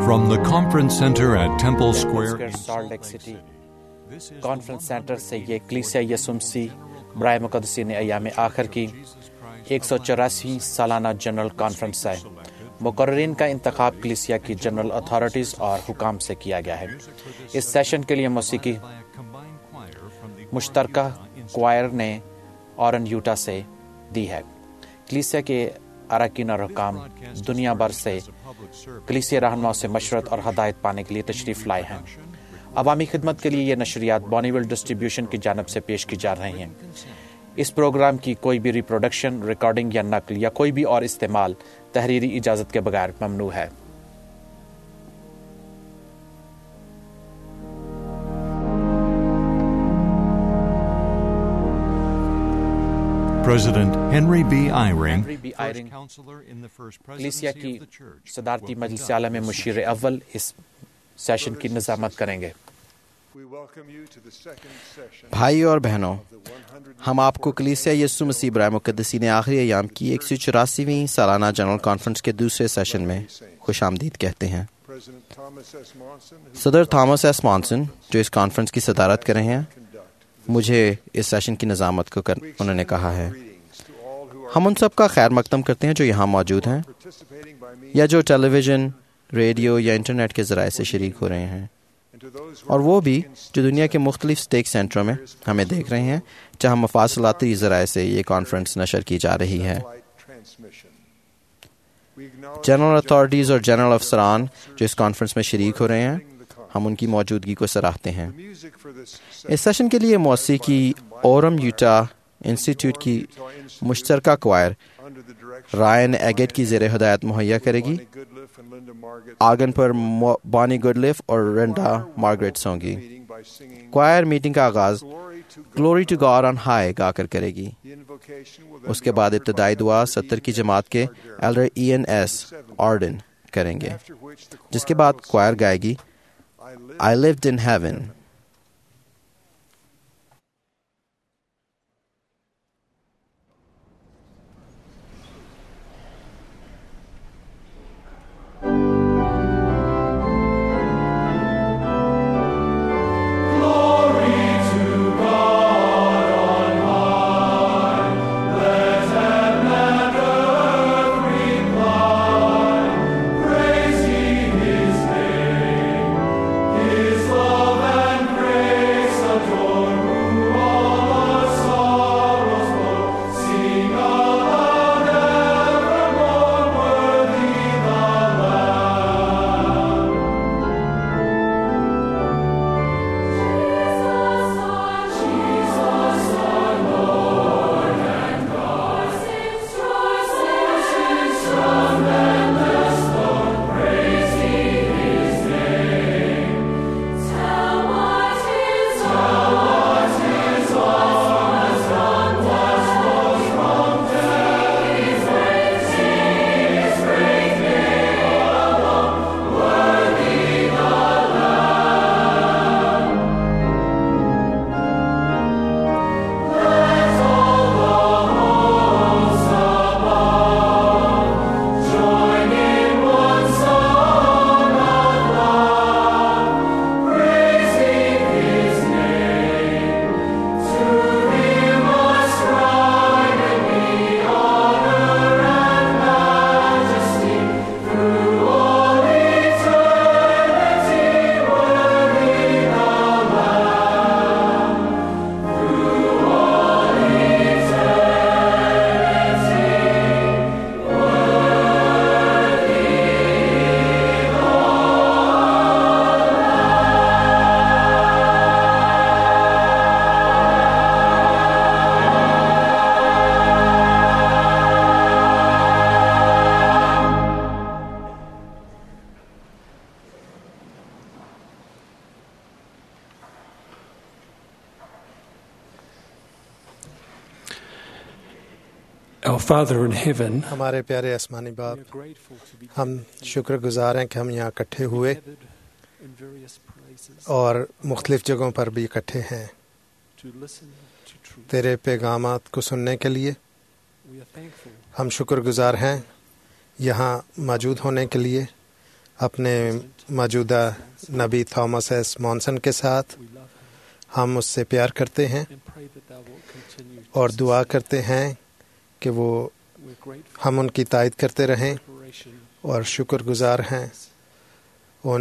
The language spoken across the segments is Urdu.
From the Conference Center at Temple Square, Salt Lake City conference centre سے یہ کلیسیا یسوع مسیح برائے مقدسین ایام آخر کی 184 سالانہ جنرل کانفرنس ہے۔ مقررین کا انتخاب کلیسیا کی جنرل اتھارٹیز اور حکام سے کیا گیا ہے۔ اس سیشن کے لیے موسیقی مشترکہ کوائر نے اورن یوٹا سے دی ہے۔ کلیسیا کے اراکین اور حکام دنیا بھر سے کلیسیا رہنماؤں سے مشورت اور ہدایت پانے کے لیے تشریف لائے ہیں۔ عوامی خدمت کے لیے یہ نشریات بونیول ڈسٹریبیوشن کی جانب سے پیش کی جا رہی ہیں۔ اس پروگرام کی کوئی بھی ریپروڈکشن، ریکارڈنگ یا نقل یا کوئی بھی اور استعمال تحریری اجازت کے بغیر ممنوع ہے۔ President Henry B. Eyring, کلیسیا کی صدارتی مجلس اعلیٰ میں مشیر اول اس سیشن کی نظامت کریں گے۔ بھائی اور بہنوں، ہم آپ کو کلیسیا یسوع مسیح برائے مقدسین آخری ایام کی 184ویں سالانہ جنرل کانفرنس کے دوسرے سیشن میں خوش آمدید کہتے ہیں۔ صدر تھامس ایس مانسن، جو اس کانفرنس کی صدارت کر رہے ہیں، مجھے اس سیشن کی نظامت کو انہوں نے کہا ہے۔ ہم ان سب کا خیر مقدم کرتے ہیں جو یہاں موجود ہیں یا جو ٹیلی ویژن، ریڈیو یا انٹرنیٹ کے ذرائع سے شریک ہو رہے ہیں، اور وہ بھی جو دنیا کے مختلف اسٹیک سینٹروں میں ہمیں دیکھ رہے ہیں جہاں مفاصلاتی ذرائع سے یہ کانفرنس نشر کی جا رہی ہے۔ جنرل اتھارٹیز اور جنرل افسران جو اس کانفرنس میں شریک ہو رہے ہیں، ہم ان کی موجودگی کو سراہتے ہیں۔ اس سیشن کے لیے موسیقی اورم یوٹا انسٹیٹیوٹ کی مشترکہ کوائر رائن ایگٹ کی زیر ہدایت مہیا کرے گی۔ آرگن پر بانی گڈلف اور رنڈا مارگریٹس ہوں گی۔ کوائر میٹنگ کا آغاز glory to God on high گا کر کرے گی۔ اس کے بعد ابتدائی دعا 70 کی جماعت کے ایلڈر ENS آرڈن کریں گے، جس کے بعد کوائر گائے گی I lived in heaven. Our Father in heaven, ہمارے پیارے آسمانی باپ، ہم شکر گزار ہیں کہ ہم یہاں اکٹھے ہوئے اور مختلف جگہوں پر بھی اکٹھے ہیں تیرے پیغامات کو سننے کے لیے۔ ہم شکر گزار ہیں یہاں موجود ہونے کے لیے، اپنے موجودہ نبی تھامس ایس مونسن کے ساتھ ہم اس سے پیار کرتے ہیں اور دعا کرتے ہیں کہ وہ ہم ان کی تائید کرتے رہیں اور شکر گزار ہیں ان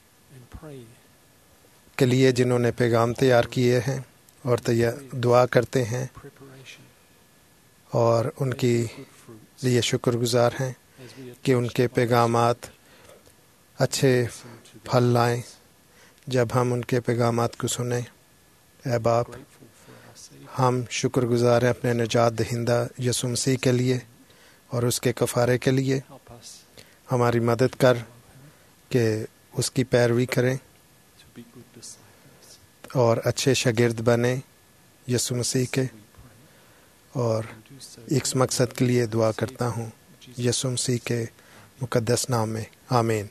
کے لیے جنہوں نے پیغام تیار کیے ہیں اور دعا کرتے ہیں اور ان کی لیے شکر گزار ہیں کہ ان کے پیغامات اچھے پھل لائیں جب ہم ان کے پیغامات کو سنیں۔ اے باپ، ہم شکر گزار ہیں اپنے نجات دہندہ یسوع مسیح کے لیے اور اس کے کفارے کے لیے۔ ہماری مدد کر کہ اس کی پیروی کریں اور اچھے شاگرد بنیں یسوع مسیح کے، اور اس مقصد کے لیے دعا کرتا ہوں یسوع مسیح کے مقدس نام میں، آمین۔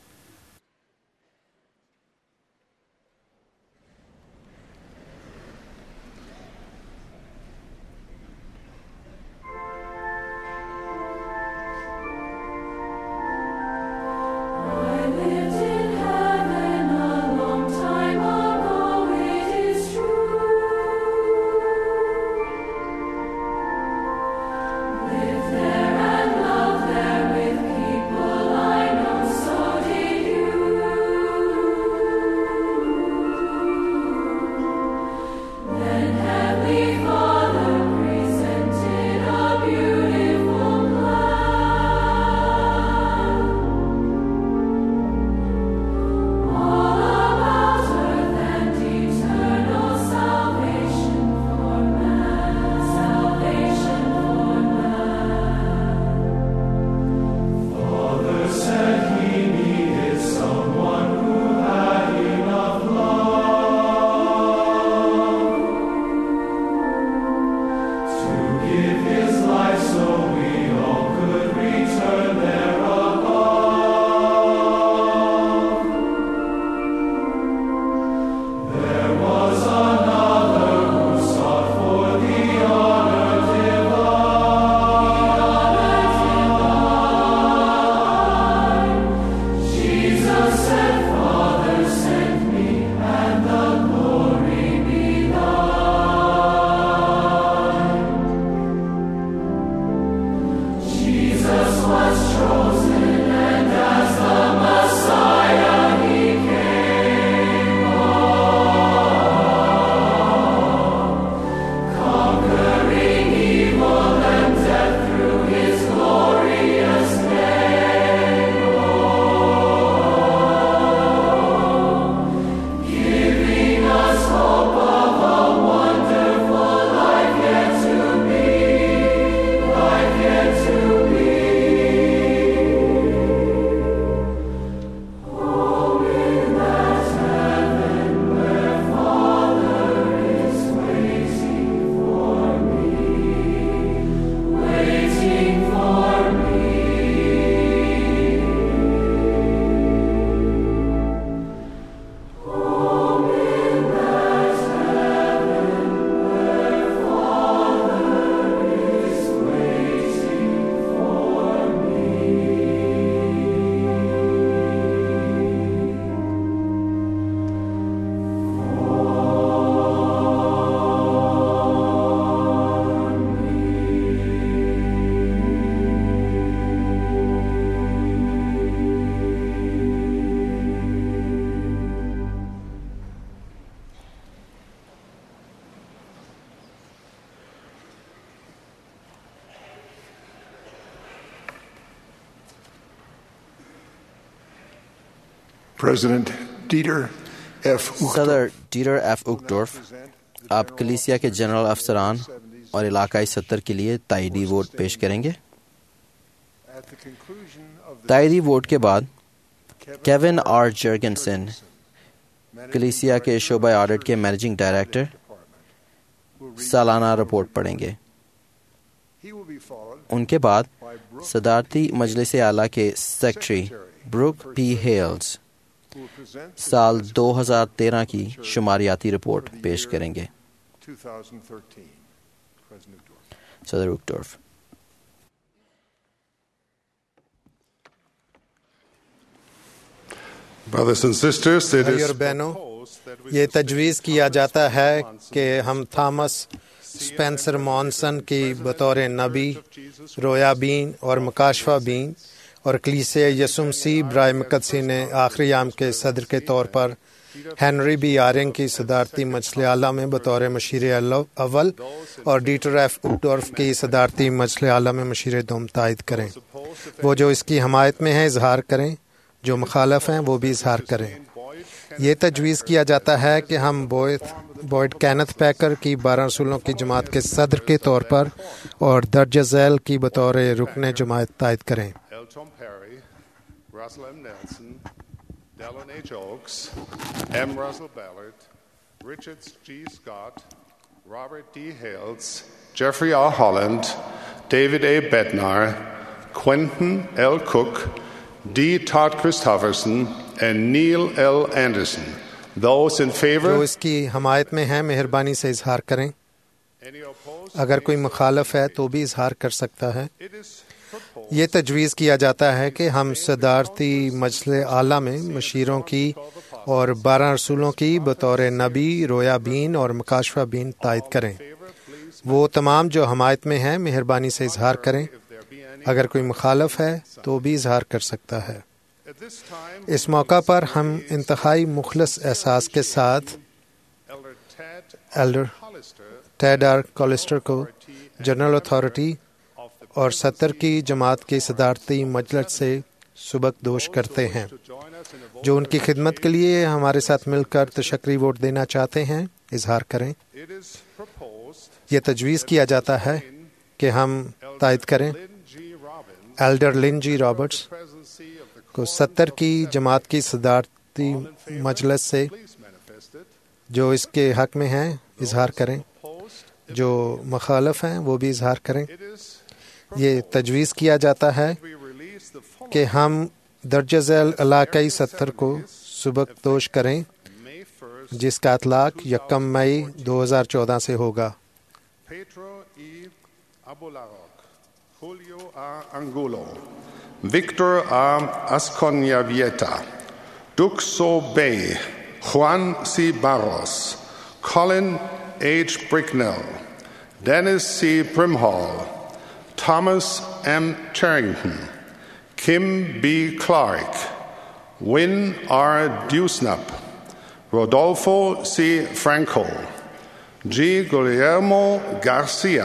صدر ڈیٹر ایف اوکڈورف، آپ کلیسیا کے جنرل افسران اور علاقائی صدر کے لیے تائیدی ووٹ پیش کریں گے۔ تائیدی ووٹ کے بعد کیون آر جرگنسن، کلیسیا کے شعبہ آڈٹ کے مینیجنگ ڈائریکٹر، سالانہ رپورٹ پڑھیں گے۔ ان کے بعد صدارتی مجلس اعلیٰ کے سیکرٹری بروک پی ہیلز سال 2013 کی شماریاتی رپورٹ پیش کریں گے۔ صدر اوکڈورف۔ Brothers and sisters, it بھائی اور is بہنوں، proposed that we یہ تجویز کیا جاتا ہے کہ ہم تھامس اسپینسر مونسن کی بطور نبی، رویا بین اور مکاشفہ بین اور کلیسیا یسوع مسیح برائے مقدسی نے آخری ایام کے صدر کے طور پر ہینری بی آرنگ کی صدارتی مجلس اعلیٰ میں بطور مشیر اول اور ڈیٹر ایف اوکڈورف کی صدارتی مجلس اعلیٰ میں مشیر دوم تائید کریں۔ وہ جو اس کی حمایت میں ہیں اظہار کریں، جو مخالف ہیں وہ بھی اظہار کریں۔ یہ تجویز کیا جاتا ہے کہ ہم بوائڈ کینتھ پیکر کی 12 رسولوں کی جماعت کے صدر کے طور پر اور درجہ ذیل کی بطور رکن جماعت تائید کریں۔ L. Tom Perry, Russell M. Nelson, Dallin H. Oaks, M. Russell Ballard, Richard G. Scott, Robert D. Hales, Jeffrey R. Holland, David A. Bednar, Quentin L. Cook, D. Todd Christofferson, and Neil L. Anderson. Those in favor? جو اس کی حمایت میں ہیں مہربانی سے اظہار کریں۔ Any opposed? اگر کوئی مخالف ہے تو بھی اظہار کر سکتا ہے۔ It is proposed یہ تجویز کیا جاتا ہے کہ ہم صدارتی مجلس اعلیٰ میں مشیروں کی اور 12 رسولوں کی بطور نبی، رویا بین اور مکاشفہ بین تائید کریں۔ وہ تمام جو حمایت میں ہیں مہربانی سے اظہار کریں۔ اگر کوئی مخالف ہے تو بھی اظہار کر سکتا ہے۔ at this time, اس موقع پر ہم انتہائی مخلص احساس کے ساتھ Elder Ted elder Hollister Ted R Callister کو جنرل اتھارٹی of the اور 70 کی جماعت کی صدارتی مجلس سے سبق دوش کرتے ہیں، join us in a vote. جو ان کی خدمت کے لیے ہمارے ساتھ مل کر تشکری ووٹ دینا چاہتے ہیں اظہار کریں۔ It is proposed یہ تجویز کیا جاتا ہے کہ ہم تائید کریں Lynn G. Robbins, elder Lynn G Robbins presidency of the کو 70 کی جماعت کی صدارتی مجلس سے Police manifested. جو اس کے حق میں ہیں اظہار کریں، Opposed, جو مخالف ہیں وہ بھی اظہار کریں۔ it is یہ تجویز کیا جاتا ہے we release the following کہ ہم درجہ ذیل علاقائی 70 کو سبق دوش کریں، May 1st, جس کا اطلاق 1 مئی 2014 سے ہوگا۔ Pedro E. Abularok, Julio A. Angulo, Victor A. Asconyavieta, Duxo Bay, Juan C. Barros, Colin H. Bricknell, Dennis C. Brimhall, Thomas M. Charrington, Kim B. Clark, Win R. Dewsnup, Rodolfo C. Franco, G. Guillermo Garcia,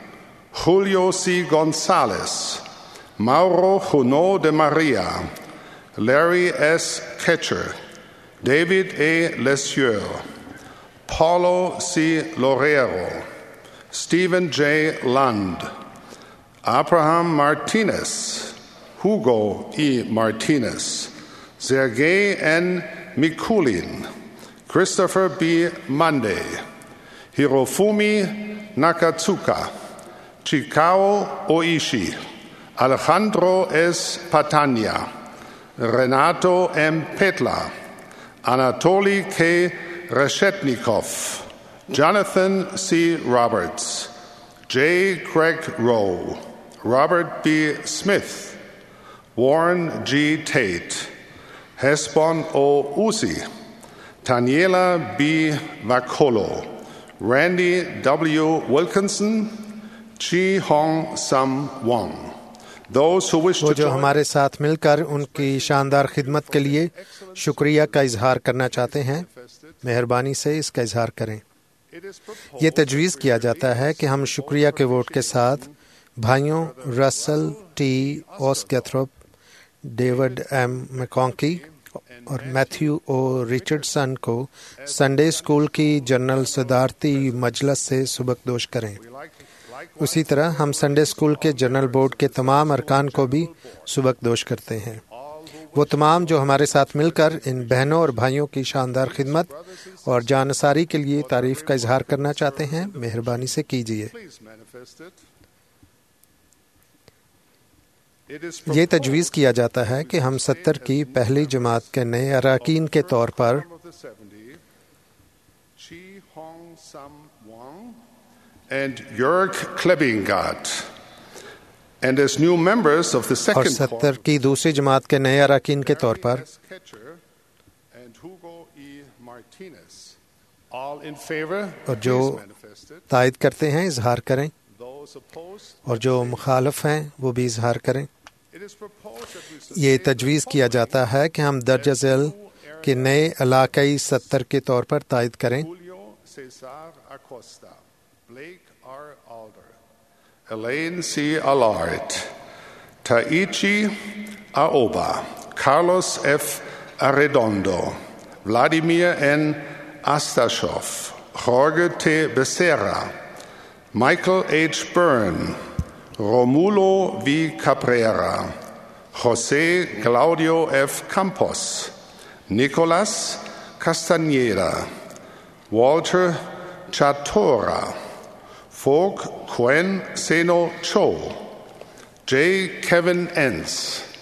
Julio C. Gonzalez, Mauro Juno de Maria, Larry S. Ketcher, David A. Lesieur, Paulo C. Lorero, Stephen J. Lund, Abraham Martinez, Hugo E. Martinez, Sergei N. Mikulin, Christopher B. Monday, Hirofumi Nakatsuka, Chikao Oishi, Alejandro S. Patania, Renato M. Petla, Anatoly K. Reshetnikov, Jonathan C. Roberts, J. Craig Rowe, Robert B. Smith, Warren G. Tate, Hesbon O. Uzi, Taniela B. Vacolo, Randy W. Wilkinson, Chi Hong Sam Wong. Those who wish وہ to جو join ہمارے ساتھ مل کر ان کی شاندار خدمت کے لیے شکریہ کا اظہار کرنا چاہتے ہیں مہربانی سے اس کا اظہار کریں۔ it is proposed یہ تجویز کیا جاتا ہے کہ ہم شکریہ کے ووٹ کے ساتھ بھائیوں Russell T Osguthorpe, David M McConkie اور میتھیو او ریچرڈسن کو سنڈے اسکول کی جنرل صدارتی مجلس سے سبق دوش کریں۔ اسی طرح ہم سنڈے اسکول کے جنرل بورڈ کے تمام ارکان کو بھی سبق دوش کرتے ہیں۔ وہ تمام جو ہمارے ساتھ مل کر ان بہنوں اور بھائیوں کی شاندار خدمت اور جانثاری کے لیے تعریف کا اظہار کرنا چاہتے ہیں مہربانی سے کیجیے۔ please manifest it. It is یہ تجویز کیا جاتا ہے کہ ہم 70 کی پہلی جماعت کے نئے اراکین کے طور پر of the 70, Chi Hong Sam Wang and Jörg Klebingart, and as new members of the اور second 70 کی دوسری جماعت کے نئے اراکین کے طور پر Catcher, Martinez. All in favor, اور جو please manifest it. تائید کرتے ہیں اظہار کریں، Those opposed, اور جو مخالف ہیں وہ بھی اظہار کریں۔ it is proposed that we یہ sustain تجویز کیا جاتا ہے کہ ہم درجہ ذیل کے نئے علاقائی سطر کے طور پر تائید کریں۔ Julio Cesar Acosta, Blake R. Alder, Elaine C. Allard, Taichi Aoba, Carlos F. Arredondo, Vladimir N. Astashov, Jorge T. Becerra, Michael H. Byrne, Romulo V. Cabrera, José Claudio F. Campos, Nicolas Castañeda, Walter Chatora, Folk Quen Seno Cho, J. Kevin Entz,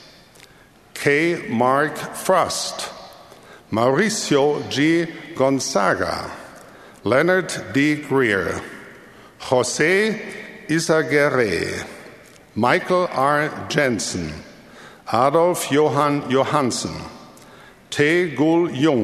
K. Mark Frost, Mauricio G. Gonzaga, Leonard D. Greer, José Isaguirre, Michael R. Jensen, Adolf Johann Johansen, Tae Gul Jung,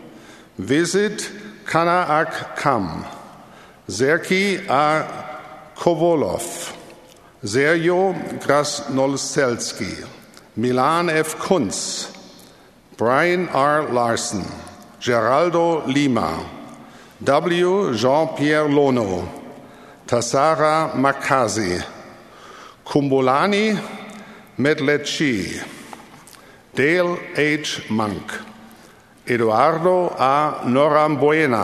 Visit Kanaak Kam, Zerki A. Kovolov, Sergio Grasnolselski, Milan F. Kunz, Brian R. Larson, Geraldo Lima, W. Jean-Pierre Lono, Tassara Makazi, Kumbulani Medlechi, Dale H. Monk, Eduardo A. Norambuena,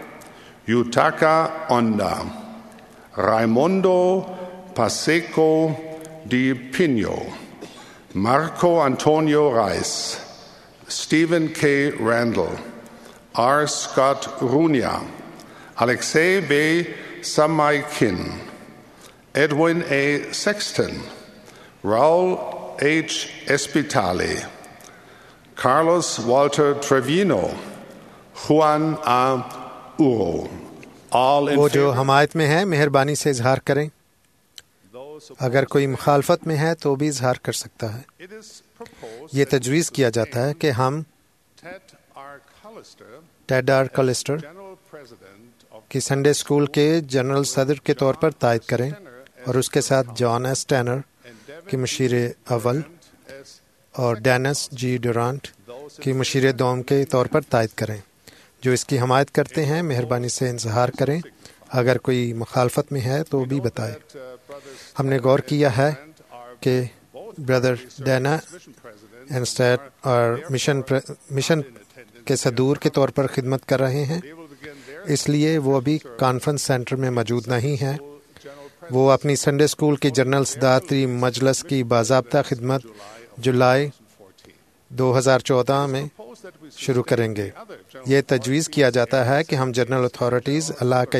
Yutaka Onda, Raimundo Paseco Di Pino, Marco Antonio Reis, Stephen K. Randall, R. Scott Runia, Alexei B. Samaikin, Edwin A. Sexton, Raul H. Espitali, Carlos Walter Trevino, Juan A. Uro. All in وہ جو favor? حمایت میں ہے مہربانی سے اظہار کریں، Those اگر کوئی مخالفت میں ہے تو بھی اظہار کر سکتا ہے۔ It is proposed یہ تجویز کیا جاتا ہے کہ ہم Ted R. Callister, Ted R Callister General President of کی سنڈے اسکول کے جنرل صدر کے طور پر تائید کریں، اور اس کے ساتھ جان ایس ٹینر کی مشیر اول S. اور ڈینس جی ڈورانٹ کی مشیر دوم کے طور پر تائید کریں۔ جو اس کی حمایت کرتے ہیں مہربانی سے اظہار کریں، اگر کوئی مخالفت میں ہے تو بھی بتائیں۔ ہم نے غور کیا ہے کہ بردر ڈینا انسٹیٹ اور مشن کے صدور کے طور پر خدمت کر رہے ہیں، اس لیے وہ ابھی کانفرنس سینٹر میں موجود نہیں ہیں۔ وہ اپنی سنڈے اسکول کی جنرل صدارتی مجلس کی باضابطہ خدمت جولائی 2014 میں شروع کریں گے۔ یہ تجویز کیا جاتا ہے کہ ہم جنرل اتھارٹیز علاقائی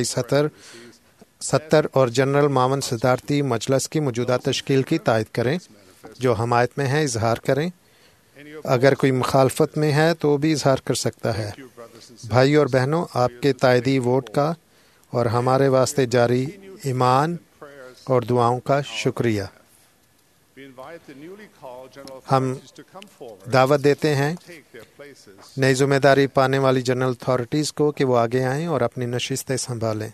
ستر اور جنرل معاون صدارتی مجلس کی موجودہ تشکیل کی تائید کریں۔ جو حمایت میں ہے اظہار کریں، اگر کوئی مخالفت میں ہے تو بھی اظہار کر سکتا ہے۔ بھائی اور بہنوں، آپ کے تائیدی ووٹ کا اور ہمارے واسطے جاری ایمان اور دعاؤں کا شکریہ۔ We invite the newly called general ہم authorities to come forward, دعوت دیتے ہیں take their places. نئی ذمہ داری پانے والی جنرل اتھارٹیز کو کہ وہ آگے آئیں اور اپنی نشستیں سنبھالیں۔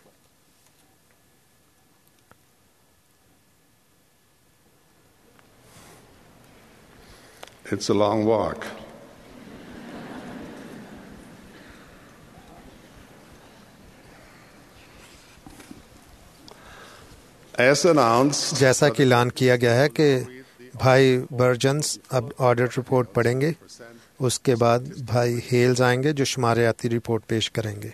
It's a long walk. As announced, جیسا کہ اعلان کیا گیا ہے کہ بھائی برجنس اب آڈٹ رپورٹ پڑھیں گے، اس کے بعد بھائی ہیلز آئیں گے جو شماریاتی رپورٹ پیش کریں گے۔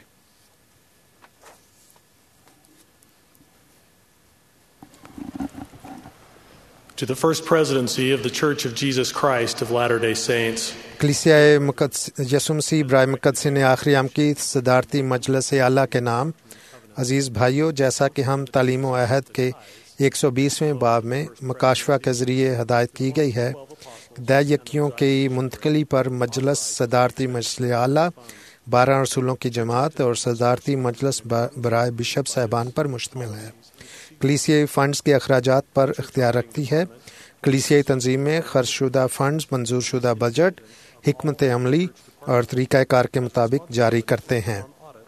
To the First Presidency of the Church of Jesus Christ of Latter-day Saints, کلیسیائے یسوع مسیح برائے مقدسین آخری ایام کی صدارتی مجلس اعلیٰ کے نام، عزیز بھائیوں، جیسا کہ ہم تعلیم و عہد کے 120ویں باب میں مکاشفہ کے ذریعے ہدایت کی گئی ہے، دے یکیوں کی منتقلی پر مجلس صدارتی مجلس اعلیٰ 12 رسولوں کی جماعت اور صدارتی مجلس برائے بشپ صاحبان پر مشتمل ہے۔ کلیسیائی فنڈز کے اخراجات پر اختیار رکھتی ہے۔ کلیسیائی تنظیم میں خرچ شدہ فنڈز، منظور شدہ بجٹ، حکمت عملی اور طریقہ کار کے مطابق جاری کرتے ہیں۔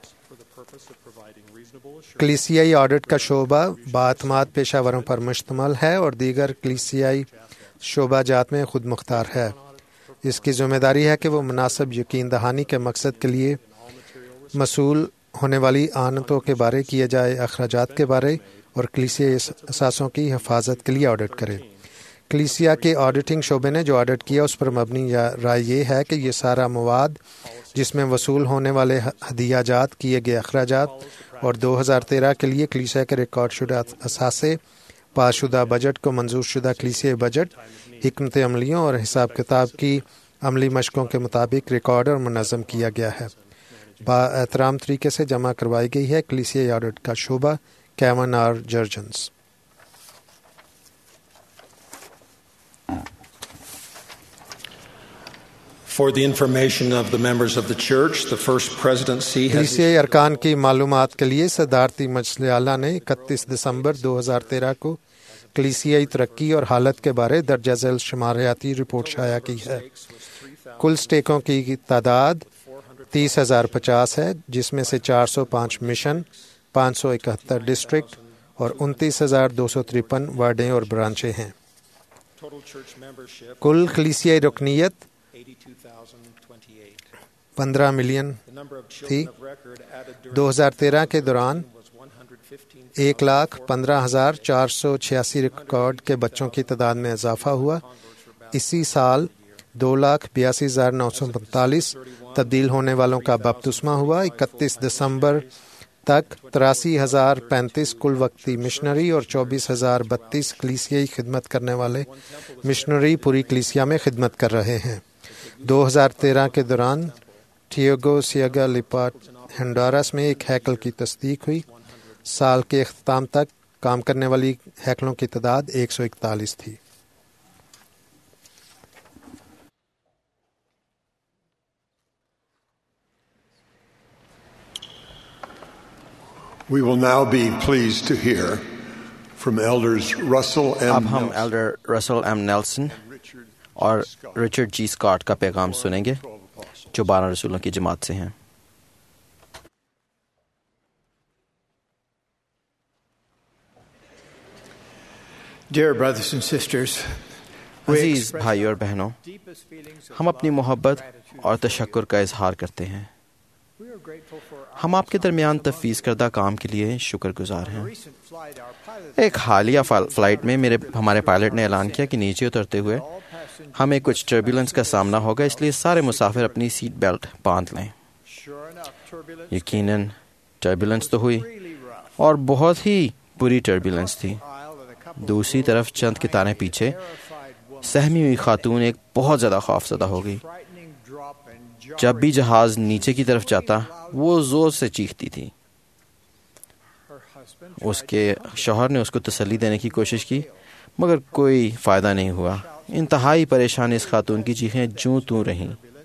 کلیسیائی آڈٹ کا شعبہ باعتماد پیشہ وروں پر مشتمل ہے اور دیگر کلیسیائی شعبہ جات میں خود مختار ہے۔ اس کی ذمہ داری ہے کہ وہ مناسب یقین دہانی کے مقصد کے لیے مسئول ہونے والی آنتوں کے بارے کیے جائے اخراجات کے بارے اور کلیسیائی اثاثوں کی حفاظت کے لیے آڈٹ کرے۔ کلیسیا کے آڈیٹنگ شعبے نے جو آڈٹ کیا اس پر مبنی رائے یہ ہے کہ یہ سارا مواد جس میں وصول ہونے والے ہدیہ جات، کیے گئے اخراجات اور 2013 کے لیے کلیسیا کے ریکارڈ شدہ اثاثے، پاس شدہ بجٹ کو منظور شدہ کلیسیائی بجٹ، حکمت عملیوں اور حساب کتاب کی عملی مشقوں کے مطابق ریکارڈ اور منظم کیا گیا ہے۔ با احترام طریقے سے جمع کروائی گئی ہے۔ کلیسیائی آڈٹ کا شعبہ Kevin R Jergensen. For the information of the members of the church, the first presidency has کلیسیائی ارکان کی معلومات کے لیے صدارتی مجلس اعلیٰ نے 31 دسمبر 2013 کو کلیسیائی ترقی اور حالت کے بارے درجہ ذیل شماریاتی رپورٹ شائع کی ہے۔ کل سٹیکوں کی تعداد 30,050 ہے، جس میں سے 405 مشن، 571 ڈسٹرکٹ اور 29,253 وارڈیں اور برانچیں ہیں۔ کل کلیسیائی رکنیت 15 ملین تھی۔ 2013 کے دوران 1,15,486 ریکارڈ کے بچوں کی تعداد میں اضافہ ہوا۔ اسی سال 2,82,945 تبدیل ہونے والوں کا بپتسمہ ہوا۔ 31 دسمبر تک 83,035 کل وقتی مشنری اور 24,032 کلیسیائی خدمت کرنے والے مشنری پوری کلیسیا میں خدمت کر رہے ہیں۔ 2013 کے دوران ٹیوگو سیگا لپا ہنڈورس میں ایک ہیکل کی تصدیق ہوئی۔ سال کے اختتام تک کام کرنے والی ہیکلوں کی تعداد 141 تھی۔ We will now be pleased to hear from elders Russell M. اب ہم ایلڈر رسل ایم نیلسن اور رچرڈ جی اسکاٹ کا پیغام سنیں گے جو 12 رسولوں کی جماعت سے ہیں۔ Dear brothers and sisters, عزیز بھائی اور بہنوں، ہم اپنی محبت اور تشکر کا اظہار کرتے ہیں۔ ہم آپ کے درمیان تفویض کردہ کام کے لیے شکر گزار ہیں۔ ایک حالیہ فلائٹ میں ہمارے پائلٹ نے اعلان کیا کہ نیچے اترتے ہوئے ہمیں کچھ ٹربیولنس کا سامنا ہوگا، اس لیے سارے مسافر اپنی سیٹ بیلٹ باندھ لیں۔ یقیناً ٹربیولنس تو ہوئی اور بہت ہی بری ٹربیولنس تھی۔ دوسری طرف چند قطاریں پیچھے سہمی ہوئی خاتون ایک بہت زیادہ خوفزدہ ہو گئی۔ جب بھی جہاز نیچے کی طرف جاتا وہ زور سے چیختی تھی۔ اس کے شوہر نے اس کو تسلی دینے کی کوشش کی مگر کوئی فائدہ نہیں ہوا۔ انتہائی پریشان اس خاتون کی چیخیں جوں توں رہیں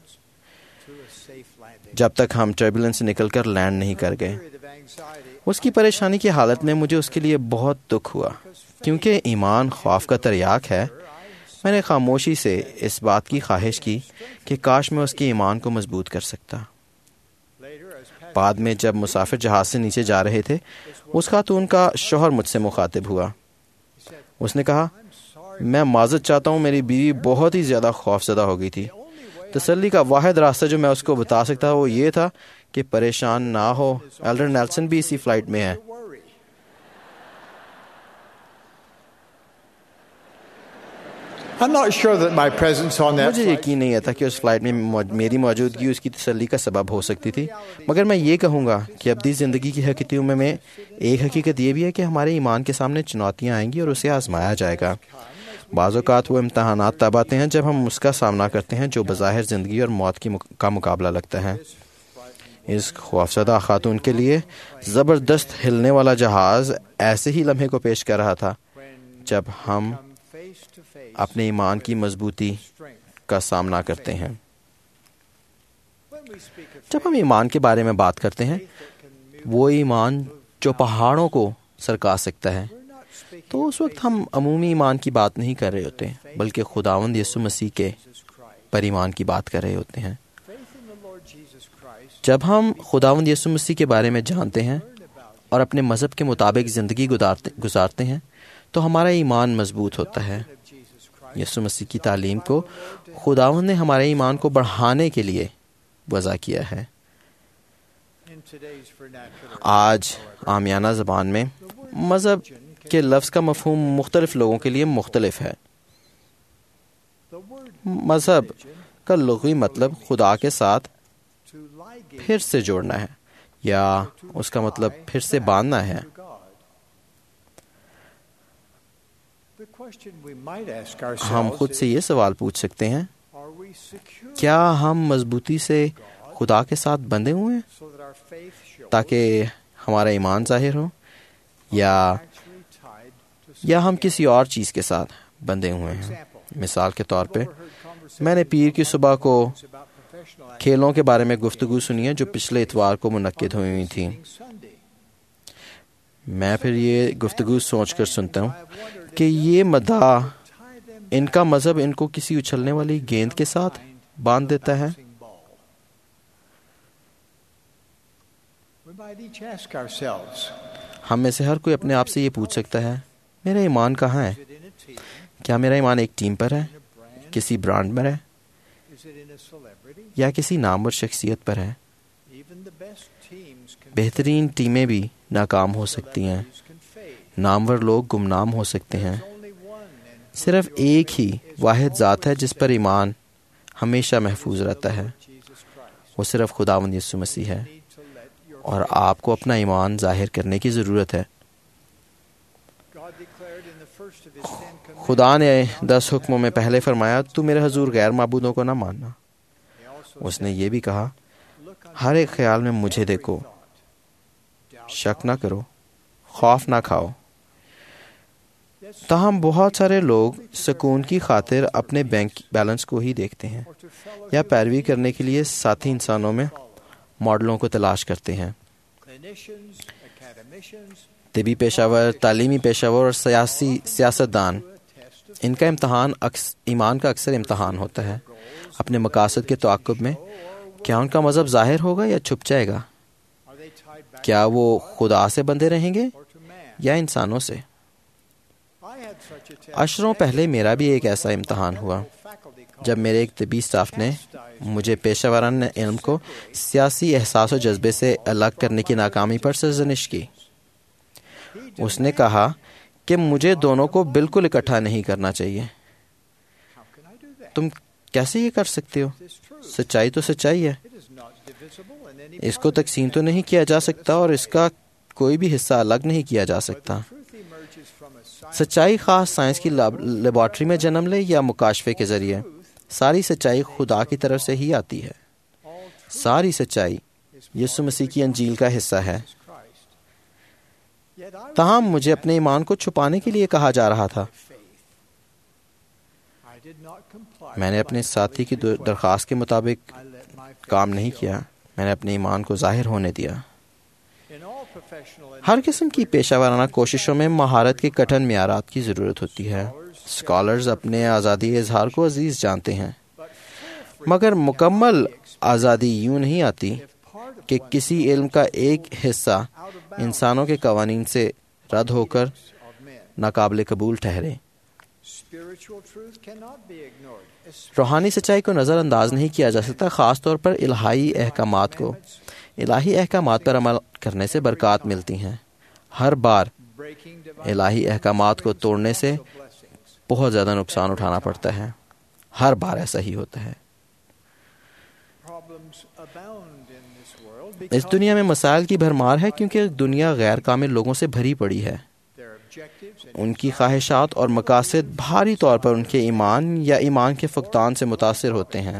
جب تک ہم ٹربیولنس سے نکل کر لینڈ نہیں کر گئے۔ اس کی پریشانی کی حالت میں مجھے اس کے لیے بہت دکھ ہوا۔ کیونکہ ایمان خوف کا تریاک ہے، میں نے خاموشی سے اس بات کی خواہش کی کہ کاش میں اس کے ایمان کو مضبوط کر سکتا۔ بعد میں جب مسافر جہاز سے نیچے جا رہے تھے، اس خاتون کا شوہر مجھ سے مخاطب ہوا۔ اس نے کہا، میں معذرت چاہتا ہوں، میری بیوی بہت ہی زیادہ خوفزدہ ہو گئی تھی۔ تسلی کا واحد راستہ جو میں اس کو بتا سکتا وہ یہ تھا کہ پریشان نہ ہو، ایلڈر نیلسن بھی اسی فلائٹ میں ہے۔ مجھے یقین نہیں آتا کہ اس فلائٹ میں میری موجودگی اس کی تسلی کا سبب ہو سکتی تھی، مگر میں یہ کہوں گا کہ ابدی زندگی کی حقیقتوں میں ایک حقیقت یہ بھی ہے کہ ہمارے ایمان کے سامنے چنوتیاں آئیں گی اور اسے آزمایا جائے گا۔ بعض اوقات وہ امتحانات تب آتے ہیں جب ہم اس کا سامنا کرتے ہیں جو بظاہر زندگی اور موت کا مقابلہ لگتا ہے۔ اس خوفزدہ خاتون کے لیے زبردست ہلنے والا جہاز ایسے ہی لمحے کو پیش کر رہا تھا جب ہم اپنے ایمان کی مضبوطی کا سامنا کرتے ہیں۔ جب ہم ایمان کے بارے میں بات کرتے ہیں، وہ ایمان جو پہاڑوں کو سرکا سکتا ہے، تو اس وقت ہم عمومی ایمان کی بات نہیں کر رہے ہوتے بلکہ خداوند یسوع مسیح کے پر ایمان کی بات کر رہے ہوتے ہیں۔ جب ہم خداوند یسوع مسیح کے بارے میں جانتے ہیں اور اپنے مذہب کے مطابق زندگی گزارتے ہیں تو ہمارا ایمان مضبوط ہوتا ہے۔ یسوع مسیح کی تعلیم کو خداوند نے ہمارے ایمان کو بڑھانے کے لیے وضع کیا ہے۔ آج عامیانہ زبان میں مذہب کے لفظ کا مفہوم مختلف لوگوں کے لیے مختلف ہے۔ مذہب کا لغوی مطلب خدا کے ساتھ پھر سے جوڑنا ہے یا اس کا مطلب پھر سے باندھنا ہے۔ ہم خود سے یہ سوال پوچھ سکتے ہیں، کیا ہم مضبوطی سے خدا کے ساتھ بندھے ہوئے ہیں تاکہ ہمارا ایمان ظاہر ہو، یا ہم کسی اور چیز کے ساتھ بندھے ہوئے ہیں؟ مثال کے طور پہ میں نے پیر کی صبح کو کھیلوں کے بارے میں گفتگو سنی ہے جو پچھلے اتوار کو منعقد ہوئی تھی۔ میں پھر یہ گفتگو سوچ کر سنتا ہوں کہ یہ مداح ان کا مذہب ان کو کسی اچھلنے والی گیند کے ساتھ باندھ دیتا ہے۔ ہم میں سے ہر کوئی اپنے آپ سے یہ پوچھ سکتا ہے، میرا ایمان کہاں ہے؟ کیا میرا ایمان ایک ٹیم پر ہے، کسی برانڈ پر ہے، یا کسی نامور شخصیت پر ہے؟ بہترین ٹیمیں بھی ناکام ہو سکتی ہیں، نامور لوگ گمنام ہو سکتے ہیں۔ صرف ایک ہی واحد ذات ہے جس پر ایمان ہمیشہ محفوظ رہتا ہے، وہ صرف خداوند یسوع مسیح ہے، اور آپ کو اپنا ایمان ظاہر کرنے کی ضرورت ہے۔ خدا نے 10 حکموں میں پہلے فرمایا، تو میرے حضور غیر معبودوں کو نہ ماننا۔ اس نے یہ بھی کہا، ہر ایک خیال میں مجھے دیکھو، شک نہ کرو، خوف نہ کھاؤ۔ تاہم بہت سارے لوگ سکون کی خاطر اپنے بینک بیلنس کو ہی دیکھتے ہیں، یا پیروی کرنے کے لیے ساتھی انسانوں میں ماڈلوں کو تلاش کرتے ہیں۔ طبی پیشہ ور، تعلیمی پیشہ ور اور سیاستدان، ان کا امتحان ایمان کا اکثر امتحان ہوتا ہے اپنے مقاصد کے تعاقب میں۔ کیا ان کا مذہب ظاہر ہوگا یا چھپ جائے گا؟ کیا وہ خدا سے بندھے رہیں گے یا انسانوں سے؟ عشروں پہلے میرا بھی ایک ایسا امتحان ہوا جب میرے ایک طبی اسٹاف نے مجھے پیشہ ورانہ علم کو سیاسی احساس و جذبے سے الگ کرنے کی ناکامی پر سرزنش کی۔ اس نے کہا کہ مجھے دونوں کو بالکل اکٹھا نہیں کرنا چاہیے۔ تم کیسے یہ کر سکتے ہو؟ سچائی تو سچائی ہے، اس کو تقسیم تو نہیں کیا جا سکتا اور اس کا کوئی بھی حصہ الگ نہیں کیا جا سکتا۔ سچائی خاص سائنس کی لیبارٹری میں جنم لے یا مکاشفے کے ذریعے، ساری سچائی خدا کی طرف سے ہی آتی ہے۔ ساری سچائی یسوع مسیح کی انجیل کا حصہ ہے۔ تاہم مجھے اپنے ایمان کو چھپانے کے لیے کہا جا رہا تھا۔ میں نے اپنے ساتھی کی درخواست کے مطابق کام نہیں کیا، میں نے اپنے ایمان کو ظاہر ہونے دیا۔ ہر قسم کی پیشہ ورانہ کوششوں میں مہارت کے کٹھن معیارات کی ضرورت ہوتی ہے۔ اسکالرز اپنے آزادی اظہار کو عزیز جانتے ہیں، مگر مکمل آزادی یوں نہیں آتی کہ کسی علم کا ایک حصہ انسانوں کے قوانین سے رد ہو کر ناقابل قبول ٹھہرے۔ روحانی سچائی کو نظر انداز نہیں کیا جا سکتا، خاص طور پر الہی احکامات کو۔ الہی احکامات پر عمل کرنے سے برکات ملتی ہیں۔ ہر بار الہی احکامات کو توڑنے سے بہت زیادہ نقصان اٹھانا پڑتا ہے۔ ہر بار ایسا ہی ہوتا ہے۔ اس دنیا میں مسائل کی بھرمار ہے کیونکہ دنیا غیر کامل لوگوں سے بھری پڑی ہے۔ ان کی خواہشات اور مقاصد بھاری طور پر ان کے ایمان یا ایمان کے فقدان سے متاثر ہوتے ہیں۔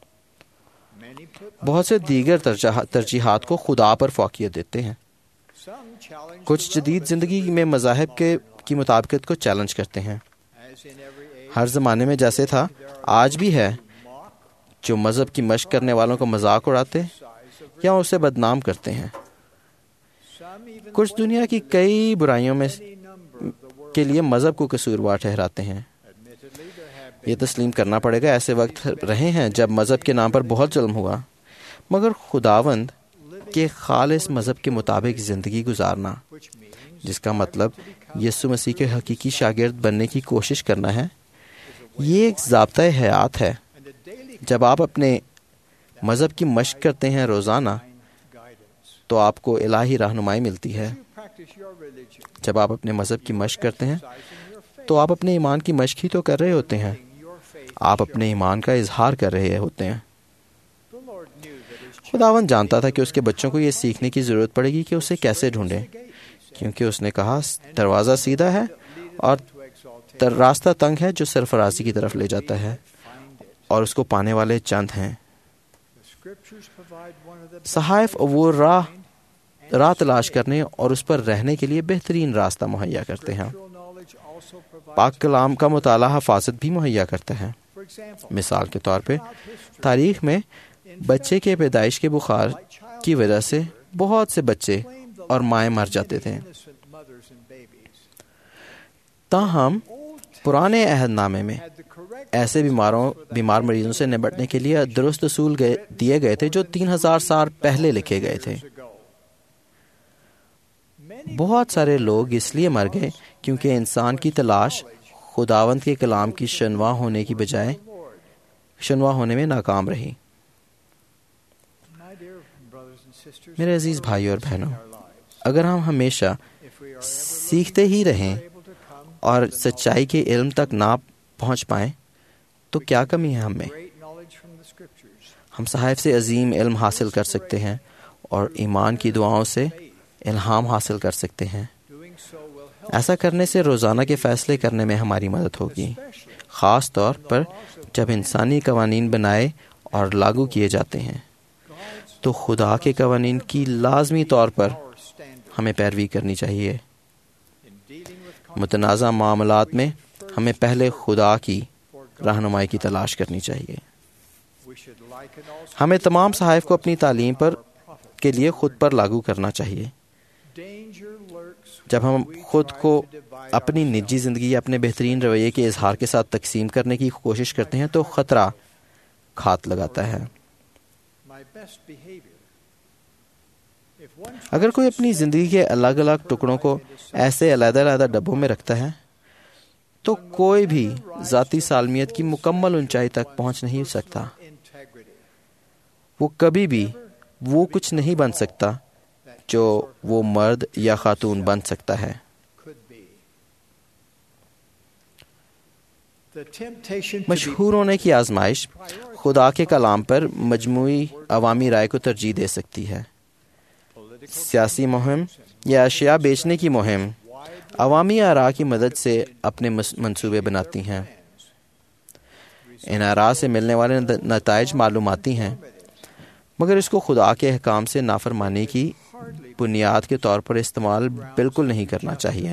بہت سے دیگر ترجیحات کو خدا پر فوقیت دیتے ہیں۔ کچھ جدید زندگی میں مذاہب کی مطابقت کو چیلنج کرتے ہیں۔ ہر زمانے میں جیسے تھا آج بھی ہے، جو مذہب کی مشق کرنے والوں کو مذاق اڑاتے یا اسے بدنام کرتے ہیں۔ کچھ دنیا کی کئی برائیوں میں کے لیے مذہب کو قصوروار ٹھہراتے ہیں۔ یہ تسلیم کرنا پڑے گا، ایسے وقت رہے ہیں جب مذہب کے نام پر بہت ظلم ہوا، مگر خداوند کے خالص مذہب کے مطابق زندگی گزارنا، جس کا مطلب یسوع مسیح کے حقیقی شاگرد بننے کی کوشش کرنا ہے، یہ ایک ضابطۂ حیات ہے۔ جب آپ اپنے مذہب کی مشق کرتے ہیں روزانہ تو آپ کو الہی رہنمائی ملتی ہے۔ جب آپ اپنے مذہب کی مشق کرتے ہیں تو آپ اپنے ایمان کی مشق ہی تو کر رہے ہوتے ہیں، آپ اپنے ایمان کا اظہار کر رہے ہوتے ہیں۔ خداوند جانتا تھا کہ اس کے بچوں کو یہ سیکھنے کی ضرورت پڑے گی کہ اسے کیسے ڈھونڈیں، کیونکہ اس نے کہا دروازہ سیدھا ہے اور راستہ تنگ ہے جو سرفرازی کی طرف لے جاتا ہے، اور اس کو پانے والے چند ہیں۔ صحائف وہ راہ تلاش کرنے اور اس پر رہنے کے لیے بہترین راستہ مہیا کرتے ہیں۔ پاک کلام کا مطالعہ حفاظت بھی مہیا کرتا ہے۔ مثال کے طور پہ تاریخ میں بچے کے پیدائش کے بخار کی وجہ سے بہت سے بچے اور مائیں مر جاتے تھے۔ تاہم پرانے عہد نامے میں ایسے بیمار مریضوں سے نمٹنے کے لیے درست اصول دیے گئے تھے جو 3000 سال پہلے لکھے گئے تھے۔ بہت سارے لوگ اس لیے مر گئے کیونکہ انسان کی تلاش خداوند کے کلام کی شنوا ہونے کی بجائے شنوا ہونے میں ناکام رہی۔ میرے عزیز بھائی اور بہنوں، اگر ہم ہمیشہ سیکھتے ہی رہیں اور سچائی کے علم تک نہ پہنچ پائیں تو کیا کمی ہے ہم میں؟ ہم صحائف سے عظیم علم حاصل کر سکتے ہیں اور ایمان کی دعاؤں سے الہام حاصل کر سکتے ہیں۔ ایسا کرنے سے روزانہ کے فیصلے کرنے میں ہماری مدد ہوگی، خاص طور پر جب انسانی قوانین بنائے اور لاگو کیے جاتے ہیں تو خدا کے قوانین کی لازمی طور پر ہمیں پیروی کرنی چاہیے۔ متنازع معاملات میں ہمیں پہلے خدا کی رہنمائی کی تلاش کرنی چاہیے۔ ہمیں تمام صحائف کو اپنی تعلیم کے لیے خود پر لاگو کرنا چاہیے۔ جب ہم خود کو اپنی نجی زندگی یا اپنے بہترین رویے کے اظہار کے ساتھ تقسیم کرنے کی کوشش کرتے ہیں تو خطرہ گھات لگاتا ہے۔ اگر کوئی اپنی زندگی کے الگ الگ ٹکڑوں کو ایسے علیحدہ علیحدہ ڈبوں میں رکھتا ہے تو کوئی بھی ذاتی سالمیت کی مکمل اونچائی تک پہنچ نہیں سکتا۔ وہ کبھی بھی وہ کچھ نہیں بن سکتا جو وہ مرد یا خاتون بن سکتا ہے۔ مشہور ہونے کی آزمائش خدا کے کلام پر مجموعی عوامی رائے کو ترجیح دے سکتی ہے۔ سیاسی مہم یا اشیاء بیچنے کی مہم عوامی آراء کی مدد سے اپنے منصوبے بناتی ہیں۔ ان آراء سے ملنے والے نتائج معلوماتی ہیں، مگر اس کو خدا کے احکام سے نافرمانی کی بنیاد کے طور پر استعمال بالکل نہیں کرنا چاہیے۔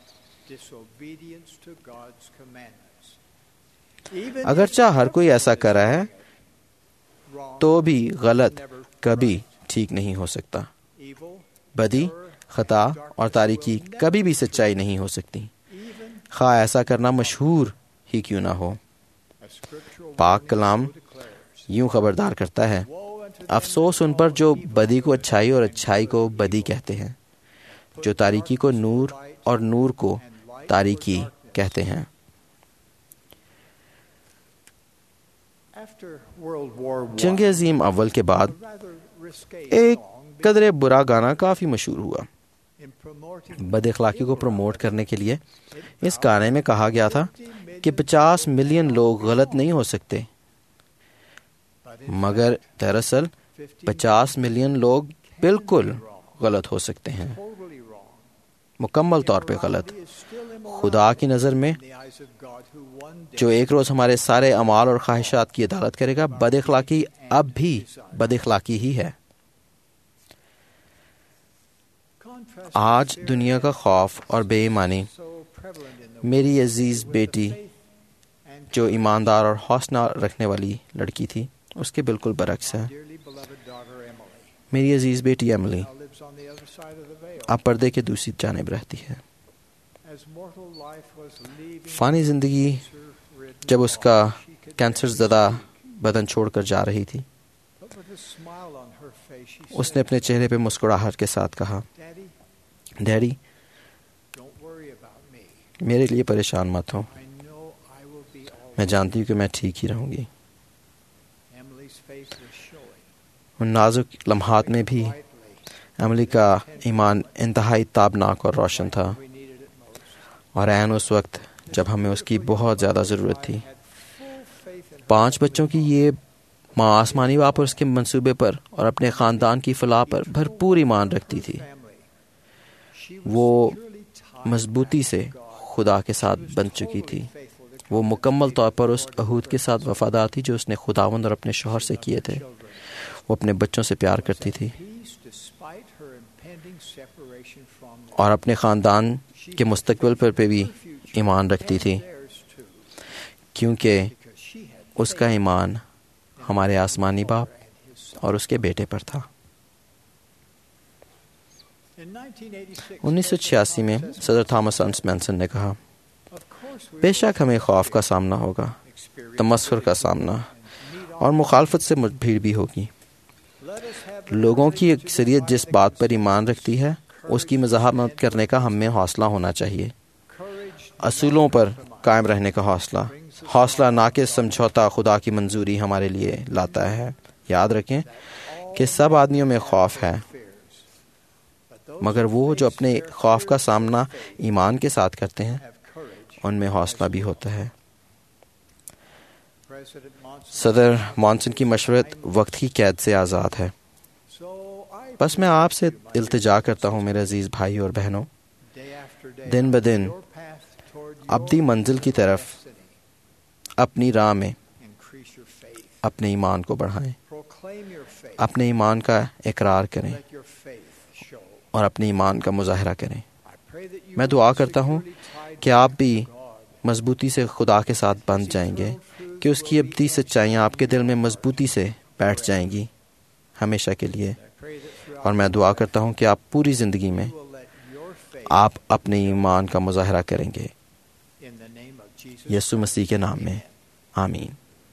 اگرچہ ہر کوئی ایسا کر رہا ہے تو بھی غلط کبھی ٹھیک نہیں ہو سکتا۔ بدی، خطا اور تاریکی کبھی بھی سچائی نہیں ہو سکتی، خواہ ایسا کرنا مشہور ہی کیوں نہ ہو۔ پاک کلام یوں خبردار کرتا ہے، افسوس ان پر جو بدی کو اچھائی اور اچھائی کو بدی کہتے ہیں، جو تاریکی کو نور اور نور کو تاریکی کہتے ہیں۔ جنگ عظیم اول کے بعد ایک قدرے برا گانا کافی مشہور ہوا۔ بد اخلاقی کو پروموٹ کرنے کے لیے اس گانے میں کہا گیا تھا کہ 50 ملین لوگ غلط نہیں ہو سکتے، مگر دراصل 50 ملین لوگ بالکل غلط ہو سکتے ہیں، مکمل طور پہ غلط۔ خدا کی نظر میں جو ایک روز ہمارے سارے اعمال اور خواہشات کی عدالت کرے گا، بد اخلاقی اب بھی بد اخلاقی ہی ہے۔ آج دنیا کا خوف اور بے ایمانی میری عزیز بیٹی جو ایماندار اور حوصلہ رکھنے والی لڑکی تھی اس کے بالکل برعکس ہے۔ میری عزیز بیٹی ایملی اب پردے کے دوسری جانب رہتی ہے۔ فانی زندگی جب اس کا کینسر زدہ بدن چھوڑ کر جا رہی تھی، اس نے اپنے چہرے پہ مسکراہٹ کے ساتھ کہا، ڈیڈی، میرے لیے پریشان مت ہو، میں جانتی ہوں کہ میں ٹھیک ہی رہوں گی۔ ان نازک لمحات میں بھی ایملی کا ایمان انتہائی تابناک اور روشن تھا، اور عین اس وقت جب ہمیں اس کی بہت زیادہ ضرورت تھی۔ 5 بچوں کی یہ ماں آسمانی باپ اور اس کے منصوبے پر اور اپنے خاندان کی فلاح پر بھرپور ایمان رکھتی تھی۔ وہ مضبوطی سے خدا کے ساتھ بن چکی تھی۔ وہ مکمل طور پر اس عہد کے ساتھ وفادار تھی جو اس نے خداوند اور اپنے شوہر سے کیے تھے۔ وہ اپنے بچوں سے پیار کرتی تھی اور اپنے خاندان کے مستقبل پر بھی ایمان رکھتی تھی، کیونکہ اس کا ایمان ہمارے آسمانی باپ اور اس کے بیٹے پر تھا۔ 1986 میں صدر تھامس انس مینسن نے کہا، بے شک ہمیں خوف کا سامنا ہوگا، تمسخر کا سامنا اور مخالفت سے بھیڑ بھی ہوگی۔ لوگوں کی اکثریت جس بات پر ایمان رکھتی ہے اس کی مزاحمت کرنے کا ہم میں حوصلہ ہونا چاہیے۔ اصولوں پر قائم رہنے کا حوصلہ نہ کہ سمجھوتا خدا کی منظوری ہمارے لیے لاتا ہے۔ یاد رکھیں کہ سب آدمیوں میں خوف ہے، مگر وہ جو اپنے خوف کا سامنا ایمان کے ساتھ کرتے ہیں ان میں حوصلہ بھی ہوتا ہے۔ صدر مانسن کی مشورت وقت کی قید سے آزاد ہے۔ بس میں آپ سے التجا کرتا ہوں میرے عزیز بھائی اور بہنوں، دن بدن ابدی منزل کی طرف اپنی راہ میں اپنے ایمان کو بڑھائیں، اپنے ایمان کا اقرار کریں اور اپنے ایمان کا مظاہرہ کریں۔ میں دعا کرتا ہوں کہ آپ بھی مضبوطی سے خدا کے ساتھ بندھ جائیں گے، کہ اس کی ابدی سچائیاں آپ کے دل میں مضبوطی سے بیٹھ جائیں گی ہمیشہ کے لیے۔ اور میں دعا کرتا ہوں کہ آپ پوری زندگی میں آپ اپنے ایمان کا مظاہرہ کریں گے، یسوع مسیح کے نام میں، آمین۔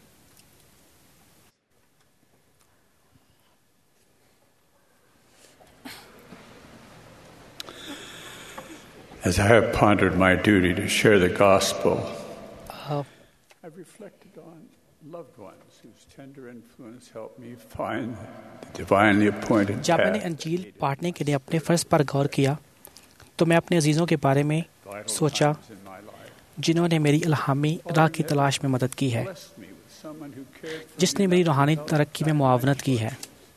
As I have pondered my duty to share the gospel, I've reflected on loved ones whose tender influence helped me find the divinely appointed path. جب میں نے انجیل پڑھنے کے لیے اپنے فرض پر غور کیا تو میں اپنے عزیزوں کے بارے میں سوچا جنہوں نے میری الہامی راہ کی تلاش میں مدد کی ہے، جس نے میری روحانی ترقی میں معاونت کی ہے۔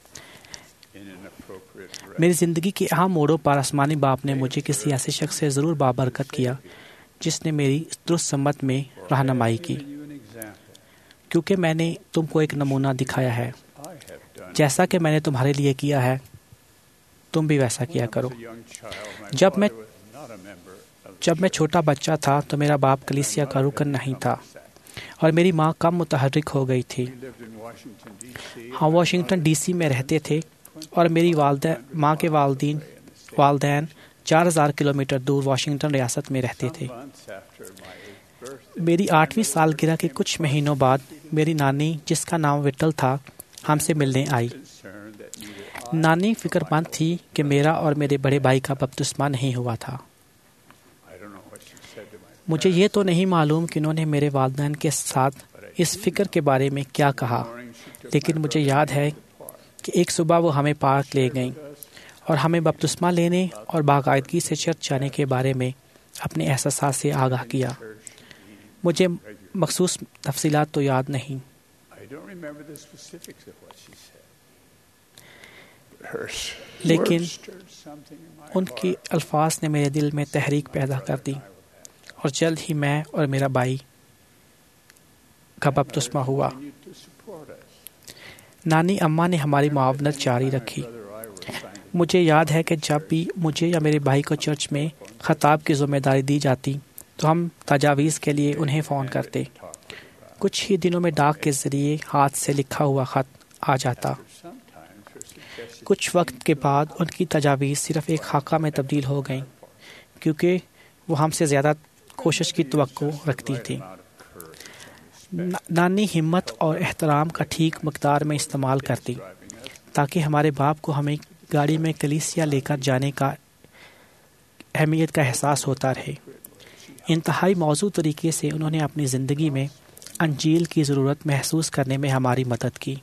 میری زندگی کے اہم موڑوں پر آسمانی باپ نے مجھے کسی ایسے شخص سے ضرور بابرکت کیا جس نے میری درست سمت میں رہنمائی کی، کیونکہ میں نے تم کو ایک نمونہ دکھایا ہے۔ جیسا کہ میں نے تمہارے لیے کیا ہے تم بھی ویسا کیا کرو۔ جب میں چھوٹا بچہ تھا تو میرا باپ کلیسیا کا رکن نہیں تھا اور میری ماں کم متحرک ہو گئی تھی۔ ہم واشنگٹن ڈی سی میں رہتے تھے اور میری ماں کے والدین 4000 کلومیٹر دور واشنگٹن ریاست میں رہتے تھے۔ میری 8ویں سالگرہ کے کچھ مہینوں بعد میری نانی، جس کا نام وٹل تھا، ہم سے ملنے آئی۔ نانی فکر مند تھی کہ میرا اور میرے بڑے بھائی کا بپتسمہ نہیں ہوا تھا۔ مجھے یہ تو نہیں معلوم کہ انہوں نے میرے والدین کے ساتھ اس فکر کے بارے میں کیا کہا، لیکن مجھے یاد ہے کہ ایک صبح وہ ہمیں پارک لے گئیں اور ہمیں بپتسمہ لینے اور باقاعدگی سے چرچ جانے کے بارے میں اپنے احساسات سے آگاہ کیا۔ مجھے مخصوص تفصیلات تو یاد نہیں، لیکن ان کے الفاظ نے میرے دل میں تحریک پیدا کر دی اور جلد ہی میں اور میرا بھائی کا بپتسمہ ہوا۔ نانی اماں نے ہماری معاونت جاری رکھی۔ مجھے یاد ہے کہ جب بھی مجھے یا میرے بھائی کو چرچ میں خطاب کی ذمہ داری دی جاتی تو ہم تجاویز کے لیے انہیں فون کرتے۔ کچھ ہی دنوں میں ڈاک کے ذریعے ہاتھ سے لکھا ہوا خط آ جاتا۔ کچھ وقت کے بعد ان کی تجاویز صرف ایک خاکہ میں تبدیل ہو گئیں، کیونکہ وہ ہم سے زیادہ کوشش کی توقع رکھتی تھی۔ نانی ہمت اور احترام کا ٹھیک مقدار میں استعمال کرتی تاکہ ہمارے باپ کو ہمیں گاڑی میں کلیسیا لے کر جانے کا اہمیت کا احساس ہوتا رہے۔ انتہائی موزوں طریقے سے انہوں نے اپنی زندگی میں انجیل کی ضرورت محسوس کرنے میں ہماری مدد کی۔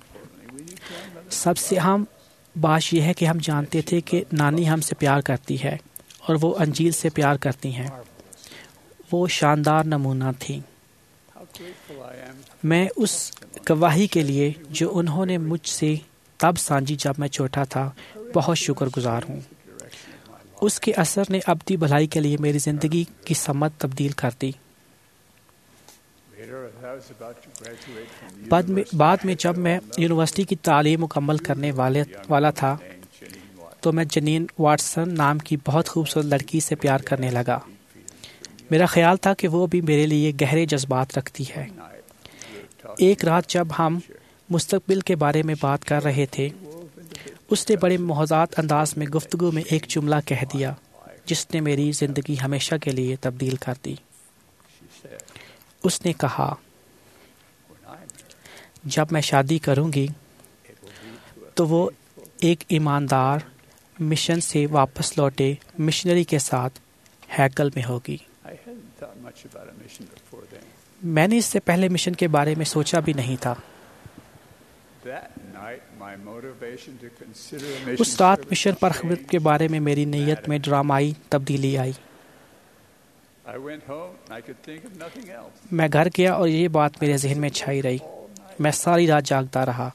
سب سے اہم بات یہ ہے کہ ہم جانتے تھے کہ نانی ہم سے پیار کرتی ہے اور وہ انجیل سے پیار کرتی ہیں۔ وہ شاندار نمونہ تھی۔ میں اس گواہی کے لیے جو انہوں نے مجھ سے تب سانجھی جب میں چھوٹا تھا بہت شکر گزار ہوں۔ اس کے اثر نے ابدی بھلائی کے لیے میری زندگی کی سمت تبدیل کر دی۔ بعد میں جب میں یونیورسٹی کی تعلیم مکمل کرنے والا تھا تو میں جنین واٹسن نام کی بہت خوبصورت لڑکی سے پیار کرنے لگا۔ میرا خیال تھا کہ وہ بھی میرے لیے گہرے جذبات رکھتی ہے۔ ایک رات جب ہم مستقبل کے بارے میں بات کر رہے تھے، اس نے بڑے محتاط انداز میں گفتگو میں ایک جملہ کہہ دیا جس نے میری زندگی ہمیشہ کے لیے تبدیل کر دی۔ اس نے کہا، جب میں شادی کروں گی تو وہ ایک ایماندار مشن سے واپس لوٹے مشنری کے ساتھ ہیکل میں ہوگی۔ میں نے اس سے پہلے مشن کے بارے میں سوچا بھی نہیں تھا۔ اس رات مشن پر خدمت کے بارے میں میری نیت میں ڈرامائی تبدیلی آئی۔ میں گھر گیا اور یہ بات میرے ذہن میں چھائی رہی۔ میں ساری رات جاگتا رہا۔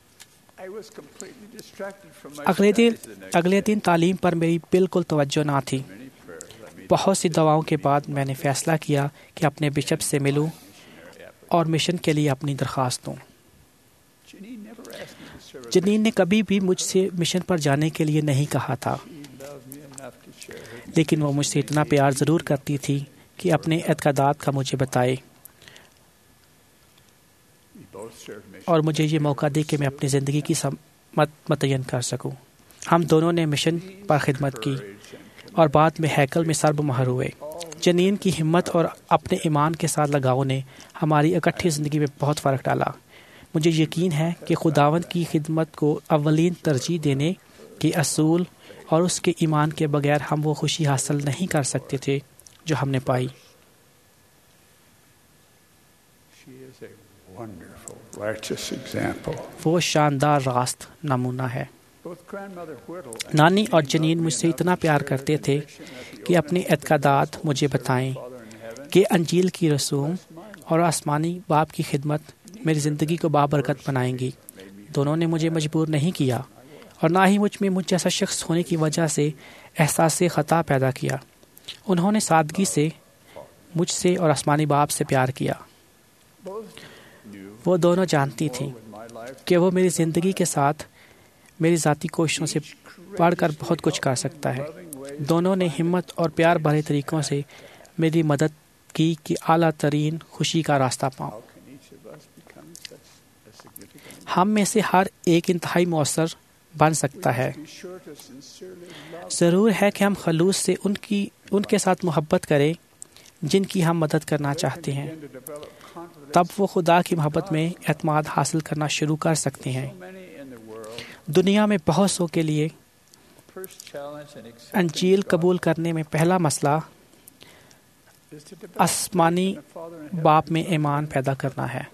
اگلے دن تعلیم پر میری بالکل توجہ نہ تھی۔ بہت سی دعاؤں کے بعد میں نے فیصلہ کیا کہ اپنے بشپ سے ملوں اور مشن کے لیے اپنی درخواست دوں۔ جنین نے کبھی بھی مجھ سے مشن پر جانے کے لیے نہیں کہا تھا، لیکن وہ مجھ سے اتنا پیار ضرور کرتی تھی کہ اپنے اعتقادات کا مجھے بتائے اور مجھے یہ موقع دے کہ میں اپنی زندگی کی سمت متعین کر سکوں۔ ہم دونوں نے مشن پر خدمت کی اور بعد میں ہیکل میں سرب مہر ہوئے۔ جنین کی ہمت اور اپنے ایمان کے ساتھ لگاؤ نے ہماری اکٹھی زندگی میں بہت فرق ڈالا۔ مجھے یقین ہے کہ خداوند کی خدمت کو اولین ترجیح دینے کے اصول اور اس کے ایمان کے بغیر ہم وہ خوشی حاصل نہیں کر سکتے تھے جو ہم نے پائی۔ وہ شاندار راست نمونہ ہے۔ نانی اور جنین مجھ سے اتنا پیار کرتے تھے کہ اپنے اعتقادات مجھے بتائیں کہ انجیل کی رسوم اور آسمانی باپ کی خدمت میری زندگی کو بابرکت بنائیں گی۔ دونوں نے مجھے مجبور نہیں کیا اور نہ ہی مجھ جیسا شخص ہونے کی وجہ سے احساس خطا پیدا کیا۔ انہوں نے سادگی سے مجھ سے اور آسمانی باپ سے پیار کیا۔ وہ دونوں جانتی تھیں کہ وہ میری زندگی کے ساتھ میری ذاتی کوششوں سے بڑھ کر بہت کچھ کر سکتا ہے۔ دونوں نے ہمت اور پیار بھرے طریقوں سے میری مدد کی کہ اعلیٰ ترین خوشی کا راستہ پاؤں۔ ہم میں سے ہر ایک انتہائی مؤثر بن سکتا ہے۔ ضرور ہے کہ ہم خلوص سے ان کے ساتھ محبت کریں جن کی ہم مدد کرنا چاہتے ہیں، تب وہ خدا کی محبت میں اعتماد حاصل کرنا شروع کر سکتے ہیں۔ دنیا میں بہت سو کے لیے انجیل قبول کرنے میں پہلا مسئلہ آسمانی باپ میں ایمان پیدا کرنا ہے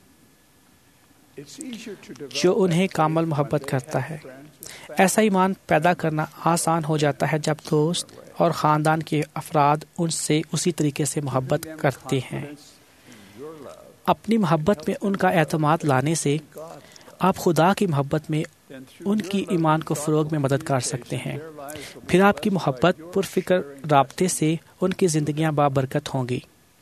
جو انہیں کامل محبت کرتا ہے۔ ایسا ایمان پیدا کرنا آسان ہو جاتا ہے جب دوست اور خاندان کے افراد ان سے اسی طریقے سے محبت کرتے ہیں۔ اپنی محبت میں ان کا اعتماد لانے سے آپ خدا کی محبت میں ان کی ایمان کو فروغ میں مدد کر سکتے ہیں۔ پھر آپ کی محبت پرفکر رابطے سے ان کی زندگیاں بابرکت ہوں گی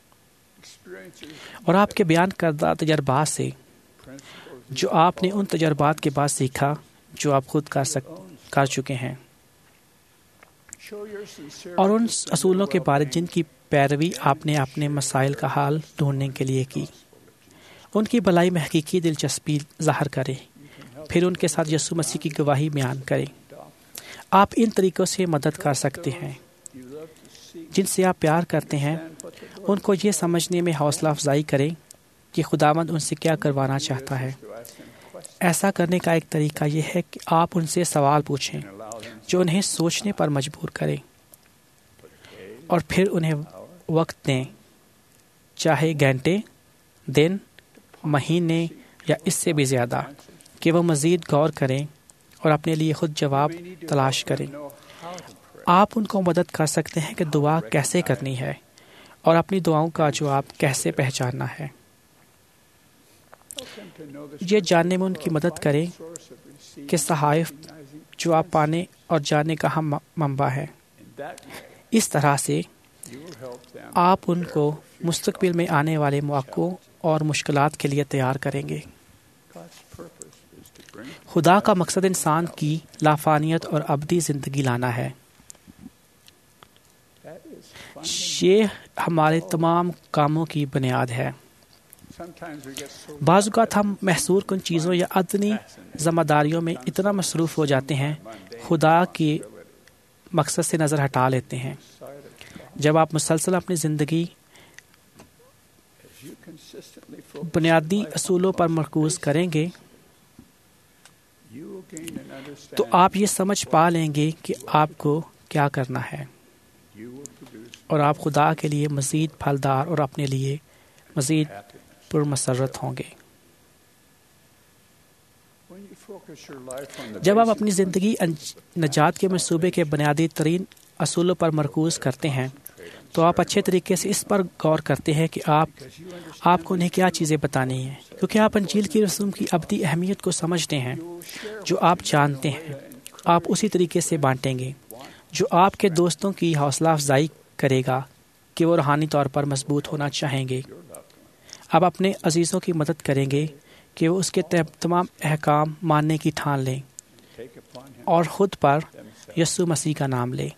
اور آپ کے بیان کردہ تجربات سے جو آپ نے ان تجربات کے بعد سیکھا جو آپ خود کر چکے ہیں، اور ان اصولوں کے بارے جن کی پیروی آپ نے اپنے مسائل کا حل ڈھونڈنے کے لیے کی، ان کی بھلائی میں حقیقی دلچسپی ظاہر کریں، پھر ان کے ساتھ یسوع مسیح کی گواہی بیان کریں۔ آپ ان طریقوں سے مدد کر سکتے ہیں جن سے آپ پیار کرتے ہیں، ان کو یہ سمجھنے میں حوصلہ افزائی کریں کہ خداوند ان سے کیا کروانا چاہتا ہے۔ ایسا کرنے کا ایک طریقہ یہ ہے کہ آپ ان سے سوال پوچھیں جو انہیں سوچنے پر مجبور کریں، اور پھر انہیں وقت دیں، چاہے گھنٹے، دن، مہینے یا اس سے بھی زیادہ، کہ وہ مزید غور کریں اور اپنے لیے خود جواب تلاش کریں۔ آپ ان کو مدد کر سکتے ہیں کہ دعا کیسے کرنی ہے اور اپنی دعاؤں کا جواب کیسے پہچاننا ہے۔ یہ جاننے میں ان کی مدد کریں کہ صحائف جو آپ پانے اور جاننے کا ہم منبع ہے۔ اس طرح سے آپ ان کو مستقبل میں آنے والے مواقعوں اور مشکلات کے لیے تیار کریں گے۔ خدا کا مقصد انسان کی لافانیت اور ابدی زندگی لانا ہے۔ یہ ہمارے تمام کاموں کی بنیاد ہے۔ بعض اوقات ہم محصور کن چیزوں یا ادنی ذمہ داریوں میں اتنا مصروف ہو جاتے ہیں، خدا کے مقصد سے نظر ہٹا لیتے ہیں۔ جب آپ مسلسل اپنی زندگی بنیادی اصولوں پر مرکوز کریں گے تو آپ یہ سمجھ پا لیں گے کہ آپ کو کیا کرنا ہے، اور آپ خدا کے لیے مزید پھلدار اور اپنے لیے مزید پرمسرت ہوں گے۔ جب آپ اپنی زندگی نجات کے منصوبے کے بنیادی ترین اصولوں پر مرکوز کرتے ہیں تو آپ اچھے طریقے سے اس پر غور کرتے ہیں کہ آپ کو انہیں کیا چیزیں بتانی ہیں، کیونکہ آپ انجیل کی رسوم کی ابدی اہمیت کو سمجھتے ہیں۔ جو آپ جانتے ہیں آپ اسی طریقے سے بانٹیں گے، جو آپ کے دوستوں کی حوصلہ افزائی کرے گا کہ وہ روحانی طور پر مضبوط ہونا چاہیں گے۔ آپ اپنے عزیزوں کی مدد کریں گے کہ وہ اس کے تمام احکام ماننے کی ٹھان لیں اور خود پر یسوع مسیح کا نام لیں۔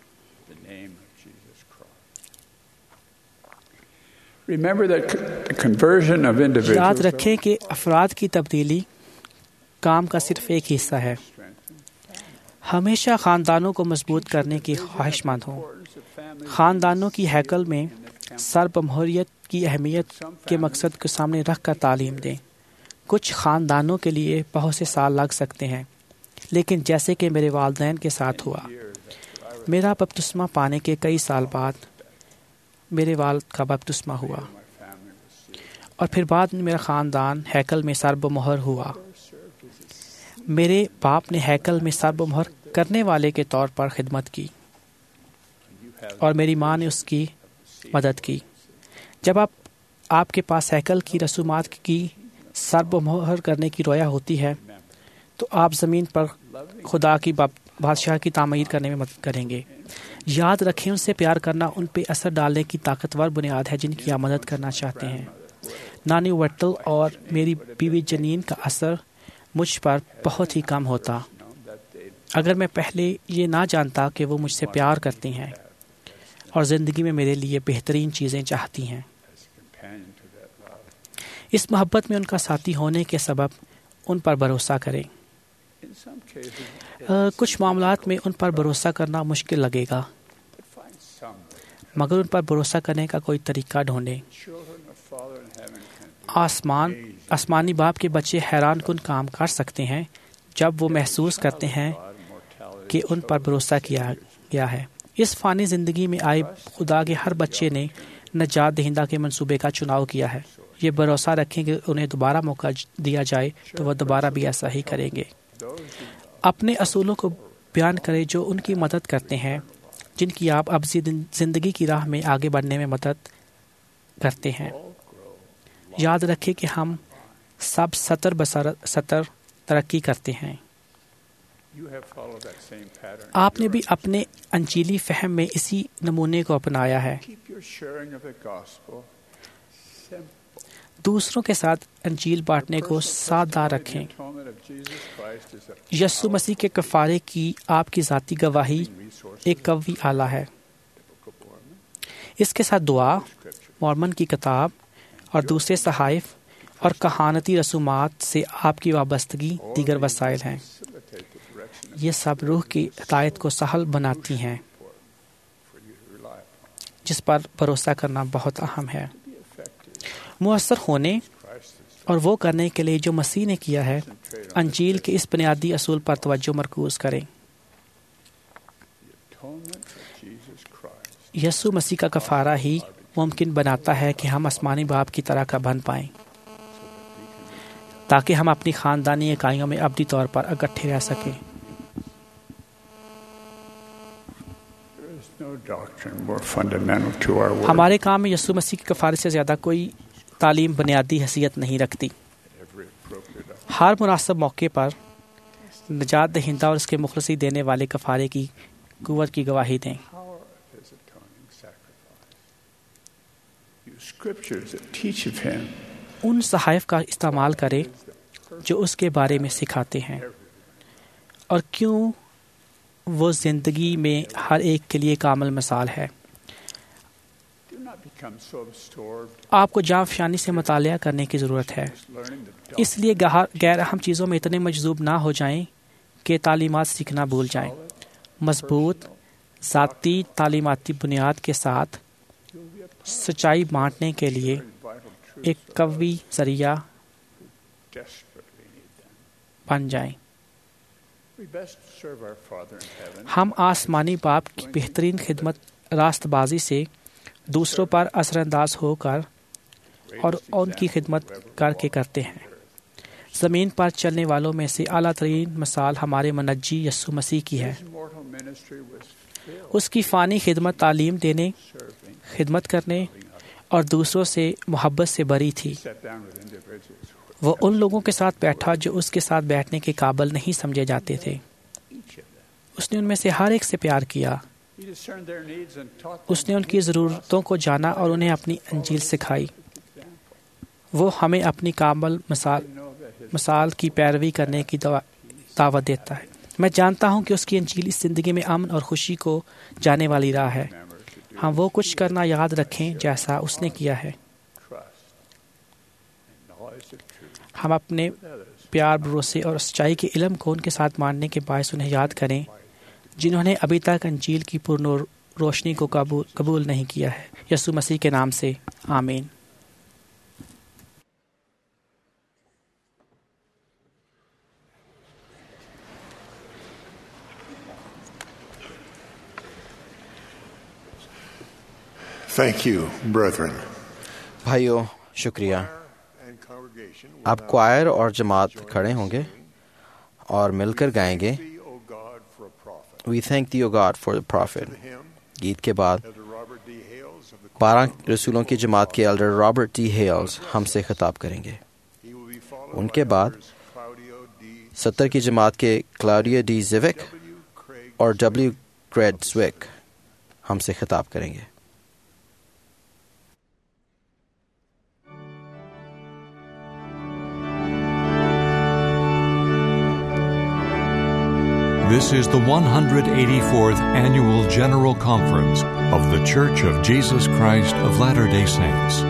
یاد رکھیں کہ افراد کی تبدیلی کام کا صرف ایک حصہ ہے۔ ہمیشہ خاندانوں کو مضبوط کرنے کی خواہش مند ہوں۔ خاندانوں کی ہیکل میں سربمہریت کی اہمیت کے مقصد کو سامنے رکھ کر تعلیم دیں۔ کچھ خاندانوں کے لیے بہت سے سال لگ سکتے ہیں، لیکن جیسے کہ میرے والدین کے ساتھ ہوا، میرا بپتسمہ پانے کے کئی سال بعد میرے والد کا بپتسمہ ہوا، اور پھر بعد میں میرا خاندان ہیکل میں سربمہر ہوا۔ میرے باپ نے ہیکل میں سربمہر کرنے والے کے طور پر خدمت کی، اور میری ماں نے اس کی مدد کی۔ جب آپ کے پاس ہیکل کی رسومات کی سربمہر کرنے کی رویا ہوتی ہے تو آپ زمین پر خدا کی بادشاہ کی تعمیر کرنے میں مدد کریں گے۔ یاد رکھیں ان سے پیار کرنا ان پہ اثر ڈالنے کی طاقتور بنیاد ہے جن کی آپ مدد کرنا چاہتے ہیں۔ نانی وٹل اور میری بیوی جنین کا اثر مجھ پر بہت ہی کم ہوتا اگر میں پہلے یہ نہ جانتا کہ وہ مجھ سے پیار کرتی ہیں اور زندگی میں میرے لیے بہترین چیزیں چاہتی ہیں۔ اس محبت میں ان کا ساتھی ہونے کے سبب ان پر بھروسہ کریں۔ کچھ معاملات میں ان پر بھروسہ کرنا مشکل لگے گا، مگر ان پر بھروسہ کرنے کا کوئی طریقہ ڈھونڈیں۔ آسمانی باپ کے بچے حیران کن کام کر سکتے ہیں جب وہ محسوس کرتے ہیں کہ ان پر بھروسہ کیا گیا ہے۔ اس فانی زندگی میں آئے خدا کے ہر بچے نے نجات دہندہ کے منصوبے کا چناؤ کیا ہے۔ یہ بھروسہ رکھیں کہ انہیں دوبارہ موقع دیا جائے تو وہ دوبارہ بھی ایسا ہی کریں گے۔ اپنے اصولوں کو بیان کریں جو ان کی مدد کرتے ہیں، جن کی آپ اب زندگی کی راہ میں آگے بڑھنے میں مدد کرتے ہیں۔ یاد رکھیں کہ ہم سب سطر بسطر ترقی کرتے ہیں۔ آپ نے بھی اپنے انجیلی فہم میں اسی نمونے کو اپنایا ہے۔ دوسروں کے ساتھ انجیل بانٹنے کو سادہ رکھیں۔ یسوع مسیح کے کفارے کی آپ کی ذاتی گواہی ایک قوی آلہ ہے۔ اس کے ساتھ دعا، مورمن کی کتاب اور دوسرے صحائف اور کہانتی رسومات سے آپ کی وابستگی دیگر وسائل ہیں۔ یہ سب روح کی ہدایت کو سہل بناتی ہیں، جس پر بھروسہ کرنا بہت اہم ہے۔ مؤثر ہونے اور وہ کرنے کے لیے جو مسیح نے کیا ہے، انجیل کے اس بنیادی اصول پر توجہ مرکوز کریں۔ یسوع مسیح کا کفارہ ہی ممکن بناتا ہے کہ ہم آسمانی باپ کی طرح کا بن پائیں، تاکہ ہم اپنی خاندانی اکائیوں میں ابدی طور پر اکٹھے رہ سکیں۔ ہمارے کام میں یسوع مسیح کے کفارے سے زیادہ کوئی تعلیم بنیادی حیثیت نہیں رکھتی۔ ہر مناسب موقع پر نجات دہندہ اور اس کے مخلصی دینے والے کفارے کی قوت کی گواہی دیں۔ ان صحائف کا استعمال کریں جو اس کے بارے میں سکھاتے ہیں، اور کیوں وہ زندگی میں ہر ایک کے لیے کامل مثال ہے۔ آپ کو جاں فشانی سے مطالعہ کرنے کی ضرورت ہے، اس لیے غیر اہم چیزوں میں اتنے مجذوب نہ ہو جائیں کہ تعلیمات سیکھنا بھول جائیں۔ مضبوط ذاتی تعلیماتی بنیاد کے ساتھ سچائی بانٹنے کے لیے ایک قوی ذریعہ بن جائیں۔ ہم آسمانی باپ کی بہترین خدمت راست بازی سے دوسروں پر اثر انداز ہو کر اور ان کی خدمت کر کے کرتے ہیں۔ زمین پر چلنے والوں میں سے اعلیٰ ترین مثال ہمارے منجی یسوع مسیح کی ہے۔ اس کی فانی خدمت تعلیم دینے، خدمت کرنے اور دوسروں سے محبت سے بری تھی۔ وہ ان لوگوں کے ساتھ بیٹھا جو اس کے ساتھ بیٹھنے کے قابل نہیں سمجھے جاتے تھے۔ اس نے ان میں سے ہر ایک سے پیار کیا۔ اس نے ان کی ضرورتوں کو جانا اور انہیں اپنی انجیل سکھائی۔ وہ ہمیں اپنی کامل مثال کی پیروی کرنے کی دعوت دیتا ہے۔ میں جانتا ہوں کہ اس کی انجیل اس زندگی میں امن اور خوشی کو جانے والی راہ ہے۔ ہم وہ کچھ کرنا یاد رکھیں جیسا اس نے کیا ہے۔ ہم اپنے پیار، بھروسے اور سچائی کے علم کو ان کے ساتھ ماننے کے باعث انہیں یاد کریں جنہوں نے ابھی تک انجیل کی پرنور روشنی کو قبول نہیں کیا ہے۔ یسوع مسیح کے نام سے آمین۔ Thank you, brethren. بھائیو شکریہ۔ اب کوائر اور جماعت کھڑے ہوں گے اور مل کر گائیں گے We thank thee, O God, for the prophet. گیت کے بعد 12 رسولوں کی جماعت کے ایلڈر رابرٹ ڈی ہیلز ہم سے خطاب کریں گے۔ ان کے بعد 70 کی جماعت کے کلاوڈیا ڈی زیوک اور ڈبلیو کریڈ زویک ہم سے خطاب کریں گے۔ This is the 184th Annual General Conference of The Church of Jesus Christ of Latter-day Saints.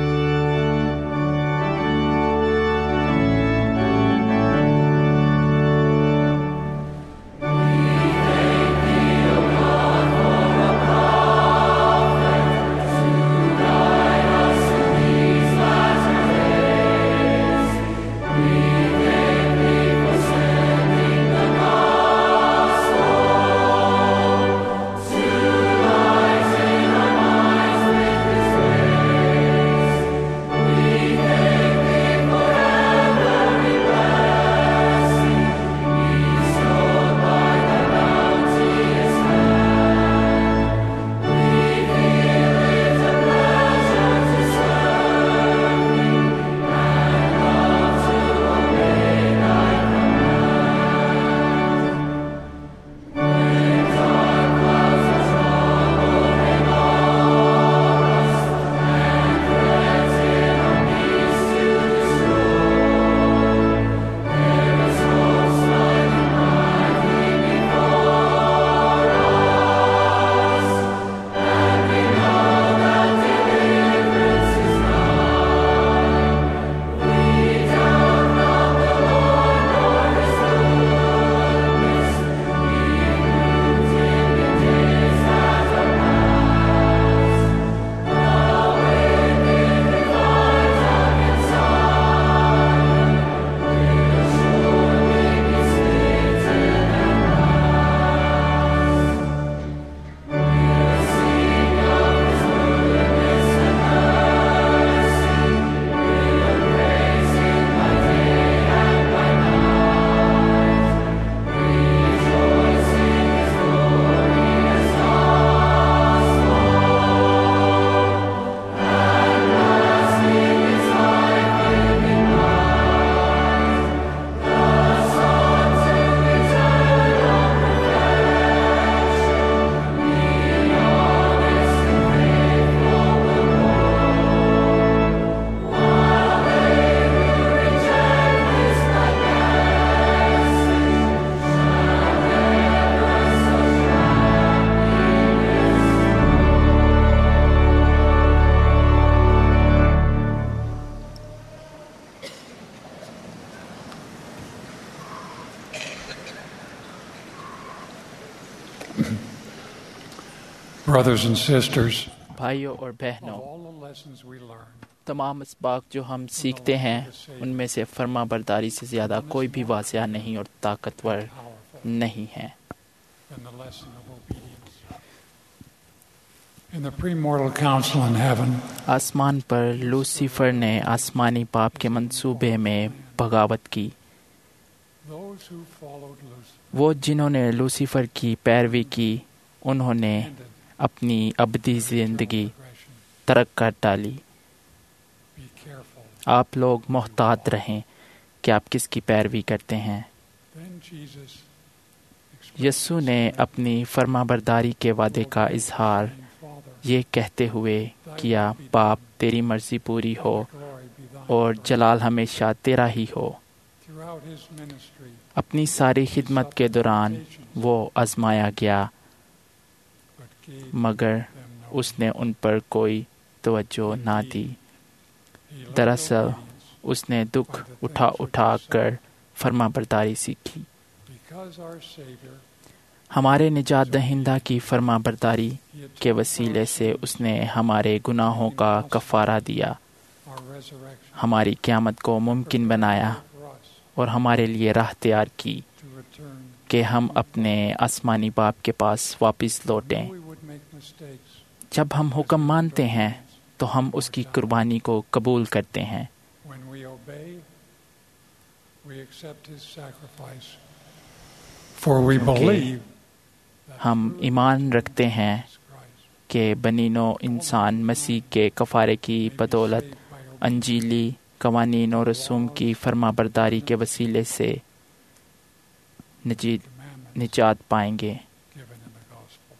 Brothers and sisters, بھائیوں اور بہنوں، of all the lessons we learn, تمام اسباق جو ہم سیکھتے ہیں ان میں سے فرما برداری سے زیادہ کوئی بھی واضح نہیں اور طاقتور نہیں ہے۔ than the lesson of obedience. In the premortal council in heaven, آسمان پر لوسیفر نے آسمانی پاپ کے منصوبے میں بغاوت کی۔ those who followed Lucifer وہ جنہوں نے لوسیفر کی پیروی کی انہوں نے اپنی ابدی زندگی ترک کر ڈالی۔ be careful. آپ لوگ محتاط رہیں کہ آپ کس کی پیروی کرتے ہیں۔ Then Jesus یسوع نے اپنی فرما برداری کے وعدے کا اظہار یہ کہتے ہوئے کیا، باپ تیری مرضی پوری ہو اور جلال ہمیشہ تیرا ہی ہو۔ throughout his ministry اپنی ساری خدمت کے دوران وہ آزمایا گیا but gave مگر them no اس نے ان پر کوئی توجہ نہ دی۔ He learned دراصل obedience اس نے دکھ اٹھا اٹھا کر فرما برداری سیکھی۔ because our Savior ہمارے نجات دہندہ کی فرما برداری کے وسیلے سے اس نے ہمارے گناہوں کا کفارہ دیا، our resurrection ہماری قیامت کو ممکن بنایا for us اور ہمارے لیے راہ تیار کی to return. کہ ہم اپنے آسمانی باپ کے پاس واپس لوٹیں۔ We would make mistakes. جب ہم حکم مانتے ہیں تو ہم اس کی قربانی کو قبول کرتے ہیں۔ When we obey, we accept his sacrifice. For we believe that ہم through ایمان رکھتے ہیں Jesus Christ, کہ بنی نوع انسان مسیح کے کفارے کی بدولت saved by obedience, انجیلی قوانین و رسوم کی فرما برداری کے وسیلے سے commandments نجات پائیں گے۔ given in the gospel.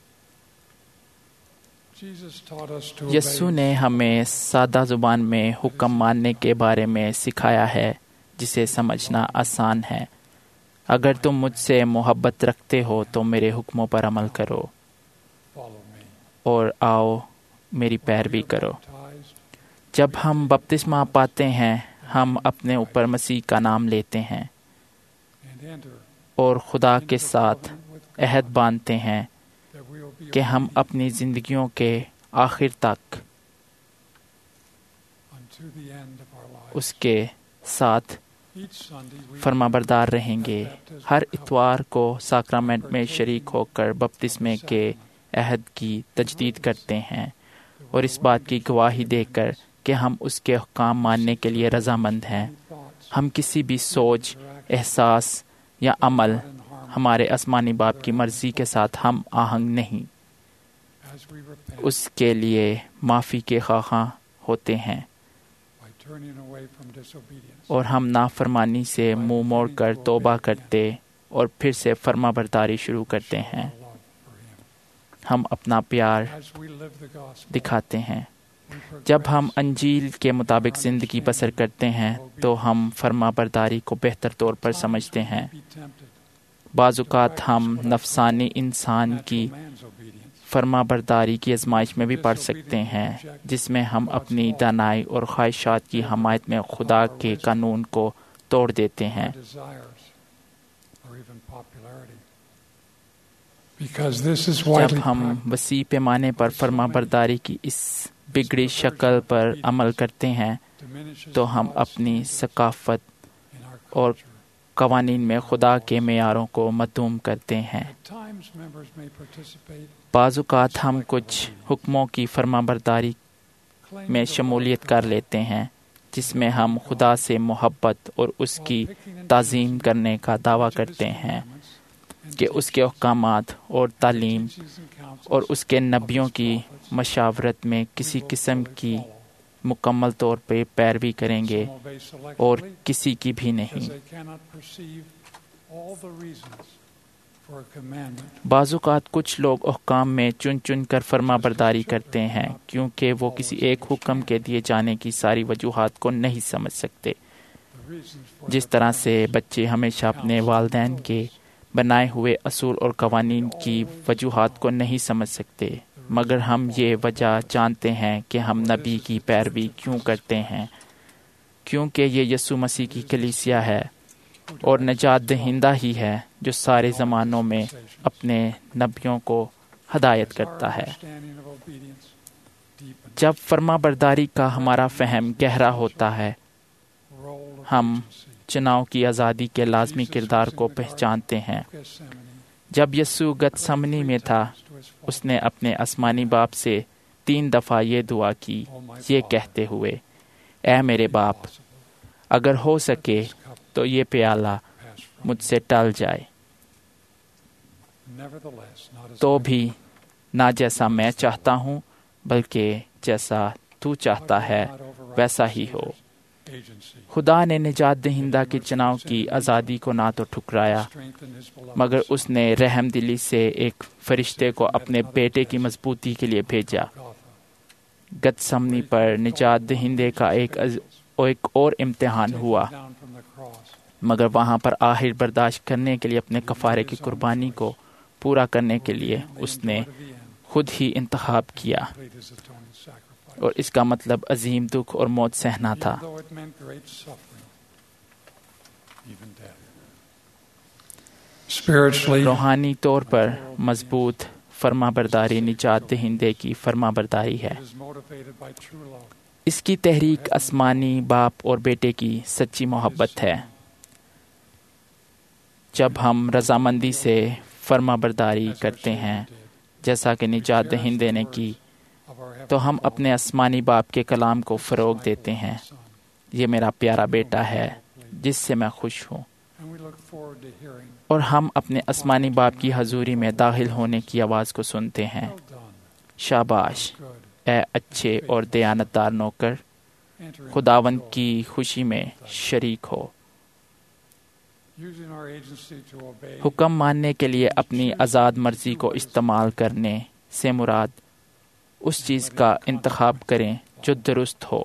Jesus taught us to یسوع obey. نے ہمیں سادہ زبان میں حکم ماننے کے بارے میں سکھایا ہے جسے سمجھنا آسان ہے۔ اگر تم مجھ سے محبت رکھتے ہو تو میرے حکموں پر عمل کرو Follow me. اور آؤ میری پیروی کرو۔ Baptized, جب ہم بپتسمہ پاتے ہیں ہم اپنے اوپر مسیح کا نام لیتے ہیں and enter اور خدا کے into ساتھ covenant with عہد God, باندھتے ہیں that we will be کہ ہم obedient اپنی زندگیوں کے آخر تک unto the end of our lives. اس کے ساتھ Each Sunday we فرما بردار رہیں گے۔ ہر اتوار کو ساکرامنٹ میں شریک ہو کر بپتسمے کے عہد کی تجدید کرتے ہیں اور اس بات کی گواہی دے کر کہ ہم اس کے حکام ماننے کے لیے رضامند ہیں۔ ہم کسی بھی سوچ، احساس یا عمل ہمارے آسمانی باپ کی مرضی کے ساتھ ہم آہنگ نہیں، as we repent اس کے لیے معافی کے خواہاں ہوتے ہیں by turning away from disobedience. اور ہم نافرمانی سے منہ موڑ کر توبہ کرتے اور پھر سے فرما برداری شروع کرتے ہیں۔ Our love for him. ہم اپنا پیار As we live the gospel, دکھاتے ہیں۔ we جب progress ہم انجیل کے مطابق زندگی بسر کرتے ہیں تو ہم فرما برداری کو بہتر طور پر سمجھتے ہیں۔ be tempted. بعض اوقات ہم نفسانی انسان کی Natural man's obedience. فرما برداری کی آزمائش میں بھی پڑ سکتے ہیں جس میں ہم اپنی دانائی اور خواہشات کی حمایت میں خدا کے قانون کو توڑ دیتے ہیں۔ Our desires, or even popularity. Because this is جب widely ہم practiced. وسیع پیمانے پر فرما برداری کی اس بگڑی شکل پر عمل کرتے ہیں diminishes تو ہم God's اپنی standard ثقافت in our اور culture. قوانین میں خدا کے معیاروں کو مدھوم کرتے ہیں۔ At times, members may participate, بعض اوقات ہم کچھ حکموں کی فرما برداری claim میں the شمولیت right کر لیتے ہیں جس میں ہم خدا سے محبت اور اس کی تعظیم کرنے کا دعویٰ کرتے ہیں کہ اس کے احکامات اور تعلیم اور اس کے نبیوں کی مشاورت میں کسی قسم کی مکمل طور پہ پیروی کریں گے اور کسی کی بھی نہیں۔ بعض اوقات کچھ لوگ احکام میں چن چن کر فرما برداری کرتے ہیں کیونکہ وہ کسی ایک حکم کے دیے جانے کی ساری وجوہات کو نہیں سمجھ سکتے۔ جس طرح سے بچے ہمیشہ اپنے والدین کے بنائے ہوئے اصول اور قوانین کی وجوہات کو نہیں سمجھ سکتے، مگر ہم یہ وجہ جانتے ہیں کہ ہم نبی کی پیروی کیوں کرتے ہیں، کیونکہ یہ یسوع مسیح کی کلیسیا ہے اور نجات دہندہ ہی ہے جو سارے زمانوں میں اپنے نبیوں کو ہدایت کرتا ہے۔ جب فرما برداری کا ہمارا فہم گہرا ہوتا ہے، ہم چناؤ کی آزادی کے لازمی کردار کو پہچانتے ہیں۔ جب یسوع گتسمنی میں تھا، اس نے اپنے آسمانی باپ سے 3 دفعہ یہ دعا کی، یہ کہتے ہوئے، اے میرے باپ، اگر ہو سکے تو یہ پیالہ مجھ سے ٹل جائے، تو بھی نہ جیسا میں چاہتا ہوں بلکہ جیسا تو چاہتا ہے ویسا ہی ہو۔ خدا نے نجات دہندہ کے چناؤ کی آزادی کو نہ تو ٹھکرایا، مگر اس نے رحم دلی سے ایک فرشتے کو اپنے بیٹے کی مضبوطی کے لیے بھیجا۔ گتسمنی پر نجات دہندے کا ایک اور امتحان ہوا، مگر وہاں پر آخر برداشت کرنے کے لیے اپنے کفارے کی قربانی کو پورا کرنے کے لیے اس نے خود ہی انتخاب کیا، اور اس کا مطلب عظیم دکھ اور موت سہنا تھا۔ روحانی طور پر مضبوط فرما برداری نجات دہندے کی فرما برداری ہے۔ اس کی تحریک آسمانی باپ اور بیٹے کی سچی محبت ہے۔ جب ہم رضامندی سے فرما برداری کرتے ہیں جیسا کہ نجات دہندے نے کی، تو ہم اپنے آسمانی باپ کے کلام کو فروغ دیتے ہیں، یہ میرا پیارا بیٹا ہے جس سے میں خوش ہوں، اور ہم اپنے آسمانی باپ کی حضوری میں داخل ہونے کی آواز کو سنتے ہیں، شاباش اے اچھے اور دیانتدار نوکر، خداوند کی خوشی میں شریک ہو۔ حکم ماننے کے لیے اپنی آزاد مرضی کو استعمال کرنے سے مراد اس چیز کا انتخاب کریں جو درست ہو۔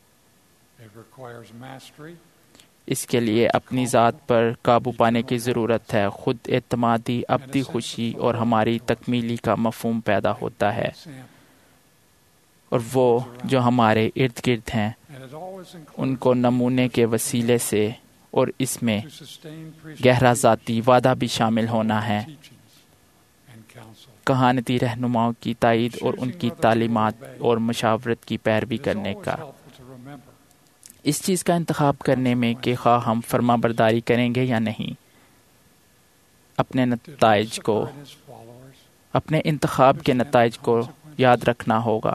اس کے لیے اپنی ذات پر قابو پانے کی ضرورت ہے۔ خود اعتمادی، ابدی خوشی اور ہماری تکمیلی کا مفہوم پیدا ہوتا ہے، اور وہ جو ہمارے ارد گرد ہیں ان کو نمونے کے وسیلے سے، اور اس میں گہرا ذاتی وعدہ بھی شامل ہونا ہے، کہانتی رہنماؤں کی تائید اور ان کی تعلیمات اور مشاورت کی پیروی کرنے کا۔ اس چیز کا انتخاب کرنے میں کہ خواہ ہم فرما برداری کریں گے یا نہیں، اپنے نتائج کو، اپنے انتخاب کے نتائج کو یاد رکھنا ہوگا۔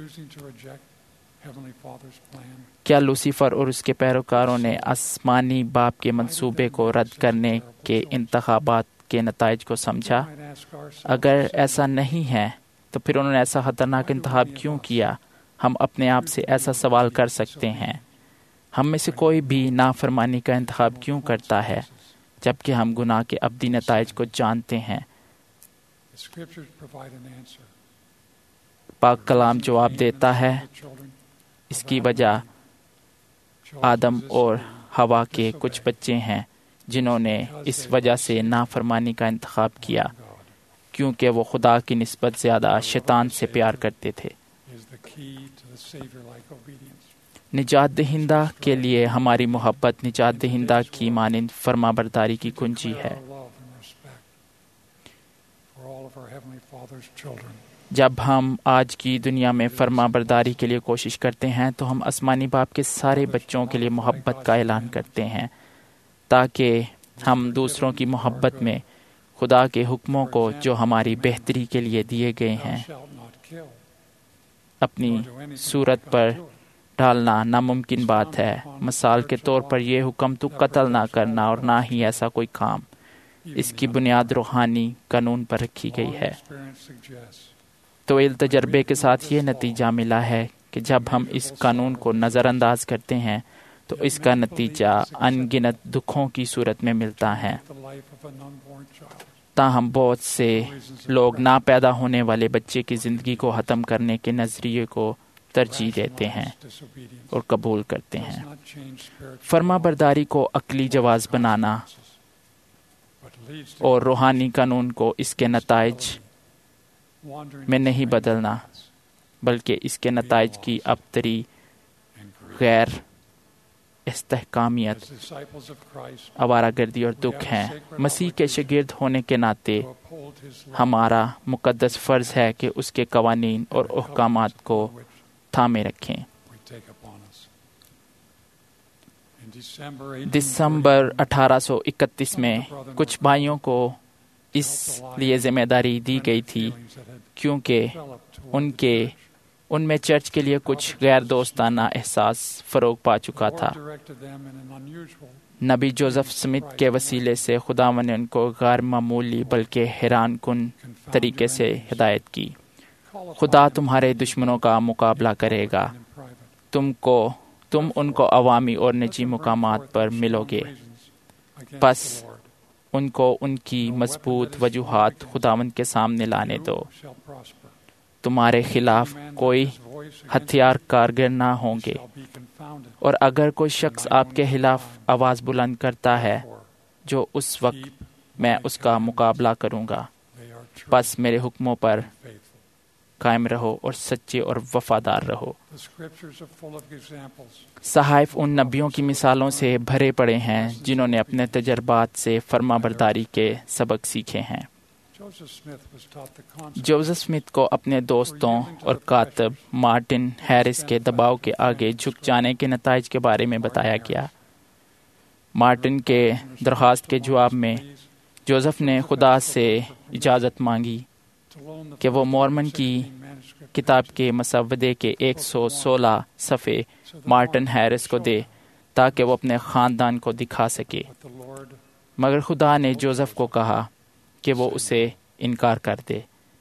کیا لوسیفر اور اس کے پیروکاروں نے آسمانی باپ کے منصوبے کو رد کرنے کے انتخابات کے نتائج کو سمجھا؟ اگر ایسا نہیں ہے تو پھر انہوں نے ایسا خطرناک انتخاب کیوں کیا؟ ہم اپنے آپ سے ایسا سوال کر سکتے ہیں، ہم میں سے کوئی بھی نافرمانی کا انتخاب کیوں کرتا ہے جبکہ ہم گناہ کے ابدی نتائج کو جانتے ہیں؟ پاک کلام جواب دیتا ہے، اس کی وجہ آدم اور حوا کے کچھ بچے ہیں جنہوں نے اس وجہ سے نافرمانی کا انتخاب کیا، کیونکہ وہ خدا کی نسبت زیادہ شیطان سے پیار کرتے تھے۔ نجات دہندہ کے لیے ہماری محبت نجات دہندہ کی مانند فرما برداری کی کنجی ہے۔ جب ہم آج کی دنیا میں فرما برداری کے لیے کوشش کرتے ہیں تو ہم آسمانی باپ کے سارے بچوں کے لیے محبت کا اعلان کرتے ہیں، تاکہ ہم دوسروں کی محبت میں خدا کے حکموں کو جو ہماری بہتری کے لیے دیے گئے ہیں اپنی صورت پر ڈالنا ناممکن بات ہے۔ مثال کے طور پر یہ حکم تو قتل نہ کرنا اور نہ ہی ایسا کوئی کام، اس کی بنیاد روحانی قانون پر رکھی گئی ہے۔ طویل تجربے کے ساتھ یہ نتیجہ ملا ہے کہ جب ہم اس قانون کو نظر انداز کرتے ہیں تو اس کا نتیجہ ان گنت دکھوں کی صورت میں ملتا ہے۔ تاہم بہت سے لوگ نہ پیدا ہونے والے بچے کی زندگی کو ختم کرنے کے نظریے کو ترجیح دیتے ہیں اور قبول کرتے ہیں۔ فرما برداری کو عقلی جواز بنانا اور روحانی قانون کو اس کے نتائج میں نہیں بدلنا، بلکہ اس کے نتائج کی ابتری غیر استحکامیت، آوارہ گردی اور دکھ ہیں۔ مسیح کے شاگرد ہونے کے ناطے ہمارا مقدس فرض ہے کہ اس کے قوانین اور احکامات کو تھامے رکھیں۔ دسمبر 1831 میں کچھ بھائیوں کو اس لیے ذمہ داری دی گئی تھی کیونکہ ان میں چرچ کے لیے کچھ غیر دوستانہ احساس فروغ پا چکا تھا۔ نبی جوزف سمتھ کے وسیلے سے خداوند نے ان کو غیر معمولی بلکہ حیران کن طریقے سے ہدایت کی۔ خدا تمہارے دشمنوں کا مقابلہ کرے گا، تم ان کو عوامی اور نجی مقامات پر ملو گے، پس ان کو ان کی مضبوط وجوہات خداوند کے سامنے لانے دو۔ تمہارے خلاف کوئی ہتھیار کارگر نہ ہوں گے، اور اگر کوئی شخص آپ کے خلاف آواز بلند کرتا ہے جو اس وقت میں اس کا مقابلہ کروں گا۔ بس میرے حکموں پر قائم رہو اور سچے اور وفادار رہو۔ صحائف ان نبیوں کی مثالوں سے بھرے پڑے ہیں جنہوں نے اپنے تجربات سے فرما برداری کے سبق سیکھے ہیں۔ جوزف سمتھ کو اپنے دوستوں اور کاتب مارٹن ہیرس کے دباؤ کے آگے جھک جانے کے نتائج کے بارے میں بتایا گیا۔ مارٹن کے درخواست کے جواب میں جوزف نے خدا سے اجازت مانگی کہ وہ مورمن کی کتاب کے مسودے کے 116 صفحے مارٹن ہیرس کو دے تاکہ وہ اپنے خاندان کو دکھا سکے، مگر خدا نے جوزف کو کہا کہ وہ اسے انکار کر دے۔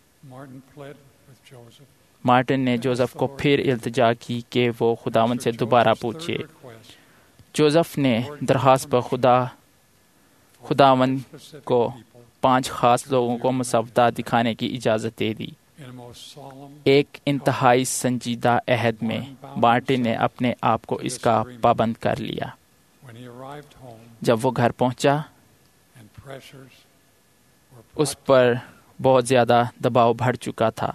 مارٹن نے جوزف کو پھر التجا کی کہ وہ خداوند سے دوبارہ پوچھے۔ جوزف نے درخواست پر خداوند کو 5 خاص لوگوں کو مسودہ دکھانے کی اجازت دے دی۔ ایک انتہائی سنجیدہ عہد میں مارٹن نے اپنے آپ کو اس کا پابند کر لیا۔ جب وہ گھر پہنچا، اس پر بہت زیادہ دباؤ بڑھ چکا تھا،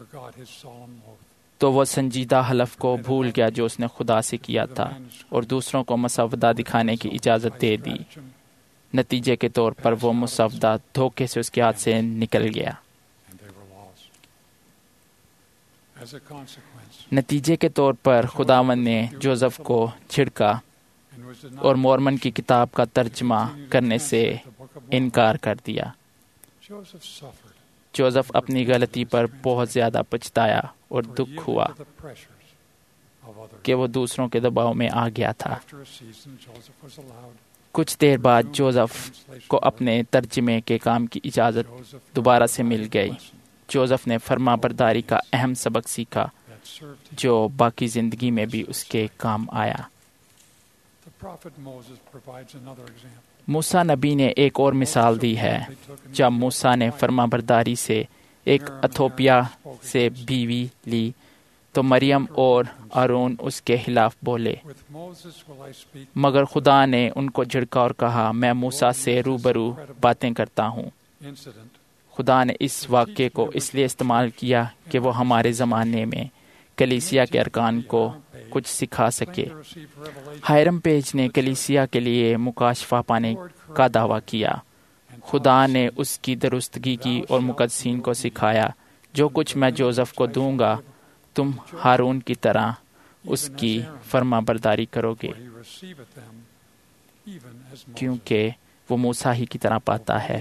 تو وہ سنجیدہ حلف کو بھول گیا جو اس نے خدا سے کیا تھا اور دوسروں کو مسودہ دکھانے کی اجازت دے دی۔ نتیجے کے طور پر وہ مسودہ دھوکے سے اس کے ہاتھ سے نکل گیا۔ نتیجے کے طور پر خداوند نے جوزف کو جھڑکا اور مورمن کی کتاب کا ترجمہ کرنے سے انکار کر دیا۔ جوزف اپنی غلطی پر بہت زیادہ پچھتایا اور دکھ ہوا کہ وہ دوسروں کے دباؤ میں آ گیا تھا۔ کچھ دیر بعد جوزف کو اپنے ترجمے کے کام کی اجازت دوبارہ سے مل گئی۔ جوزف نے فرما برداری کا اہم سبق سیکھا جو باقی زندگی میں بھی اس کے کام آیا۔ موسیٰ نبی نے ایک اور مثال دی ہے۔ جب موسیٰ نے فرما برداری سے ایک اتھوپیا سے بیوی لی تو مریم اور ہارون اس کے خلاف بولے، مگر خدا نے ان کو جھڑکا اور کہا، میں موسیٰ سے روبرو باتیں کرتا ہوں۔ خدا نے اس واقعے کو اس لیے استعمال کیا کہ وہ ہمارے زمانے میں کلیسیا کے ارکان کو کچھ سکھا سکے۔ ہائرم پیج نے کلیسیا کے لیے مکاشفہ پانے کا دعویٰ کیا۔ خدا نے اس کی درستگی کی اور مقدسین کو سکھایا، جو کچھ میں جوزف کو دوں گا تم ہارون کی طرح اس کی فرما برداری کرو گے، کیونکہ وہ موسیٰ ہی کی طرح پاتا ہے۔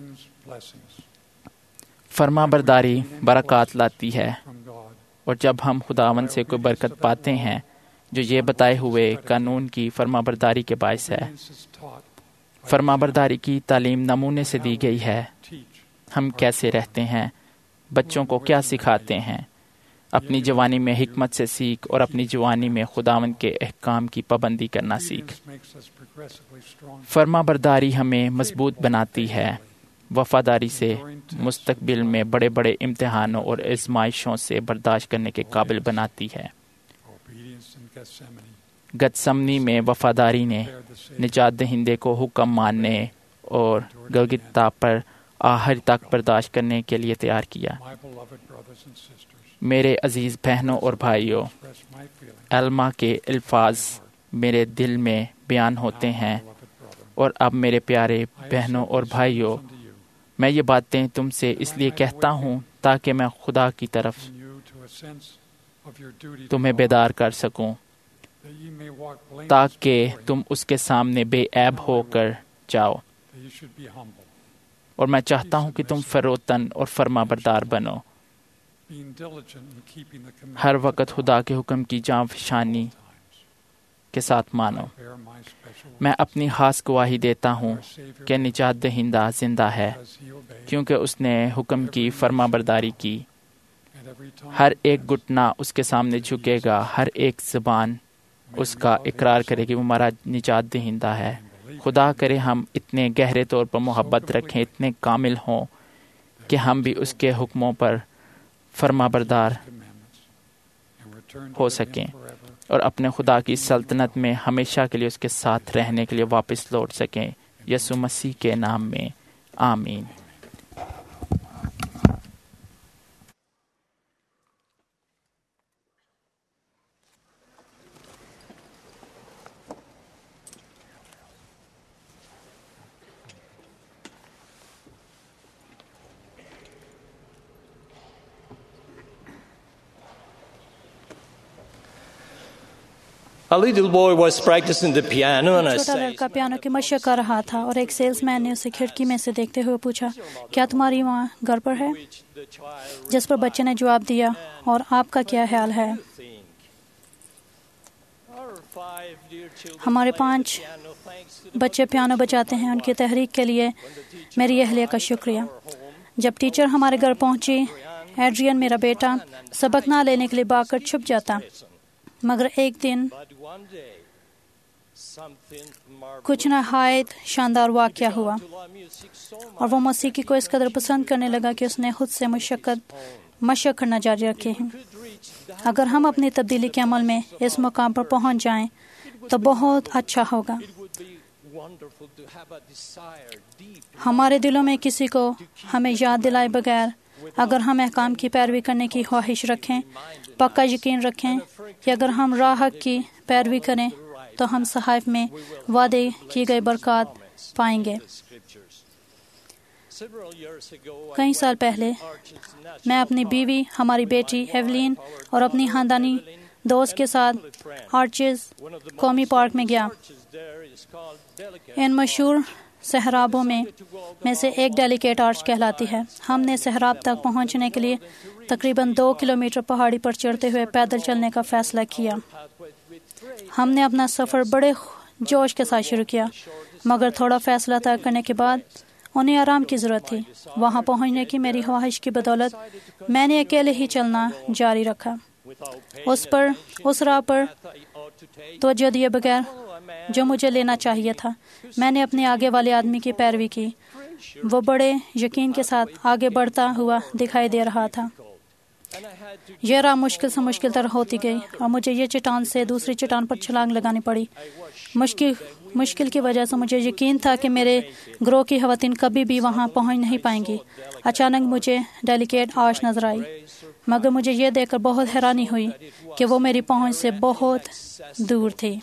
فرما برداری برکات لاتی ہے، اور جب ہم خداوند سے کوئی برکت پاتے ہیں جو یہ بتائے ہوئے قانون کی فرما برداری کے باعث ہے۔ فرما برداری کی تعلیم نمونے سے دی گئی ہے۔ ہم کیسے رہتے ہیں، بچوں کو کیا سکھاتے ہیں۔ اپنی جوانی میں حکمت سے سیکھ اور اپنی جوانی میں خداوند کے احکام کی پابندی کرنا سیکھ۔ فرما برداری ہمیں مضبوط بناتی ہے، وفاداری سے مستقبل میں بڑے بڑے امتحانوں اور آزمائشوں سے برداشت کرنے کے قابل بناتی ہے۔ گتسمنی میں وفاداری نے نجات دہندے کو حکم ماننے اور گلگتا پر آخر تک برداشت کرنے کے لیے تیار کیا۔ میرے عزیز بہنوں اور بھائیوں، علما کے الفاظ میرے دل میں بیان ہوتے ہیں، اور اب میرے پیارے بہنوں اور بھائیوں، میں یہ باتیں تم سے اس لیے کہتا ہوں تاکہ میں خدا کی طرف تمہیں بیدار کر سکوں، تاکہ تم اس کے سامنے بے عیب ہو کر جاؤ۔ اور میں چاہتا ہوں کہ تم فروتن اور فرما بردار بنو، ہر وقت خدا کے حکم کی جاں فشانی کے ساتھ مانو۔ میں اپنی خاص گواہی دیتا ہوں کہ نجات دہندہ زندہ ہے، کیونکہ اس نے حکم کی فرما برداری کی۔ ہر ایک گھٹنا اس کے سامنے جھکے گا، ہر ایک زبان اس کا اقرار کرے گی وہ ہمارا نجات دہندہ ہے۔ خدا کرے ہم اتنے گہرے طور پر محبت رکھیں، اتنے کامل ہوں کہ ہم بھی اس کے حکموں پر فرما بردار ہو سکیں اور اپنے خدا کی سلطنت میں ہمیشہ کے لیے اس کے ساتھ رہنے کے لیے واپس لوٹ سکیں۔ یسوع مسیح کے نام میں آمین۔ چھوٹا لڑکا پیانو کی مشق کر رہا تھا اور ایک سیلز مین نے اسے کھڑکی میں سے دیکھتے ہوئے پوچھا، کیا تمہاری ماں گھر پر ہے؟ جس پر بچے نے جواب دیا، اور آپ کا کیا خیال ہے؟ ہمارے 5 بچے پیانو بجاتے ہیں، ان کی تحریک کے لیے میری اہلیہ کا شکریہ۔ جب ٹیچر ہمارے گھر پہنچی، ایڈرین میرا بیٹا سبق نہ لینے کے لیے بھاگ کر چھپ جاتا، مگر ایک دن کچھ نہایت شاندار واقعہ ہوا، اور وہ موسیقی کو اس قدر پسند کرنے لگا کہ اس نے خود سے مشق کرنا جاری رکھی ہے۔ اگر ہم اپنی تبدیلی کے عمل میں اس مقام پر پہنچ جائیں تو بہت اچھا ہوگا۔ ہمارے دلوں میں کسی کو ہمیں یاد دلائے بغیر اگر ہم احکام کی پیروی کرنے کی خواہش رکھیں، پکا یقین رکھیں کہ اگر ہم راہ حق کی پیروی کریں تو ہم صحائف میں وعدے کیے گئے برکات پائیں گے۔ کئی سال پہلے میں اپنی بیوی، ہماری بیٹی ایولین اور اپنی خاندانی دوست کے ساتھ آرچز قومی پارک میں گیا۔ ان مشہور صحرابوں میں سے ایک ڈیلیکیٹ آرچ کہلاتی ہے۔ ہم نے صحراب تک پہنچنے کے لیے تقریباً 2 کلومیٹر پہاڑی پر چڑھتے ہوئے پیدل چلنے کا فیصلہ کیا۔ ہم نے اپنا سفر بڑے جوش کے ساتھ شروع کیا، مگر تھوڑا فیصلہ طے کرنے کے بعد انہیں آرام کی ضرورت تھی۔ وہاں پہنچنے کی میری خواہش کی بدولت میں نے اکیلے ہی چلنا جاری رکھا، اس راہ پر توجہ دیے بغیر جو مجھے لینا چاہیے تھا۔ میں نے اپنے آگے والے آدمی کی پیروی کی۔ وہ بڑے یقین کے ساتھ آگے بڑھتا ہوا دکھائی دے رہا تھا۔ یہ راہ مشکل سے مشکل تر ہوتی گئی اور مجھے یہ چٹان سے دوسری چٹان پر چھلانگ لگانی پڑی۔ مشکل کی وجہ سے مجھے یقین تھا کہ میرے گروہ کی خواتین کبھی بھی وہاں پہنچ نہیں پائیں گی۔ اچانک مجھے ڈیلیکیٹ آرچ نظر آئی، مگر مجھے یہ دیکھ کر بہت حیرانی ہوئی کہ وہ میری پہنچ سے بہت دور تھی۔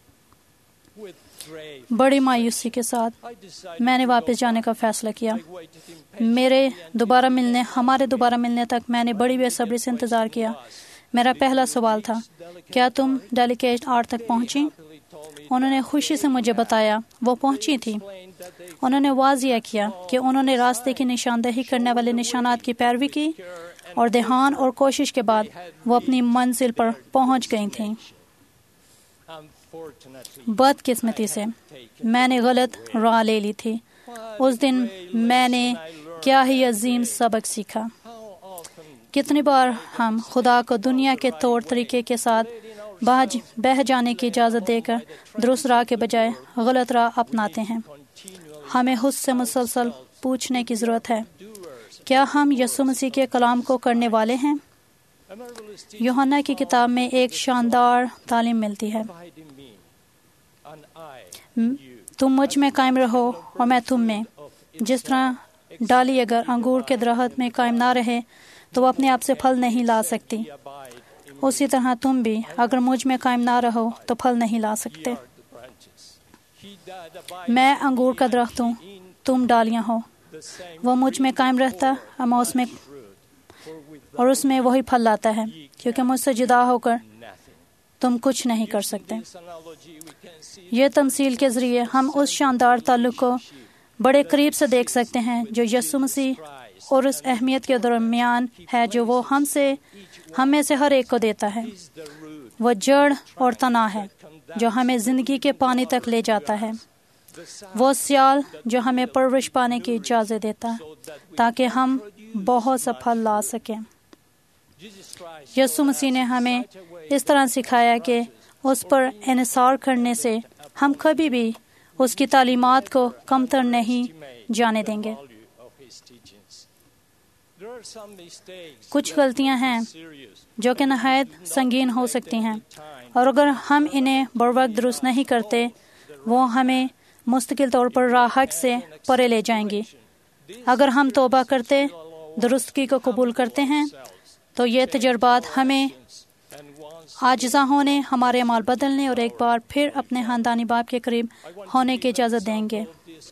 بڑی مایوسی کے ساتھ میں نے واپس جانے کا فیصلہ کیا۔ ہمارے دوبارہ ملنے تک میں نے بڑی بے صبری سے انتظار کیا۔ میرا پہلا سوال تھا، کیا تم ڈیلیکیٹ آرچ تک پہنچی؟ انہوں نے خوشی سے مجھے بتایا وہ پہنچی تھی۔ انہوں نے واضح کیا کہ انہوں نے راستے کی نشاندہی کرنے والے نشانات کی پیروی کی اور دھیان اور کوشش کے بعد وہ اپنی منزل پر پہنچ گئی تھیں۔ بدقسمتی سے میں نے غلط راہ لے لی تھی۔ اس دن میں نے کیا ہی عظیم سبق سیکھا۔ کتنی بار ہم خدا کو دنیا کے طور طریقے کے ساتھ بہہ جانے کی اجازت دے کر درست راہ کے بجائے غلط راہ اپناتے ہیں۔ ہمیں خود سے مسلسل پوچھنے کی ضرورت ہے، کیا ہم یسوع مسیح کے کلام کو کرنے والے ہیں؟ یوحنا کی کتاب میں ایک شاندار تعلیم ملتی ہے، تم مجھ میں قائم رہو اور میں تم میں۔ جس طرح ڈالی اگر انگور کے درخت میں قائم نہ رہے تو وہ اپنے آپ سے پھل نہیں لا سکتی، اسی طرح تم بھی اگر مجھ میں قائم نہ رہو تو پھل نہیں لا سکتے۔ میں انگور کا درخت ہوں، تم ڈالیاں ہو۔ وہ مجھ میں قائم رہتا میں اس میں وہی پھل لاتا ہے، کیونکہ مجھ سے جدا ہو کر تم کچھ نہیں کر سکتے۔ یہ تمثیل کے ذریعے ہم اس شاندار تعلق کو بڑے قریب سے دیکھ سکتے ہیں جو یسوع مسیح اور اس اہمیت کے درمیان ہے جو وہ ہم میں سے ہر ایک کو دیتا ہے۔ وہ جڑ اور تنا ہے جو ہمیں زندگی کے پانی تک لے جاتا ہے۔ وہ سیال جو ہمیں پرورش پانے کی اجازت دیتا ہے تاکہ ہم بہت سا پھل لا سکیں۔ یسوع مسیح نے ہمیں اس طرح سکھایا کہ اس پر انحصار کرنے سے ہم کبھی بھی اس کی تعلیمات کو کمتر نہیں جانے دیں گے۔ کچھ غلطیاں ہیں جو کہ نہایت سنگین ہو سکتی ہیں، اور اگر ہم انہیں بروقت درست نہیں کرتے وہ ہمیں مستقل طور پر راہ حق سے پرے لے جائیں گی۔ اگر ہم توبہ کرتے، درستگی کو قبول کرتے ہیں، تو یہ تجربات ہمیں عاجزہ ہونے، ہمارے اعمال بدلنے اور ایک بار پھر اپنے خاندانی باپ کے قریب ہونے کی اجازت دیں گے۔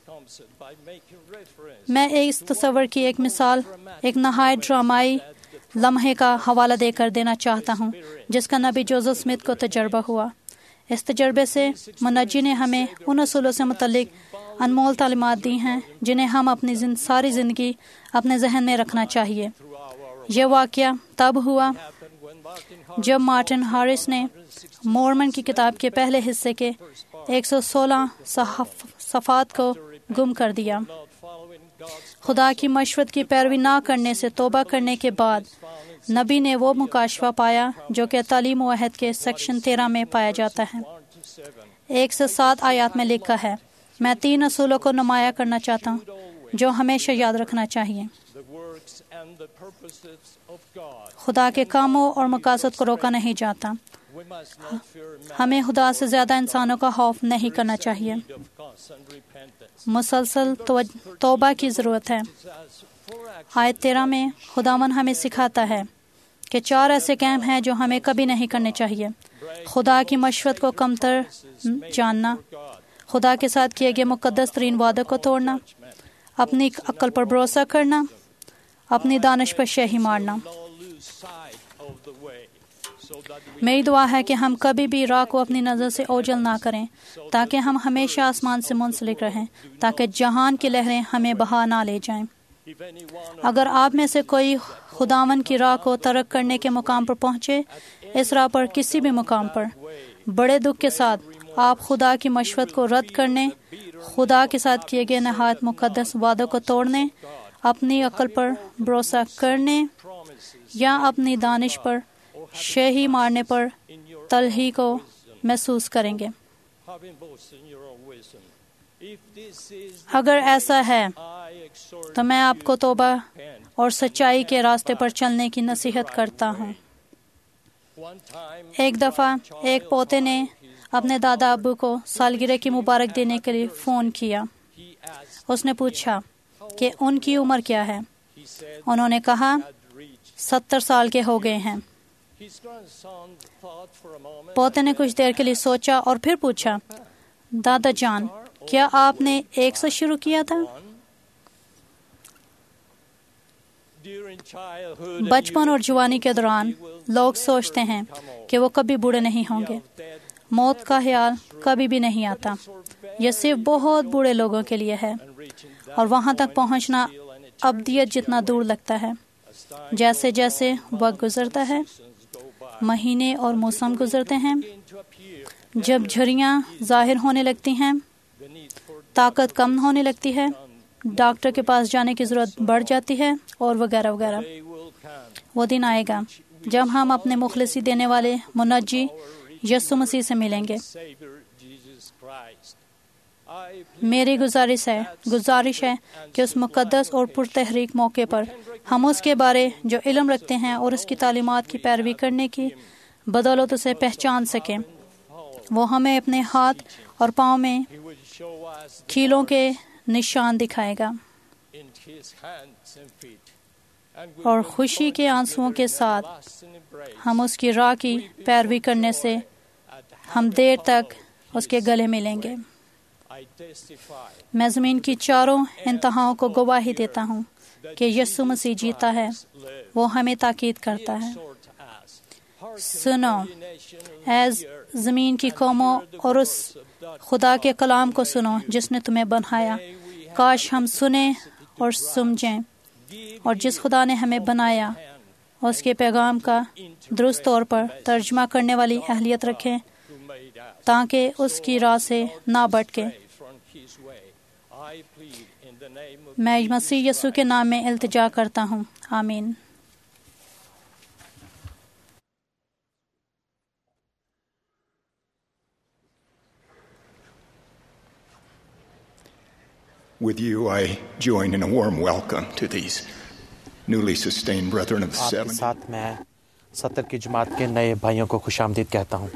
میں اس تصور کی ایک مثال ایک نہایت ڈرامائی لمحے کا حوالہ دے کر دینا چاہتا ہوں جس کا نبی جوزف اسمتھ کو تجربہ ہوا۔ اس تجربے سے منجی نے ہمیں ان اصولوں سے متعلق انمول تعلیمات دی ہیں جنہیں ہم اپنی ساری زندگی اپنے ذہن میں رکھنا چاہیے۔ یہ واقعہ تب ہوا جب مارٹن ہارس نے مورمن کی کتاب کے پہلے حصے کے 116 صفحات کو گم کر دیا۔ خدا کی مشورت کی پیروی نہ کرنے سے توبہ کرنے کے بعد نبی نے وہ مکاشفہ پایا جو کہ تعلیم و عہد کے سیکشن 13 میں پایا جاتا ہے۔ 1 سے 7 آیات میں لکھا ہے، میں 3 اصولوں کو نمایاں کرنا چاہتا ہوں جو ہمیشہ یاد رکھنا چاہیے۔ خدا کے کاموں اور مقاصد کو روکا نہیں جاتا۔ ہمیں خدا سے زیادہ انسانوں کا خوف نہیں کرنا چاہیے۔ مسلسل توبہ کی ضرورت ہے۔ آیت 13 میں خداوند ہمیں سکھاتا ہے کہ 4 ایسے کام ہیں جو ہمیں کبھی نہیں کرنے چاہیے۔ خدا کی مشورت کو کمتر جاننا، خدا کے ساتھ کیے گئے مقدس ترین وعدوں کو توڑنا، اپنی عقل پر بھروسہ کرنا، اپنی دانش پر شہی مارنا۔ میری دعا ہے کہ ہم کبھی بھی راہ کو اپنی نظر سے اوجھل نہ کریں تاکہ ہم ہمیشہ آسمان سے منسلک رہیں، تاکہ جہان کی لہریں ہمیں بہا نہ لے جائیں۔ اگر آپ میں سے کوئی خداوند کی راہ کو ترک کرنے کے مقام پر پہنچے، اس راہ پر کسی بھی مقام پر بڑے دکھ کے ساتھ آپ خدا کی مشورت کو رد کرنے، خدا کے ساتھ کیے گئے نہایت مقدس وعدوں کو توڑنے، اپنی عقل پر بھروسہ کرنے یا اپنی دانش پر شہی مارنے پر تلخی کو محسوس کریں گے۔ اگر ایسا ہے تو میں آپ کو توبہ اور سچائی کے راستے پر چلنے کی نصیحت کرتا ہوں۔ ایک دفعہ ایک پوتے نے اپنے دادا ابو کو سالگرہ کی مبارک دینے کے لیے فون کیا۔ اس نے پوچھا کہ ان کی عمر کیا ہے۔ انہوں نے کہا 70 سال کے ہو گئے ہیں۔ پوتے نے کچھ دیر کے لیے سوچا اور پھر پوچھا، دادا جان، کیا آپ نے 1 سے شروع کیا تھا؟ بچپن اور جوانی کے دوران لوگ سوچتے ہیں کہ وہ کبھی بوڑھے نہیں ہوں گے۔ موت کا خیال کبھی بھی نہیں آتا۔ یہ صرف بہت بوڑھے لوگوں کے لیے ہے، اور وہاں تک پہنچنا ابدیت جتنا دور لگتا ہے۔ جیسے جیسے وقت گزرتا ہے، مہینے اور موسم گزرتے ہیں، جب جھریاں ظاہر ہونے لگتی ہیں، طاقت کم ہونے لگتی ہے، ڈاکٹر کے پاس جانے کی ضرورت بڑھ جاتی ہے، اور وغیرہ وغیرہ۔ وہ دن آئے گا جب ہم اپنے مخلصی دینے والے منجی یسوع مسیح سے ملیں گے۔ میری گزارش ہے کہ اس مقدس اور پرتحریک موقع پر ہم اس کے بارے جو علم رکھتے ہیں اور اس کی تعلیمات کی پیروی کرنے کی بدولت اسے پہچان سکیں۔ وہ ہمیں اپنے ہاتھ اور پاؤں میں کیلوں کے نشان دکھائے گا، اور خوشی کے آنسوؤں کے ساتھ ہم اس کی راہ کی پیروی کرنے سے ہم دیر تک اس کے گلے ملیں گے۔ میں زمین کی چاروں انتہاؤں کو گواہی دیتا ہوں کہ یسوع مسیح جیتا ہے. وہ ہمیں تاکید کرتا ہے. سنو اے زمین کی قوموں اور اس خدا کے کلام کو سنو جس نے تمہیں بنایا. کاش ہم سنیں اور سمجھیں اور جس خدا نے ہمیں بنایا اس کے پیغام کا درست طور پر ترجمہ کرنے والی اہلیت رکھیں تاکہ اس کی راہ سے نہ بھٹکیں. میں مسیح یسوع کے نام میں التجا کرتا ہوں. آمین. With you, I join in a warm welcome to these newly sustained brethren of the آپ کے ساتھ میں 70 کی جماعت کے نئے بھائیوں کو خوش آمدید کہتا ہوں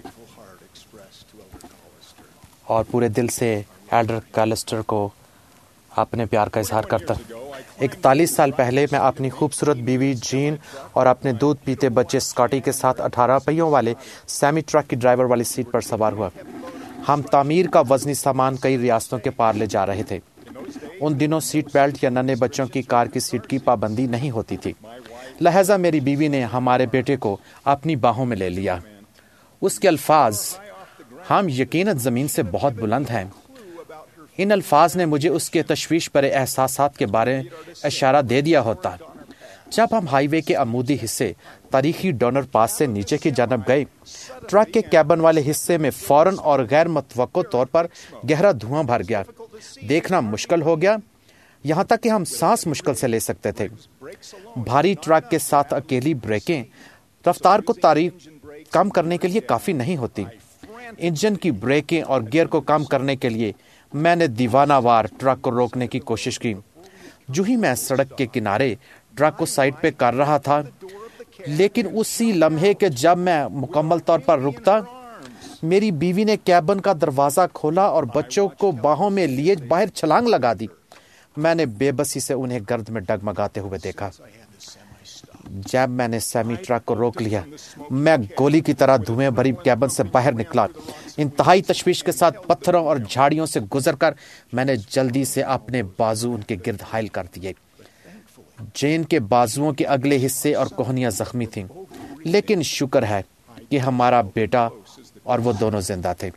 اور پورے دل سے ایلڈر کالسٹر کو اپنے پیار کا اظہار کرتا ہوں. 41 سال پہلے میں اپنی خوبصورت بیوی جین اور اپنے دودھ پیتے بچے اسکاٹی کے ساتھ 18 پہیوں والے سیمی ٹرک کی ڈرائیور والی سیٹ پر سوار ہوا. ہم تعمیر کا وزنی سامان کئی ریاستوں کے پار لے جا رہے تھے. ان دنوں سیٹ بیلٹ یا ننھے بچوں کی کار کی سیٹ کی پابندی نہیں ہوتی تھی، لہذا میری بیوی نے ہمارے بیٹے کو اپنی باہوں میں لے لیا. اس کے الفاظ ہم یقیناً زمین سے بہت بلند ہیں. ان الفاظ نے مجھے اس کے تشویش بھرے احساسات کے بارے میں اشارہ دے دیا ہوتا. جب ہم ہائی وے کے عمودی حصے تاریخی ڈونر پاس سے نیچے کی جانب گئے، ٹرک کے کیبن والے حصے میں فوراً اور غیر متوقع طور پر گہرا دھواں بھر گیا. دیکھنا مشکل ہو گیا، یہاں تک کہ ہم سانس مشکل سے لے سکتے تھے. بھاری ٹرک کے ساتھ اکیلی بریکیں رفتار کو کم کرنے کے لیے کافی نہیں ہوتی. انجن کی بریکیں اور گیئر کو کم کرنے کے لیے میں نے دیوانہ وار ٹرک کو روکنے کی کوشش کی. جو ہی میں سڑک کے کنارے ٹرک کو سائڈ پہ کر رہا تھا، لیکن اسی لمحے کہ جب میں مکمل طور پر رکتا، میری بیوی نے کیبن کا دروازہ کھولا اور بچوں کو باہوں میں لیے باہر چھلانگ لگا دی. میں نے بے بسی سے انہیں گرد میں ڈگمگاتے ہوئے دیکھا. جب میں نے سیمی ٹرک کو روک لیا، میں گولی کی طرح دھوئیں بھری کیبن سے باہر نکلا. انتہائی تشویش کے ساتھ پتھروں اور جھاڑیوں سے گزر کر میں نے جلدی سے اپنے بازو ان کے گرد حائل کر دیے. جین کے بازوؤں کے اگلے حصے اور کوہنیاں زخمی تھیں، لیکن شکر ہے کہ ہمارا بیٹا اور وہ دونوں زندہ تھے.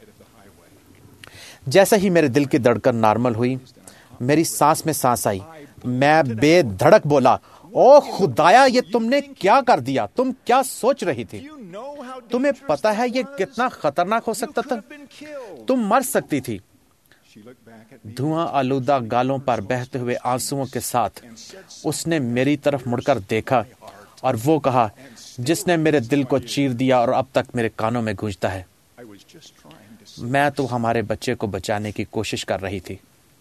جیسا ہی میرے دل کی دھڑکن نارمل ہوئی، میری سانس میں سانس آئی. میں بے دھڑک بولا، او خدایا، یہ تم نے کیا کر دیا؟ تم کیا سوچ رہی تھی؟ تمہیں پتا ہے یہ کتنا خطرناک ہو سکتا تھا؟ تم مر سکتی تھی. دھواں آلودہ گالوں پر بہتے ہوئے آنسوؤں کے ساتھ اس نے میری طرف مڑ کر دیکھا اور وہ کہا جس نے میرے دل کو چیر دیا اور اب تک میرے کانوں میں گونجتا ہے، میں تو ہمارے بچے کو بچانے کی کوشش کر رہی تھی.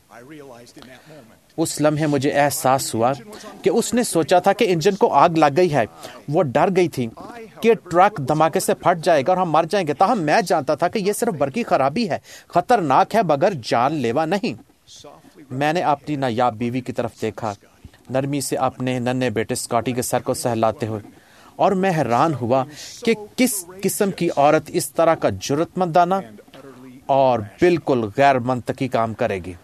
اس لمحے مجھے احساس ہوا کہ اس نے سوچا تھا کہ انجن کو آگ لگ گئی ہے. وہ ڈر گئی تھی کہ ٹرک دھماکے سے پھٹ جائے گا اور ہم مر جائیں گے. تاہم میں جانتا تھا کہ یہ صرف برقی خرابی ہے، خطرناک ہے مگر جان لیوا نہیں. میں نے اپنی نایاب بیوی کی طرف دیکھا، نرمی سے اپنے ننھے بیٹے اسکاٹی کے سر کو سہلاتے ہوئے، اور میں حیران ہوا کہ کس قسم کی عورت اس طرح کا جرأت مندانہ اور بالکل غیر منطقی کام کرے گی.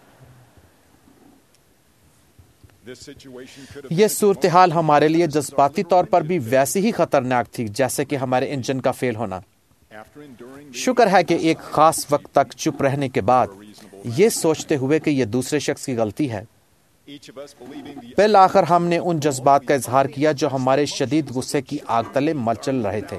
یہ صورتحال ہمارے لیے جذباتی طور پر بھی ویسی ہی خطرناک تھی جیسے کہ ہمارے انجن کا فیل ہونا. شکر ہے کہ ایک خاص وقت تک چپ رہنے کے بعد، یہ سوچتے ہوئے کہ یہ دوسرے شخص کی غلطی ہے، بالآخر ہم نے ان جذبات کا اظہار کیا جو ہمارے شدید غصے کی آگ تلے مچل رہے تھے.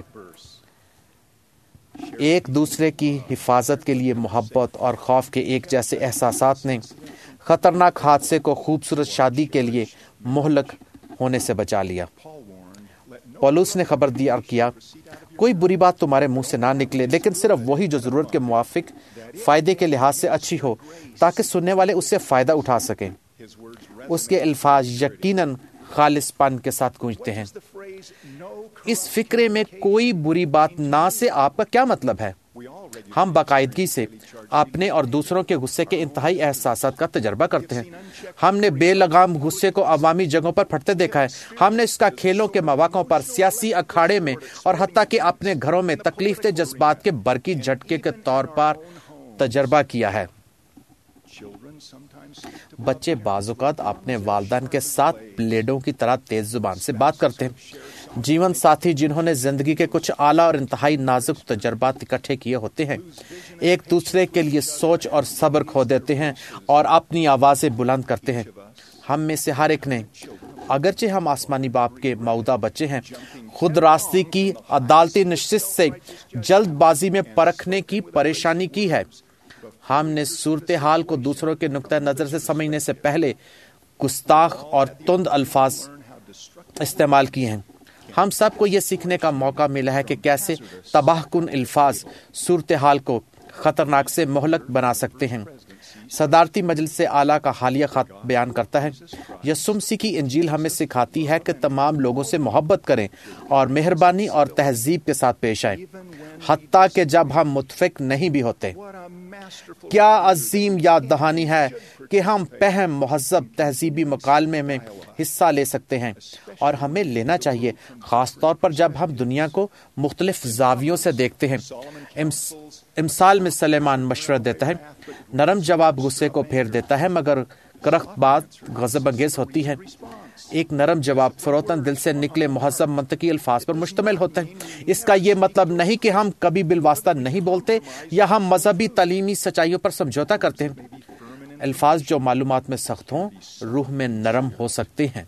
ایک دوسرے کی حفاظت کے لیے محبت اور خوف کے ایک جیسے احساسات نے خطرناک حادثے کو خوبصورت شادی کے لیے مہلک ہونے سے بچا لیا. پولس نے خبردار کیا، کوئی بری بات تمہارے منہ سے نہ نکلے، لیکن صرف وہی جو ضرورت کے موافق فائدے کے لحاظ سے اچھی ہو، تاکہ سننے والے اس سے فائدہ اٹھا سکیں. اس کے الفاظ یقیناً خالص پن کے ساتھ گونجتے ہیں. اس فکرے میں کوئی بری بات نہ سے آپ کا کیا مطلب ہے؟ ہم باقاعدگی سے اپنے اور دوسروں کے غصے کے انتہائی احساسات کا تجربہ کرتے ہیں. ہم نے بے لگام غصے کو عوامی جگہوں پر پھٹتے دیکھا ہے. ہم نے اس کا کھیلوں کے مواقعوں پر، سیاسی اکھاڑے میں، اور حتیٰ کہ اپنے گھروں میں تکلیف دہ جذبات کے برقی جھٹکے کے طور پر تجربہ کیا ہے. بچے بعض اوقات اپنے والدین کے ساتھ بلیڈوں کی طرح تیز زبان سے بات کرتے ہیں۔ جیون ساتھی جنہوں نے زندگی کے کچھ اعلیٰ اور انتہائی نازک تجربات اکٹھے کیے ہوتے ہیں ایک دوسرے کے لیے سوچ اور صبر کھو دیتے ہیں اور اپنی آوازیں بلند کرتے ہیں۔ ہم میں سے ہر ایک نے، اگرچہ ہم آسمانی باپ کے مودع بچے ہیں، خود راستی کی عدالتی نشست سے جلد بازی میں پرکھنے کی پریشانی کی ہے۔ ہم نے صورتحال کو دوسروں کے نقطہ نظر سے سمجھنے سے پہلے گستاخ اور تند الفاظ استعمال کیے ہیں۔ ہم سب کو یہ سیکھنے کا موقع ملا ہے کہ کیسے تباہ کن الفاظ صورتحال کو خطرناک سے مہلک بنا سکتے ہیں۔ صدارتی مجلس اعلیٰ کا حالیہ خط بیان کرتا ہے، یسوع مسیح کی انجیل ہمیں سکھاتی ہے کہ تمام لوگوں سے محبت کریں اور مہربانی اور تہذیب کے ساتھ پیش آئیں، حتیٰ کہ جب ہم متفق نہیں بھی ہوتے۔ کیا عظیم یاد دہانی ہے کہ ہم فہم مہذب تہذیبی مکالمے میں حصہ لے سکتے ہیں، اور ہمیں لینا چاہیے، خاص طور پر جب ہم دنیا کو مختلف زاویوں سے دیکھتے ہیں۔ امثال میں سلیمان مشورہ دیتا ہے، نرم جواب غصے کو پھیر دیتا ہے مگر کرخت بات غضب انگیز ہوتی ہے۔ ایک نرم جواب فروتن دل سے نکلے مہذب منطقی الفاظ پر مشتمل ہوتا ہے۔ اس کا یہ مطلب نہیں کہ ہم کبھی بالواسطہ نہیں بولتے یا ہم مذہبی تعلیمی سچائیوں پر سمجھوتا کرتے ہیں۔ الفاظ جو معلومات میں سخت ہوں روح میں نرم ہو سکتے ہیں۔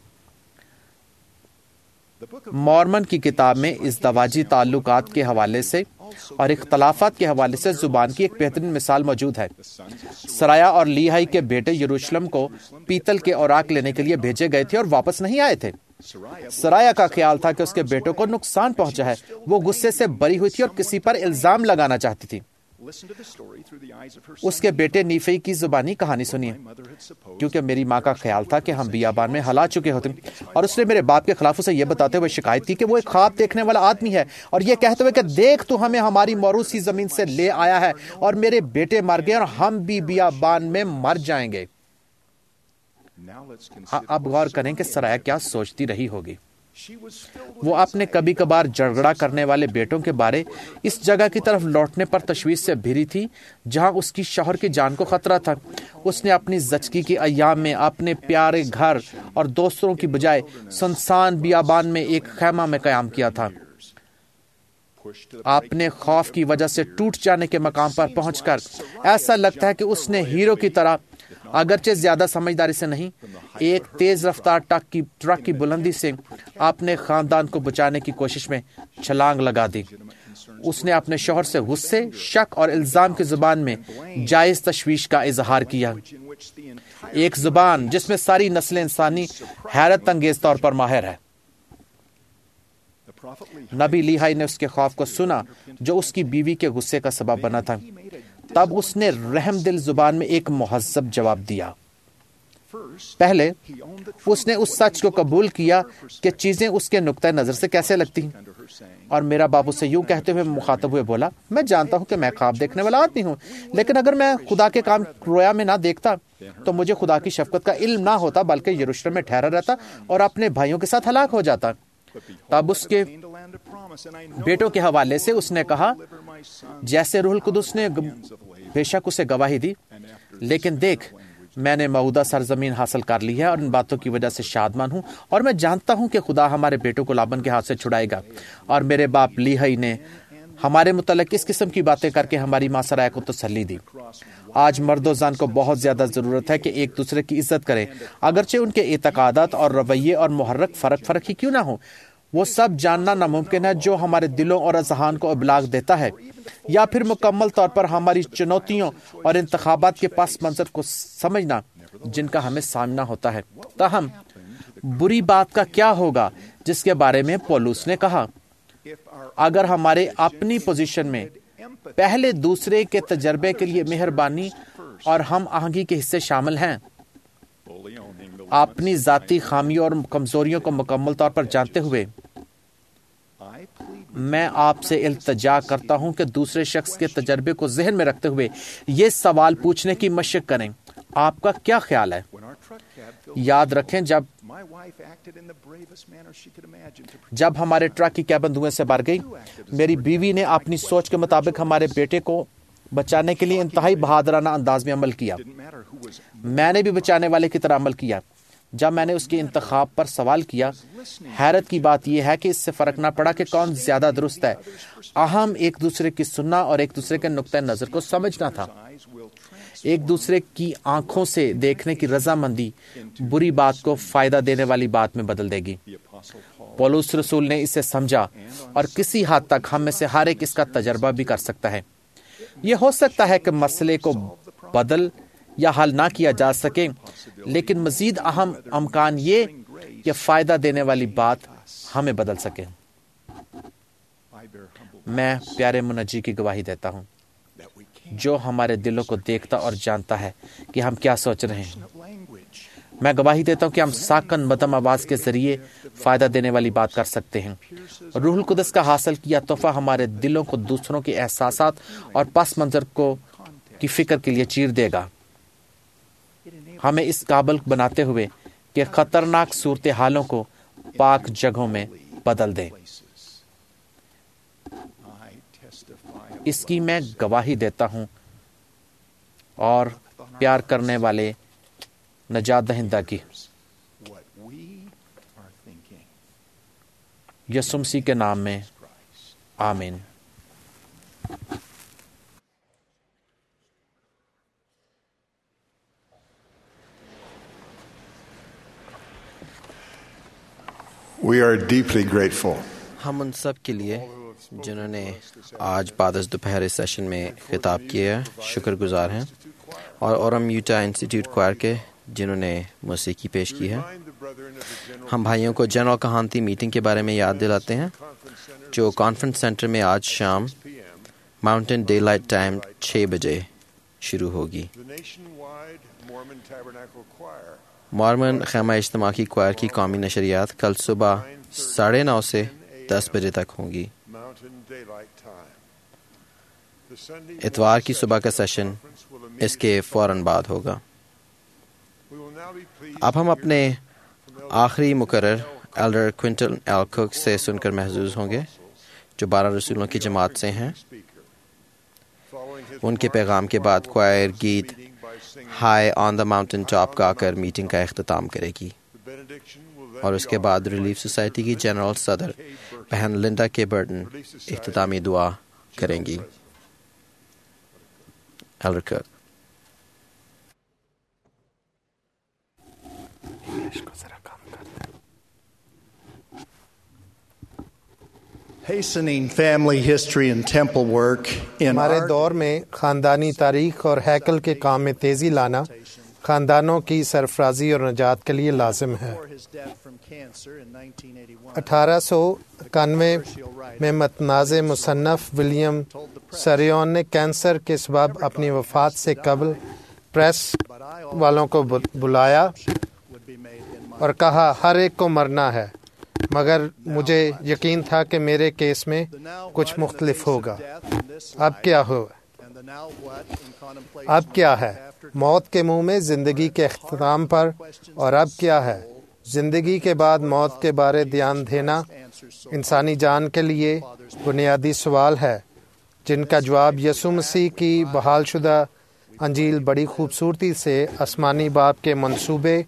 مورمن کی کتاب میں ازدواجی تعلقات کے حوالے سے اور اختلافات کے حوالے سے زبان کی ایک بہترین مثال موجود ہے۔ سرایا اور لیہائی کے بیٹے یروشلم کو پیتل کے اوراق لینے کے لیے بھیجے گئے تھے اور واپس نہیں آئے تھے۔ سرایا کا خیال تھا کہ اس کے بیٹوں کو نقصان پہنچا ہے۔ وہ غصے سے بری ہوئی تھی اور کسی پر الزام لگانا چاہتی تھی۔ اس کے بیٹے نیفئی کی زبانی کہانی سنیے، کیونکہ میری ماں کا خیال تھا کہ ہم بیابان میں ہلا چکے ہوتے، اور اس نے میرے باپ کے خلاف اسے یہ بتاتے ہوئے شکایت کی کہ وہ ایک خواب دیکھنے والا آدمی ہے، اور یہ کہتے ہوئے کہ دیکھ تو ہمیں ہماری موروثی زمین سے لے آیا ہے، اور میرے بیٹے مر گئے اور ہم بھی بیابان میں مر جائیں گے۔ اب غور کریں کہ سرایا کیا سوچتی رہی ہوگی۔ وہ اپنے کبھی کبھار جھگڑا کرنے والے بیٹوں کے بارے اس جگہ کی طرف لوٹنے پر تشویش سے بھری تھی جہاں اس کی شوہر کی جان کو خطرہ تھا۔ اس نے اپنی زچگی کے ایام میں اپنے پیارے گھر اور دوستوں کی بجائے سنسان بیابان میں ایک خیمہ میں قیام کیا تھا۔ اپنے خوف کی وجہ سے ٹوٹ جانے کے مقام پر پہنچ کر ایسا لگتا ہے کہ اس نے ہیرو کی طرح، اگرچہ زیادہ سمجھداری سے نہیں، ایک تیز رفتار ٹرک کی بلندی سے اپنے خاندان کو بچانے کی کوشش میں چھلانگ لگا دی۔ اس نے اپنے شوہر سے غصے، شک اور الزام کی زبان میں جائز تشویش کا اظہار کیا، ایک زبان جس میں ساری نسل انسانی حیرت انگیز طور پر ماہر ہے۔ نبی لیہائی نے اس کے خوف کو سنا جو اس کی بیوی کے غصے کا سبب بنا تھا۔ تب اس نے رحم دل زبان میں ایک مہذب جواب دیا۔ پہلے اس نے اس سچ کو قبول کیا کہ چیزیں اس کے نقطۂ نظر سے کیسے لگتی ہیں، اور میرا باپ اسے یوں کہتے ہوئے مخاطب ہوئے بولا، میں جانتا ہوں کہ میں خواب دیکھنے والا آدمی ہوں، لیکن اگر میں خدا کے کام رویا میں نہ دیکھتا تو مجھے خدا کی شفقت کا علم نہ ہوتا، بلکہ یروشلم میں ٹھہرا رہتا اور اپنے بھائیوں کے ساتھ ہلاک ہو جاتا۔ تب اس کے بیٹوں کے حوالے سے اس نے کہا، جیسے روح القدس نے بے شک اسے گواہی دی، لیکن دیکھ میں نے موعودہ سرزمین حاصل کر لی ہے اور ان باتوں کی وجہ سے شادمان ہوں، اور میں جانتا ہوں کہ خدا ہمارے بیٹوں کو لابن کے ہاتھ سے چھڑائے گا۔ اور میرے باپ لیہائی نے ہمارے متعلق اس قسم کی باتیں کر کے ہماری ماں سرایا کو تسلی دی۔ آج مرد و زن کو بہت زیادہ ضرورت ہے کہ ایک دوسرے کی عزت کریں، اگرچہ ان کے اعتقادات اور رویے اور محرک فرق ہی کیوں نہ ہو۔ وہ سب جاننا ناممکن ہے جو ہمارے دلوں اور اذہان کو ابلاغ دیتا ہے، یا پھر مکمل طور پر ہماری چنوتیوں اور انتخابات کے پس منظر کو سمجھنا جن کا ہمیں سامنا ہوتا ہے۔ تاہم بری بات کا کیا ہوگا جس کے بارے میں پولس نے کہا، اگر ہمارے اپنی پوزیشن میں پہلے دوسرے کے تجربے کے لیے مہربانی اور ہم آہنگی کے حصے شامل ہیں، اپنی ذاتی خامیوں اور کمزوریوں کو مکمل طور پر جانتے ہوئے، میں آپ سے التجا کرتا ہوں کہ دوسرے شخص کے تجربے کو ذہن میں رکھتے ہوئے یہ سوال پوچھنے کی مشق کریں، آپ کا کیا خیال ہے؟ یاد رکھیں جب ہمارے ٹرک کی کیبن دھوئیں سے بھر گئی، میری بیوی نے اپنی سوچ کے مطابق ہمارے بیٹے کو بچانے کے لیے انتہائی بہادرانہ انداز میں عمل کیا. میں نے بھی بچانے والے کی طرح عمل کیا. جب میں نے اس کے انتخاب پر سوال کیا، حیرت کی بات یہ ہے کہ اس سے فرق نہ پڑا کہ کون زیادہ درست ہے. اہم ایک دوسرے کی سننا اور ایک دوسرے کے نقطۂ نظر کو سمجھنا تھا. ایک دوسرے کی آنکھوں سے دیکھنے کی رضامندی بری بات کو فائدہ دینے والی بات میں بدل دے گی. پولس رسول نے اسے سمجھا اور کسی حد تک ہم میں سے ہر ایک اس کا تجربہ بھی کر سکتا ہے. یہ ہو سکتا ہے کہ مسئلے کو بدل یا حل نہ کیا جا سکے، لیکن مزید اہم امکان یہ کہ فائدہ دینے والی بات ہمیں بدل سکے. میں پیارے منجی کی گواہی دیتا ہوں جو ہمارے دلوں کو دیکھتا اور جانتا ہے کہ ہم کیا سوچ رہے ہیں. میں گواہی دیتا ہوں کہ ہم ساکن مدم آواز کے ذریعے فائدہ دینے والی بات کر سکتے ہیں. روح القدس کا حاصل کیا تحفہ ہمارے دلوں کو دوسروں کے احساسات اور پس منظر کی فکر کے لیے چیر دے گا، ہمیں اس قابل بناتے ہوئے کہ خطرناک صورتحالوں کو پاک جگہوں میں بدل دیں. اس کی میں گواہی دیتا ہوں اور پیار کرنے والے نجات دہندہ کی یسوع مسیح کے نام میں آمین. We are deeply grateful. ہم ان سب کے لیے جنہوں نے آج بعد از دوپہر سیشن میں خطاب کیا شکر گزار ہیں، اور اورم یوٹا انسٹیٹیوٹ کوائر کے جنہوں نے موسیقی پیش کی ہے. ہم بھائیوں کو جنرل کہانتی میٹنگ کے بارے میں یاد دلاتے ہیں جو کانفرنس سینٹر میں آج شام ماؤنٹین ڈے لائٹ ٹائم 6 بجے شروع ہوگی. مارمن خیمہ اجتماع کی کوائر کی قومی نشریات کل صبح 9:30 سے 10 بجے تک ہوں گی. اتوار کی صبح کا سیشن اس کے فوراً بعد ہوگا. اب ہم اپنے آخری مقرر ایلڈر کوئنٹن ایل کوک سے سن کر محظوظ ہوں گے جو 12 رسولوں کی جماعت سے ہیں. ان کے پیغام کے بعد کوائر گیت high on the mountain top گا کر میٹنگ کا اختتام کرے گی، اور اس کے بعد ریلیف سوسائٹی کی جنرل صدر بہن لنڈا کے برٹن اختتامی دعا کریں گی. Elder Cook. Hastening family history and temple work in ہمارے دور میں خاندانی تاریخ اور ہیکل کے کام میں تیزی لانا خاندانوں کی سرفرازی اور نجات کے لیے لازم ہے. 1891 میں متنازع مصنف ولیم سریون نے کینسر کے سبب اپنی وفات سے قبل پریس والوں کو بلایا اور کہا ہر ایک کو مرنا ہے، مگر مجھے یقین تھا کہ میرے کیس میں کچھ مختلف ہوگا. اب کیا ہو؟ اب کیا ہے؟ موت کے منہ میں زندگی کے اختتام پر. اور اب کیا ہے؟ زندگی کے بعد موت کے بارے دھیان دینا انسانی جان کے لیے بنیادی سوال ہے جن کا جواب یسوع مسیح کی بحال شدہ انجیل بڑی خوبصورتی سے آسمانی باپ کے منصوبے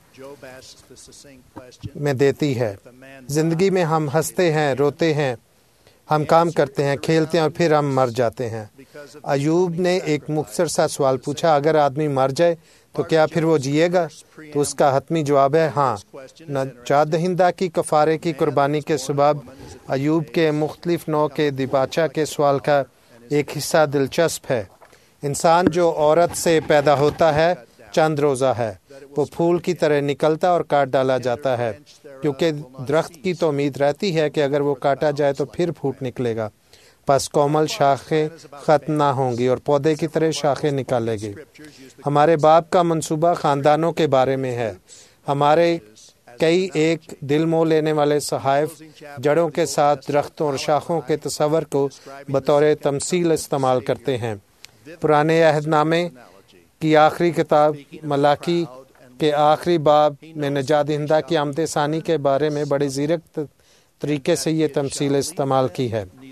میں دیتی ہے. زندگی میں ہم ہنستے ہیں، روتے ہیں، ہم کام کرتے ہیں، کھیلتے ہیں اور پھر ہم مر جاتے ہیں. ایوب نے ایک مختصر سا سوال پوچھا، اگر آدمی مر جائے تو کیا پھر وہ جیے گا؟ تو اس کا حتمی جواب ہے ہاں. نجات دہندہ کی کفارے کی قربانی کے سبب ایوب کے مختلف نوع کے دیباچہ کے سوال کا ایک حصہ دلچسپ ہے. انسان جو عورت سے پیدا ہوتا ہے چند روزہ ہے، وہ پھول کی طرح نکلتا اور کاٹ ڈالا جاتا ہے، کیونکہ درخت کی تو امید رہتی ہے کہ اگر وہ کاٹا جائے تو پھر پھوٹ نکلے گا. پس کومل شاخیں ختم نہ ہوں گی اور پودے کی طرح شاخیں نکالے گی. ہمارے باپ کا منصوبہ خاندانوں کے بارے میں ہے. ہمارے کئی ایک دل مو لینے والے صحائف جڑوں کے ساتھ درختوں اور شاخوں کے تصور کو بطور تمثیل استعمال کرتے ہیں. پرانے عہد نامے کی آخری کتاب ملاکی کے آخری باب میں نجات دہندہ کی آمد ثانی کے بارے میں بڑے زیرک طریقے سے یہ تمثیل استعمال کی ہے.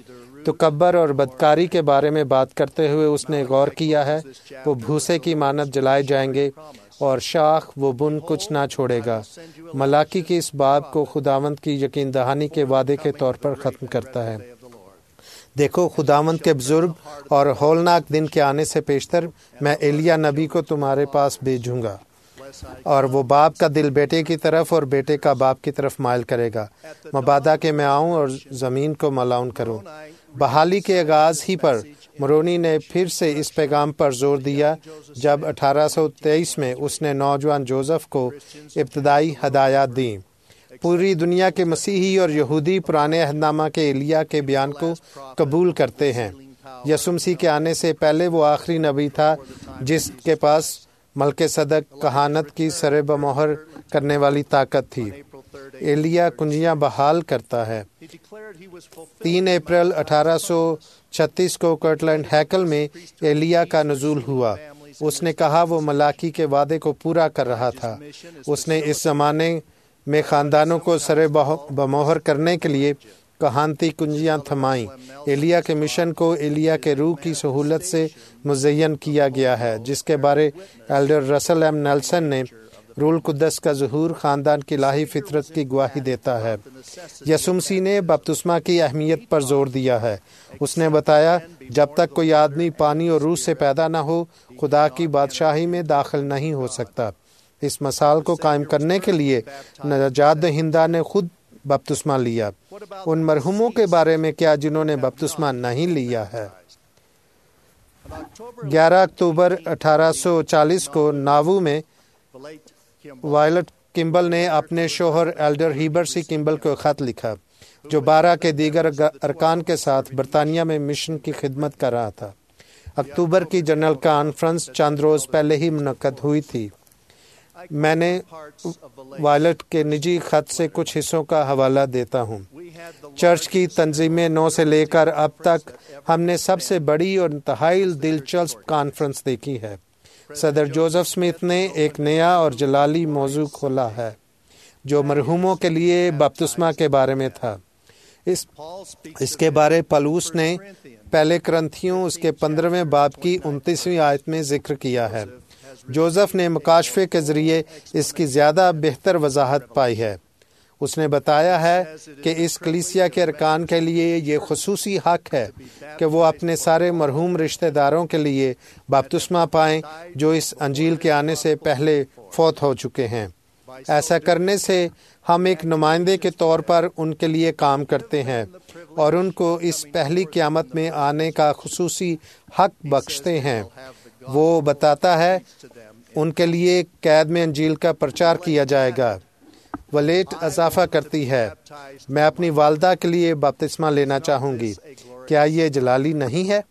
تکبر اور بدکاری کے بارے میں بات کرتے ہوئے اس نے غور کیا ہے، وہ بھوسے کی مانند جلائے جائیں گے اور شاخ و بن کچھ نہ چھوڑے گا۔ ملاکی کے اس باب کو خداوند کی یقین دہانی کے وعدے کے طور پر ختم کرتا ہے۔ دیکھو، خداوند کے بزرگ اور ہولناک دن کے آنے سے پیشتر میں ایلیا نبی کو تمہارے پاس بھیجوں گا، اور وہ باپ کا دل بیٹے کی طرف اور بیٹے کا باپ کی طرف مائل کرے گا، مبادا کہ میں آؤں اور زمین کو ملعون کروں۔ بحالی کے آغاز ہی پر مرونی نے پھر سے اس پیغام پر زور دیا جب 1823 میں اس نے نوجوان جوزف کو ابتدائی ہدایات دیں۔ پوری دنیا کے مسیحی اور یہودی پرانے عہد نامہ کے ایلیا کے بیان کو قبول کرتے ہیں۔ یسوع مسیح کے آنے سے پہلے وہ آخری نبی تھا جس کے پاس ملک صدق کہانت کی سر بمہر کرنے والی طاقت تھی۔ ایلیا کنجیاں بحال کرتا ہے۔ 3 اپریل 1836 کو کرٹلینڈ ہیکل میں ایلیا کا نزول ہوا۔ اس نے کہا وہ ملاکی کے وعدے کو پورا کر رہا تھا۔ اس نے اس زمانے میں خاندانوں کو سر بمہر کرنے کے لیے کہانتی کنجیاں تھمائیں۔ ایلیا کے مشن کو ایلیا کے روح کی سہولت سے مزین کیا گیا ہے، جس کے بارے ایلڈر رسل ایم نیلسن نے روح القدس کا ظہور خاندان کی الہی فطرت کی گواہی دیتا ہے۔ یسوع مسیح نے بپتسمہ کی اہمیت پر زور دیا ہے۔ اس نے بتایا جب تک کوئی آدمی پانی اور روح سے پیدا نہ ہو خدا کی بادشاہی میں داخل نہیں ہو سکتا۔ اس مثال کو قائم کرنے کے لیے نجات دہندہ نے خود بپتسمہ لیا۔ ان مرحوموں کے بارے میں کیا جنہوں نے بپتسمہ نہیں لیا ہے؟ 11 اکتوبر 1840 کو ناوو میں وائلٹ کمبل نے اپنے شوہر ایلڈر ہیبر سی کمبل کو خط لکھا، جو 12 کے دیگر ارکان کے ساتھ برطانیہ میں مشن کی خدمت کر رہا تھا۔ اکتوبر کی جنرل کانفرنس چند روز پہلے ہی منعقد ہوئی تھی۔ میں نے وائلٹ کے نجی خط سے کچھ حصوں کا حوالہ دیتا ہوں۔ چرچ کی تنظیمیں 9 سے لے کر اب تک ہم نے سب سے بڑی اور انتہائی دلچسپ کانفرنس دیکھی ہے۔ صدر جوزف سمتھ نے ایک نیا اور جلالی موضوع کھولا ہے جو مرحوموں کے لیے بپتسمہ کے بارے میں تھا۔ اس کے بارے پلوس نے پہلے کرنتھیوں اس کے 15ویں باب کی 29ویں آیت میں ذکر کیا ہے۔ جوزف نے مکاشفے کے ذریعے اس کی زیادہ بہتر وضاحت پائی ہے۔ اس نے بتایا ہے کہ اس کلیسیا کے ارکان کے لیے یہ خصوصی حق ہے کہ وہ اپنے سارے مرحوم رشتہ داروں کے لیے بپتسمہ پائیں جو اس انجیل کے آنے سے پہلے فوت ہو چکے ہیں۔ ایسا کرنے سے ہم ایک نمائندے کے طور پر ان کے لیے کام کرتے ہیں اور ان کو اس پہلی قیامت میں آنے کا خصوصی حق بخشتے ہیں۔ وہ بتاتا ہے ان کے لیے قید میں انجیل کا پرچار کیا جائے گا۔ ولیٹ اضافہ کرتی ہے، میں اپنی والدہ کے لیے بپتسمہ لینا چاہوں گی۔ کیا یہ جلالی نہیں ہے؟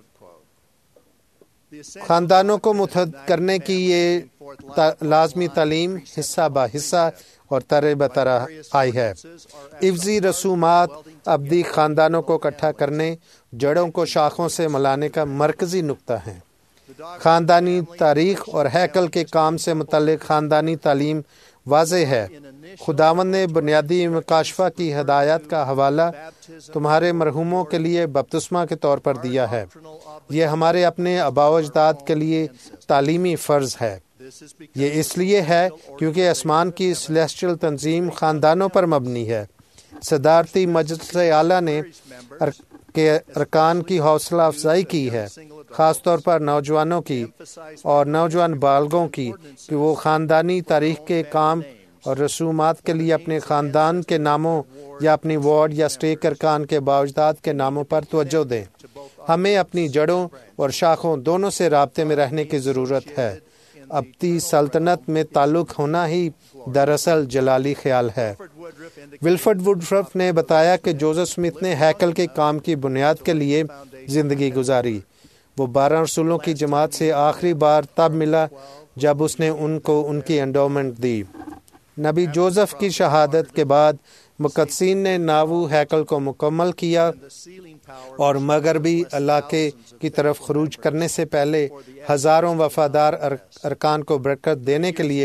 خاندانوں کو متحد کرنے کی یہ لازمی تعلیم حصہ بہ حصہ اور طرح بطرح آئی ہے۔ عوضی رسومات ابدی خاندانوں کو اکٹھا کرنے، جڑوں کو شاخوں سے ملانے کا مرکزی نقطہ ہیں۔ خاندانی تاریخ اور ہیکل کے کام سے متعلق خاندانی تعلیم واضح ہے۔ خداوند نے بنیادی مکاشفہ کی ہدایت کا حوالہ تمہارے مرحوموں کے لیے بپتسمہ کے طور پر دیا ہے۔ یہ ہمارے اپنے آباء و اجداد کے لیے تعلیمی فرض ہے۔ یہ اس لیے ہے کیونکہ آسمان کی سیلیسٹیل تنظیم خاندانوں پر مبنی ہے۔ صدارتی مجلس اعلیٰ نے کے ارکان کی حوصلہ افزائی کی ہے، خاص طور پر نوجوانوں کی اور نوجوان بالغوں کی، کہ وہ خاندانی تاریخ کے کام اور رسومات کے لیے اپنے خاندان کے ناموں یا اپنی وارڈ یا اسٹیک ارکان کے باوجداد کے ناموں پر توجہ دیں۔ ہمیں اپنی جڑوں اور شاخوں دونوں سے رابطے میں رہنے کی ضرورت ہے۔ ابدی سلطنت میں تعلق ہونا ہی دراصل جلالی خیال ہے۔ ولفرڈ وڈرف نے بتایا کہ جوزف سمتھ نے ہیکل کے کام کی بنیاد کے لیے زندگی گزاری۔ وہ 12 رسولوں کی جماعت سے آخری بار تب ملا جب اس نے ان کو ان کی انڈومنٹ دی۔ نبی جوزف کی شہادت کے بعد مقدسین نے ناوو ہیکل کو مکمل کیا اور مغربی علاقے کی طرف خروج کرنے سے پہلے ہزاروں وفادار ارکان کو برکت دینے کے لیے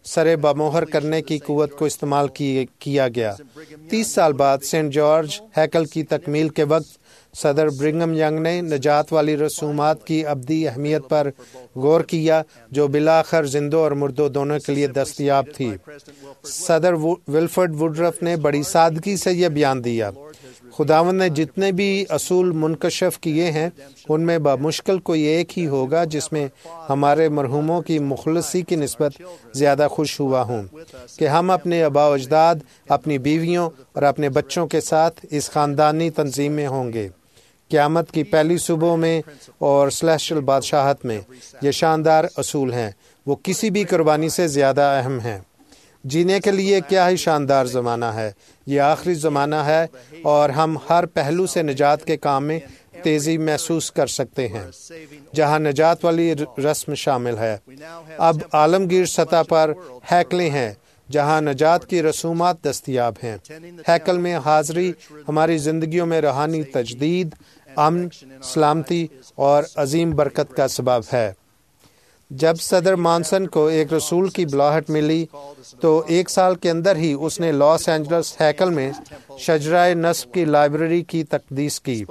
سرے بموہر کرنے کی قوت کو استعمال کیا گیا۔ 30 سال بعد سینٹ جارج ہیکل کی تکمیل کے وقت صدر برگھم ینگ نے نجات والی رسومات کی ابدی اہمیت پر غور کیا جو بالآخر زندوں اور مردوں دونوں کے لیے دستیاب تھی۔ صدر ولفرڈ وڈرف نے بڑی سادگی سے یہ بیان دیا، خداوند نے جتنے بھی اصول منکشف کیے ہیں ان میں بمشکل کوئی ایک ہی ہوگا جس میں ہمارے مرحوموں کی مخلصی کی نسبت زیادہ خوش ہوا ہوں کہ ہم اپنے آباء و اجداد، اپنی بیویوں اور اپنے بچوں کے ساتھ اس خاندانی تنظیم میں ہوں گے۔ قیامت کی پہلی صبح میں اور سلیسٹل بادشاہت میں یہ شاندار اصول ہیں، وہ کسی بھی قربانی سے زیادہ اہم ہیں۔ جینے کے لیے کیا ہی شاندار زمانہ ہے، یہ آخری زمانہ ہے اور ہم ہر پہلو سے نجات کے کام میں تیزی محسوس کر سکتے ہیں جہاں نجات والی رسم شامل ہے۔ اب عالمگیر سطح پر ہیکلیں ہیں جہاں نجات کی رسومات دستیاب ہیں۔ ہیکل میں حاضری ہماری زندگیوں میں روحانی تجدید، امن، سلامتی اور عظیم برکت کا سبب ہے۔ جب صدر مانسن کو ایک رسول کی بلاہٹ ملی تو 1 سال کے اندر ہی اس نے لاس اینجلس ہیکل میں شجرہ نسب کی لائبریری کی تقدیس کی۔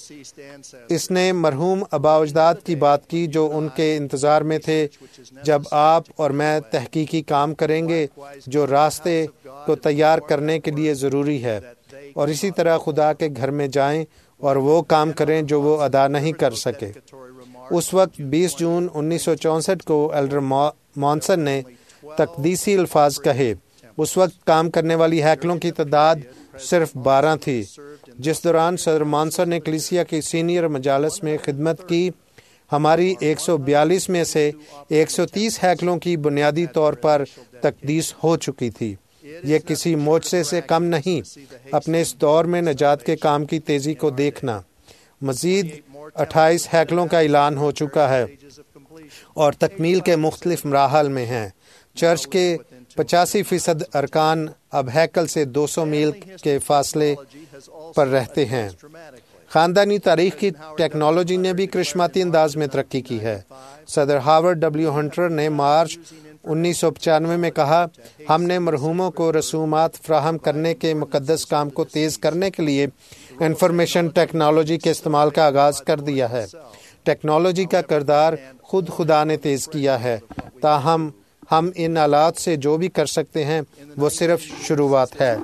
اس نے مرحوم آباء و اجداد کی بات کی جو ان کے انتظار میں تھے جب آپ اور میں تحقیقی کام کریں گے جو راستے کو تیار کرنے کے لیے ضروری ہے، اور اسی طرح خدا کے گھر میں جائیں اور وہ کام کریں جو وہ ادا نہیں کر سکے۔ اس وقت 20 جون 1964 کو ایلڈر مانسن نے تقدیسی الفاظ کہے۔ اس وقت کام کرنے والی ہیکلوں کی تعداد صرف 12 تھی۔ جس دوران صدر مانسن نے کلیسیا کی سینئر مجالس میں خدمت کی، ہماری 142 میں سے 130 ہیکلوں کی بنیادی طور پر تقدیس ہو چکی تھی۔ یہ کسی معجزے سے کم نہیں۔ اپنے اس دور میں نجات کے کام کی تیزی کو دیکھنا، مزید 28 ہیکلوں کا اعلان ہو چکا ہے اور تکمیل کے مختلف مراحل میں ہیں۔ چرچ کے 85% ارکان اب ہیکل سے 200 میل کے فاصلے پر رہتے ہیں۔ خاندانی تاریخ کی ٹیکنالوجی نے بھی کرشماتی انداز میں ترقی کی ہے۔ صدر ہاورڈ ڈبلیو ہنٹر نے مارچ 1995 میں کہا، ہم نے مرحوموں کو رسومات فراہم کرنے کے مقدس کام کو تیز کرنے کے لیے انفارمیشن ٹیکنالوجی کے استعمال کا آغاز کر دیا ہے۔ ٹیکنالوجی کا کردار خود خدا نے تیز کیا ہے، تاہم ہم ان آلات سے جو بھی کر سکتے ہیں وہ صرف شروعات ہے۔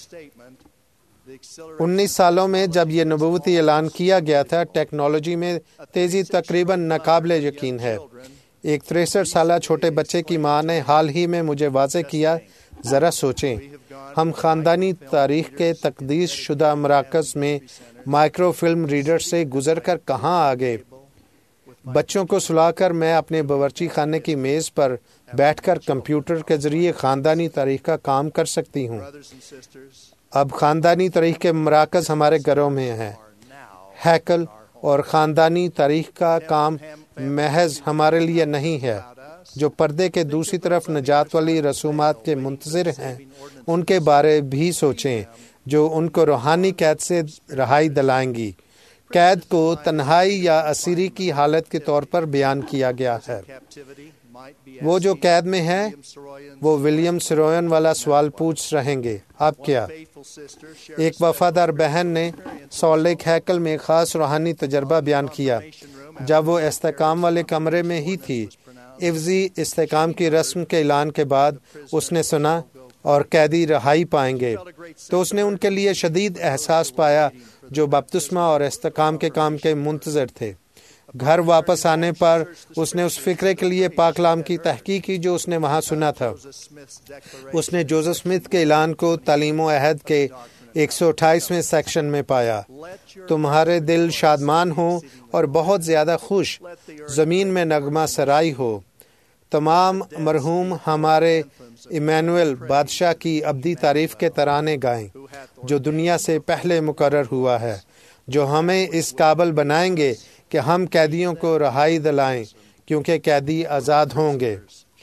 19 سالوں میں جب یہ نبوتی اعلان کیا گیا تھا، ٹیکنالوجی میں تیزی تقریباً ناقابل یقین ہے۔ ایک 63 سالہ چھوٹے بچے کی ماں نے حال ہی میں مجھے واضح کیا، ذرا سوچیں، ہم خاندانی تاریخ کے تقدیس شدہ مراکز میں مائکرو فلم ریڈر سے گزر کر کہاں آ گئے۔ بچوں کو سلا کر میں اپنے باورچی خانے کی میز پر بیٹھ کر کمپیوٹر کے ذریعے خاندانی تاریخ کا کام کر سکتی ہوں۔ اب خاندانی تاریخ کے مراکز ہمارے گھروں میں ہیں۔ ہیکل اور خاندانی تاریخ کا کام محض ہمارے لیے نہیں ہے۔ جو پردے کے دوسری طرف نجات والی رسومات کے منتظر ہیں، ان کے بارے بھی سوچیں جو ان کو روحانی قید سے رہائی دلائیں گی۔ قید کو تنہائی یا اسیری کی حالت کے طور پر بیان کیا گیا ہے۔ وہ جو قید میں ہیں وہ ولیم سروین والا سوال پوچھ رہیں گے، اب کیا؟ ایک وفادار بہن نے سالٹ لیک ہیکل میں خاص روحانی تجربہ بیان کیا جب وہ استحکام والے کمرے میں ہی تھی۔ عوضی استحکام کی رسم کے اعلان کے بعد اس نے سنا اور قیدی رہائی پائیں گے، تو اس نے ان کے لیے شدید احساس پایا جو بپتسمہ اور استحکام کے کام کے منتظر تھے۔ گھر واپس آنے پر اس نے اس فکرے کے لیے پاک کلام کی تحقیق کی جو اس نے وہاں سنا تھا۔ اس نے جوزف اسمتھ کے اعلان کو تعلیم و عہد کے 128ویں سیکشن میں پایا، تمہارے دل شادمان ہوں اور بہت زیادہ خوش، زمین میں نغمہ سرائی ہو۔ تمام مرحوم ہمارے ایمانویل بادشاہ کی ابدی تعریف کے ترانے گائیں جو دنیا سے پہلے مقرر ہوا ہے، جو ہمیں اس قابل بنائیں گے کہ ہم قیدیوں کو رہائی دلائیں کیونکہ قیدی آزاد ہوں گے۔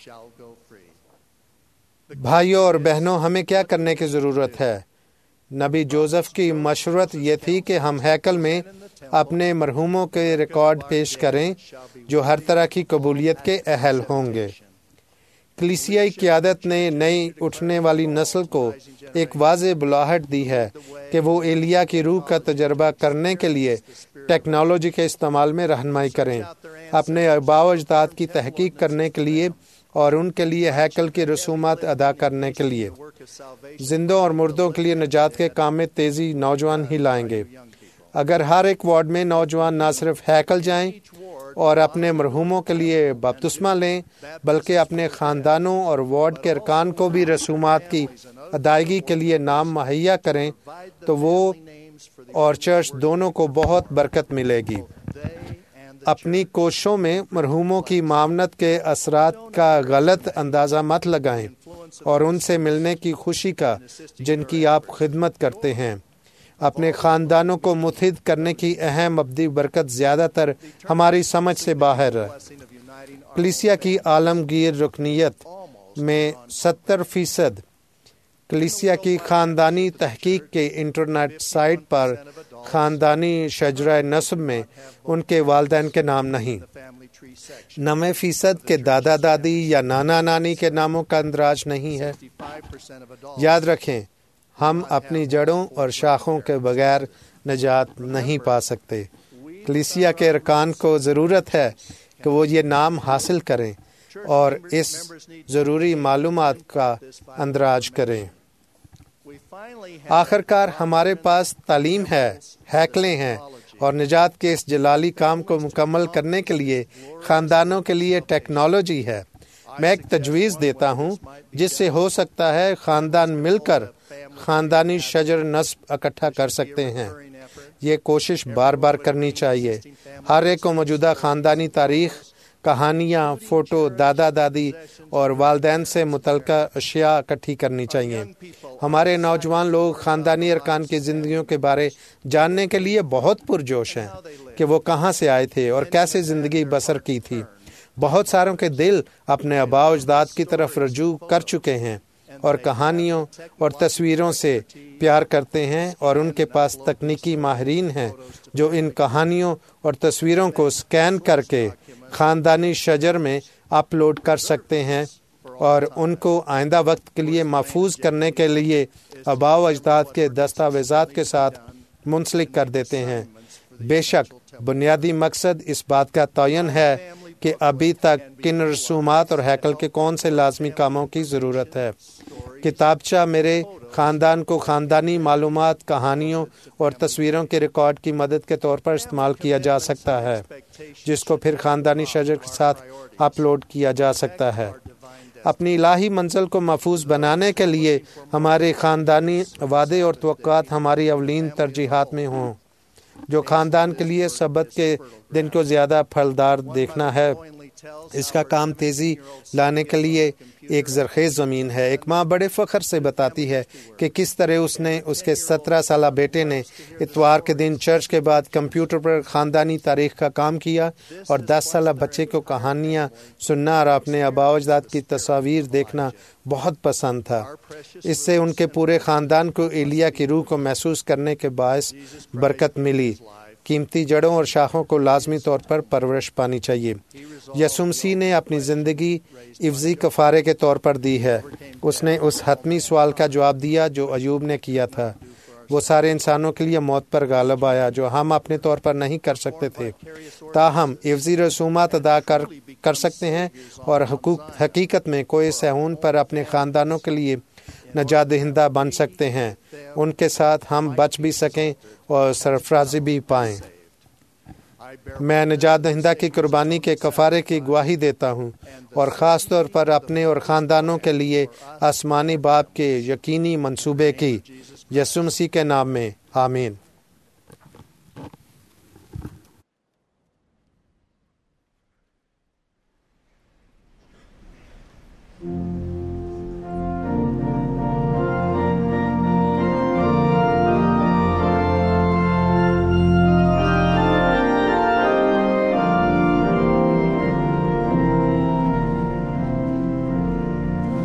بھائیوں اور بہنوں، ہمیں کیا کرنے کی ضرورت ہے؟ نبی جوزف کی مشورت یہ تھی کہ ہم ہیکل میں اپنے مرحوموں کے ریکارڈ پیش کریں جو ہر طرح کی قبولیت کے اہل ہوں گے۔ کلیسیائی قیادت نے نئی اٹھنے والی نسل کو ایک واضح بلاہٹ دی ہے کہ وہ ایلیا کی روح کا تجربہ کرنے کے لیے ٹیکنالوجی کے استعمال میں رہنمائی کریں، اپنے آباء و اجداد کی تحقیق کرنے کے لیے اور ان کے لیے ہیکل کی رسومات ادا کرنے کے لیے۔ زندوں اور مردوں کے لیے نجات کے کام میں تیزی نوجوان ہی لائیں گے۔ اگر ہر ایک وارڈ میں نوجوان نہ صرف ہیکل جائیں اور اپنے مرحوموں کے لیے بپتسمہ لیں، بلکہ اپنے خاندانوں اور وارڈ کے ارکان کو بھی رسومات کی ادائیگی کے لیے نام مہیا کریں، تو وہ اور چرچ دونوں کو بہت برکت ملے گی۔ اپنی کوششوں میں مرحوموں کی معاونت کے اثرات کا غلط اندازہ مت لگائیں اور ان سے ملنے کی خوشی کا جن کی آپ خدمت کرتے ہیں۔ اپنے خاندانوں کو متحد کرنے کی اہم ابدی برکت زیادہ تر ہماری سمجھ سے باہر ہے۔ کلیسیا کی عالمگیر رکنیت میں 70% کلیسیا کی خاندانی تحقیق کے انٹرنیٹ سائٹ پر خاندانی شجرہ نسب میں ان کے والدین کے نام نہیں۔ 90% کے دادا دادی یا نانا نانی کے ناموں کا اندراج نہیں ہے۔ یاد رکھیں، ہم اپنی جڑوں اور شاخوں کے بغیر نجات نہیں پا سکتے۔ کلیسیا کے ارکان کو ضرورت ہے کہ وہ یہ نام حاصل کریں اور اس ضروری معلومات کا اندراج کریں۔ آخر کار ہمارے پاس تعلیم ہے، ہیکلیں ہیں اور نجات کے اس جلالی کام کو مکمل کرنے کے لیے خاندانوں کے لیے ٹیکنالوجی ہے۔ میں ایک تجویز دیتا ہوں جس سے ہو سکتا ہے خاندان مل کر خاندانی شجر نسب اکٹھا کر سکتے ہیں۔ یہ کوشش بار بار کرنی چاہیے۔ ہر ایک کو موجودہ خاندانی تاریخ، کہانیاں، فوٹو، دادا دادی اور والدین سے متعلقہ اشیاء اکٹھی کرنی چاہیے۔ ہمارے نوجوان لوگ خاندانی ارکان کی زندگیوں کے بارے جاننے کے لیے بہت پرجوش ہیں کہ وہ کہاں سے آئے تھے اور کیسے زندگی بسر کی تھی۔ بہت ساروں کے دل اپنے آباء و اجداد کی طرف رجوع کر چکے ہیں اور کہانیوں اور تصویروں سے پیار کرتے ہیں، اور ان کے پاس تکنیکی ماہرین ہیں جو ان کہانیوں اور تصویروں کو سکین کر کے خاندانی شجر میں اپلوڈ کر سکتے ہیں اور ان کو آئندہ وقت کے لیے محفوظ کرنے کے لیے آباء و اجداد کے دستاویزات کے ساتھ منسلک کر دیتے ہیں۔ بے شک بنیادی مقصد اس بات کا تعین ہے کہ ابھی تک کن رسومات اور ہیکل کے کون سے لازمی کاموں کی ضرورت ہے۔ کتابچہ میرے خاندان کو خاندانی معلومات، کہانیوں اور تصویروں کے ریکارڈ کی مدد کے طور پر استعمال کیا جا سکتا ہے، جس کو پھر خاندانی شجر کے ساتھ اپلوڈ کیا جا سکتا ہے۔ اپنی الہی منزل کو محفوظ بنانے کے لیے ہمارے خاندانی وعدے اور توقعات ہماری اولین ترجیحات میں ہوں۔ جو خاندان کے لیے سبت کے دن کو زیادہ پھلدار دیکھنا ہے، اس کا کام تیزی لانے کے لیے ایک زرخیز زمین ہے۔ ایک ماں بڑے فخر سے بتاتی ہے کہ کس طرح اس نے اس کے 17 سالہ بیٹے نے اتوار کے دن چرچ کے بعد کمپیوٹر پر خاندانی تاریخ کا کام کیا اور 10 سالہ بچے کو کہانیاں سننا اور اپنے آباء و اجداد کی تصاویر دیکھنا بہت پسند تھا۔ اس سے ان کے پورے خاندان کو ایلیا کی روح کو محسوس کرنے کے باعث برکت ملی۔ قیمتی جڑوں اور شاخوں کو لازمی طور پر پرورش پانی چاہیے۔ یسوع مسیح نے اپنی زندگی عوضی کفارے کے طور پر دی ہے۔ اس نے اس حتمی سوال کا جواب دیا جو ایوب نے کیا تھا۔ وہ سارے انسانوں کے لیے موت پر غالب آیا جو ہم اپنے طور پر نہیں کر سکتے تھے، تاہم عوضی رسومات ادا کر سکتے ہیں اور حقیقت میں کوئی سہون پر اپنے خاندانوں کے لیے نجات دہندہ بن سکتے ہیں۔ ان کے ساتھ ہم بچ بھی سکیں اور سرفرازی بھی پائیں۔ میں نجات دہندہ کی قربانی کے کفارے کی گواہی دیتا ہوں اور خاص طور پر اپنے اور خاندانوں کے لیے آسمانی باپ کے یقینی منصوبے کی۔ یسوع مسیح کے نام میں آمین۔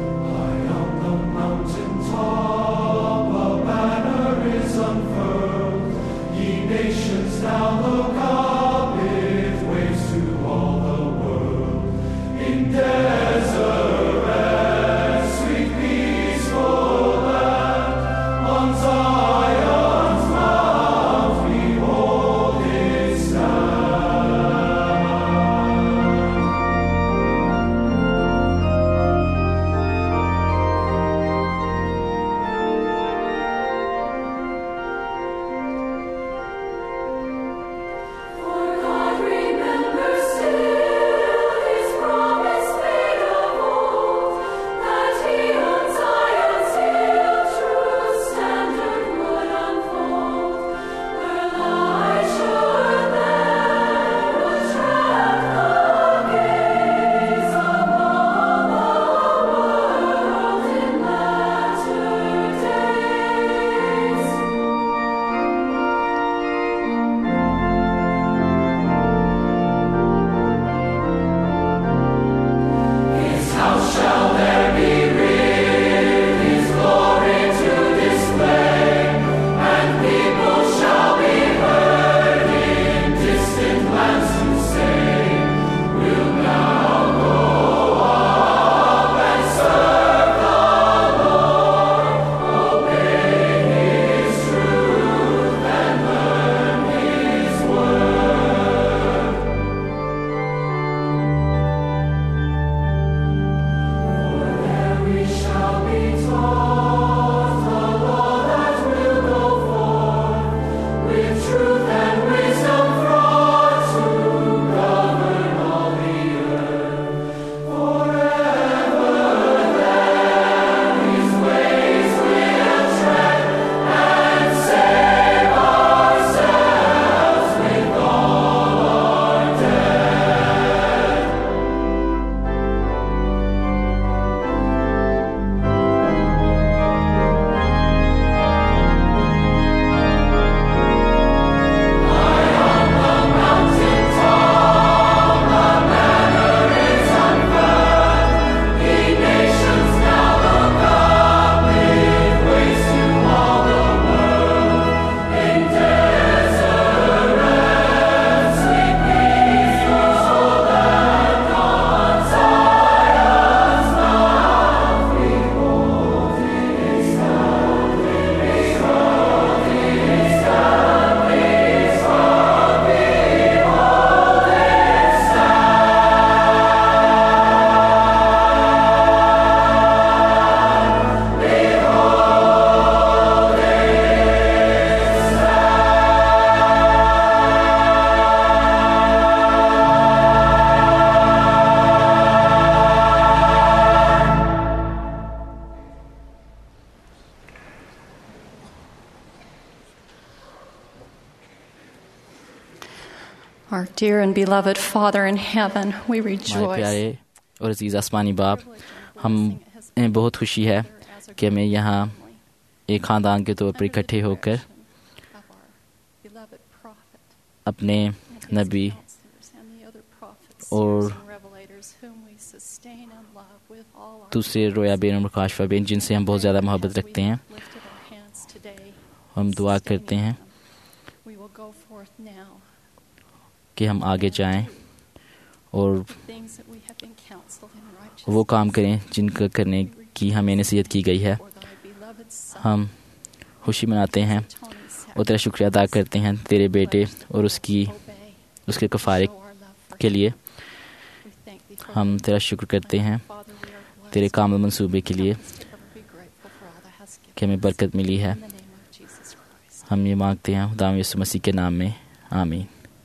Mountain top, a banner is unfurled. Dear and beloved Father in heaven, we हमारे rejoice. प्यारे और अजीज आसमानी बाप, हमें बहुत खुशी है कि हमें यहाँ एक ख़ानदान के तौर पर इकट्ठे होकर अपने नबी और दूसरे रोया बेन और मुकाशफा बेन जिनसे हम बहुत ज़्यादा मोहब्बत रखते हैं, हम दुआ करते हैं कि हम आगे जाएं और वो काम करें जिनका करने की हमें नसीहत की गई है। हम खुशी मनाते हैं और तेरा शुक्रिया अदा करते हैं तेरे बेटे और उसके कफ़ारे के लिए। हम तेरा शुक्र करते हैं तेरे कामिल मंसूबे के लिए कि हमें बरकत मिली है। हम ये मांगते हैं खुदा यीशु मसीह के नाम में, आमीन।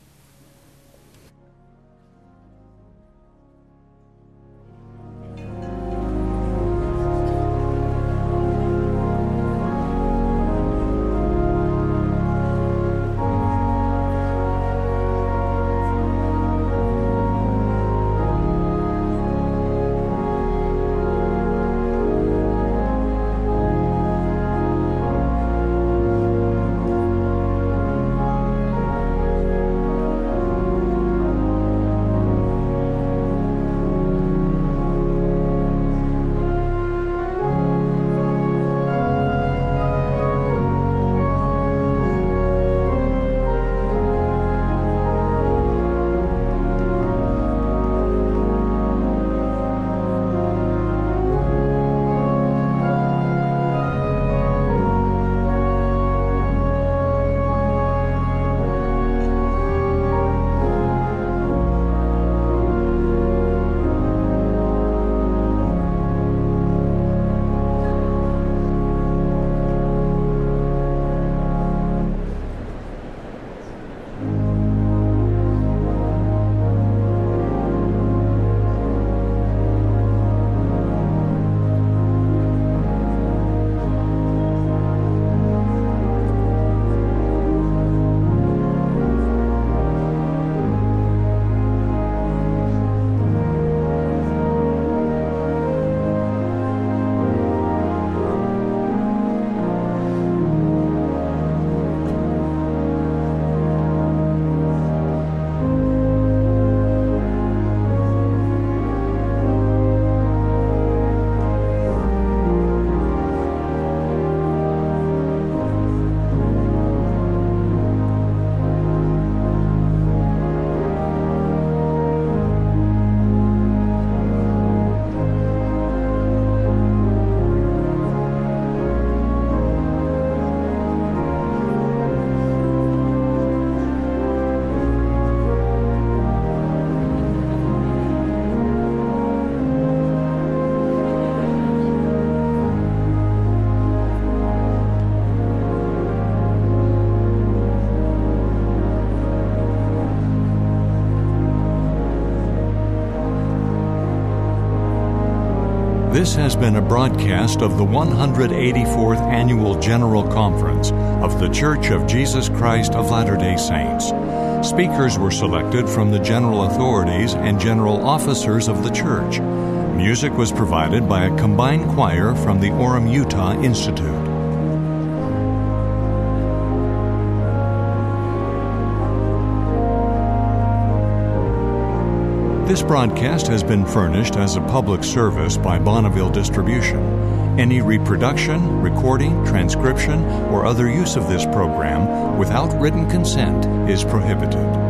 This has been a broadcast of the 184th Annual General Conference of The Church of Jesus Christ of Latter-day Saints. Speakers were selected from the general authorities and general officers of the church. Music was provided by a combined choir from the Orem, Utah Institute. This broadcast has been furnished as a public service by Bonneville Distribution. Any reproduction, recording, transcription, or other use of this program without written consent is prohibited.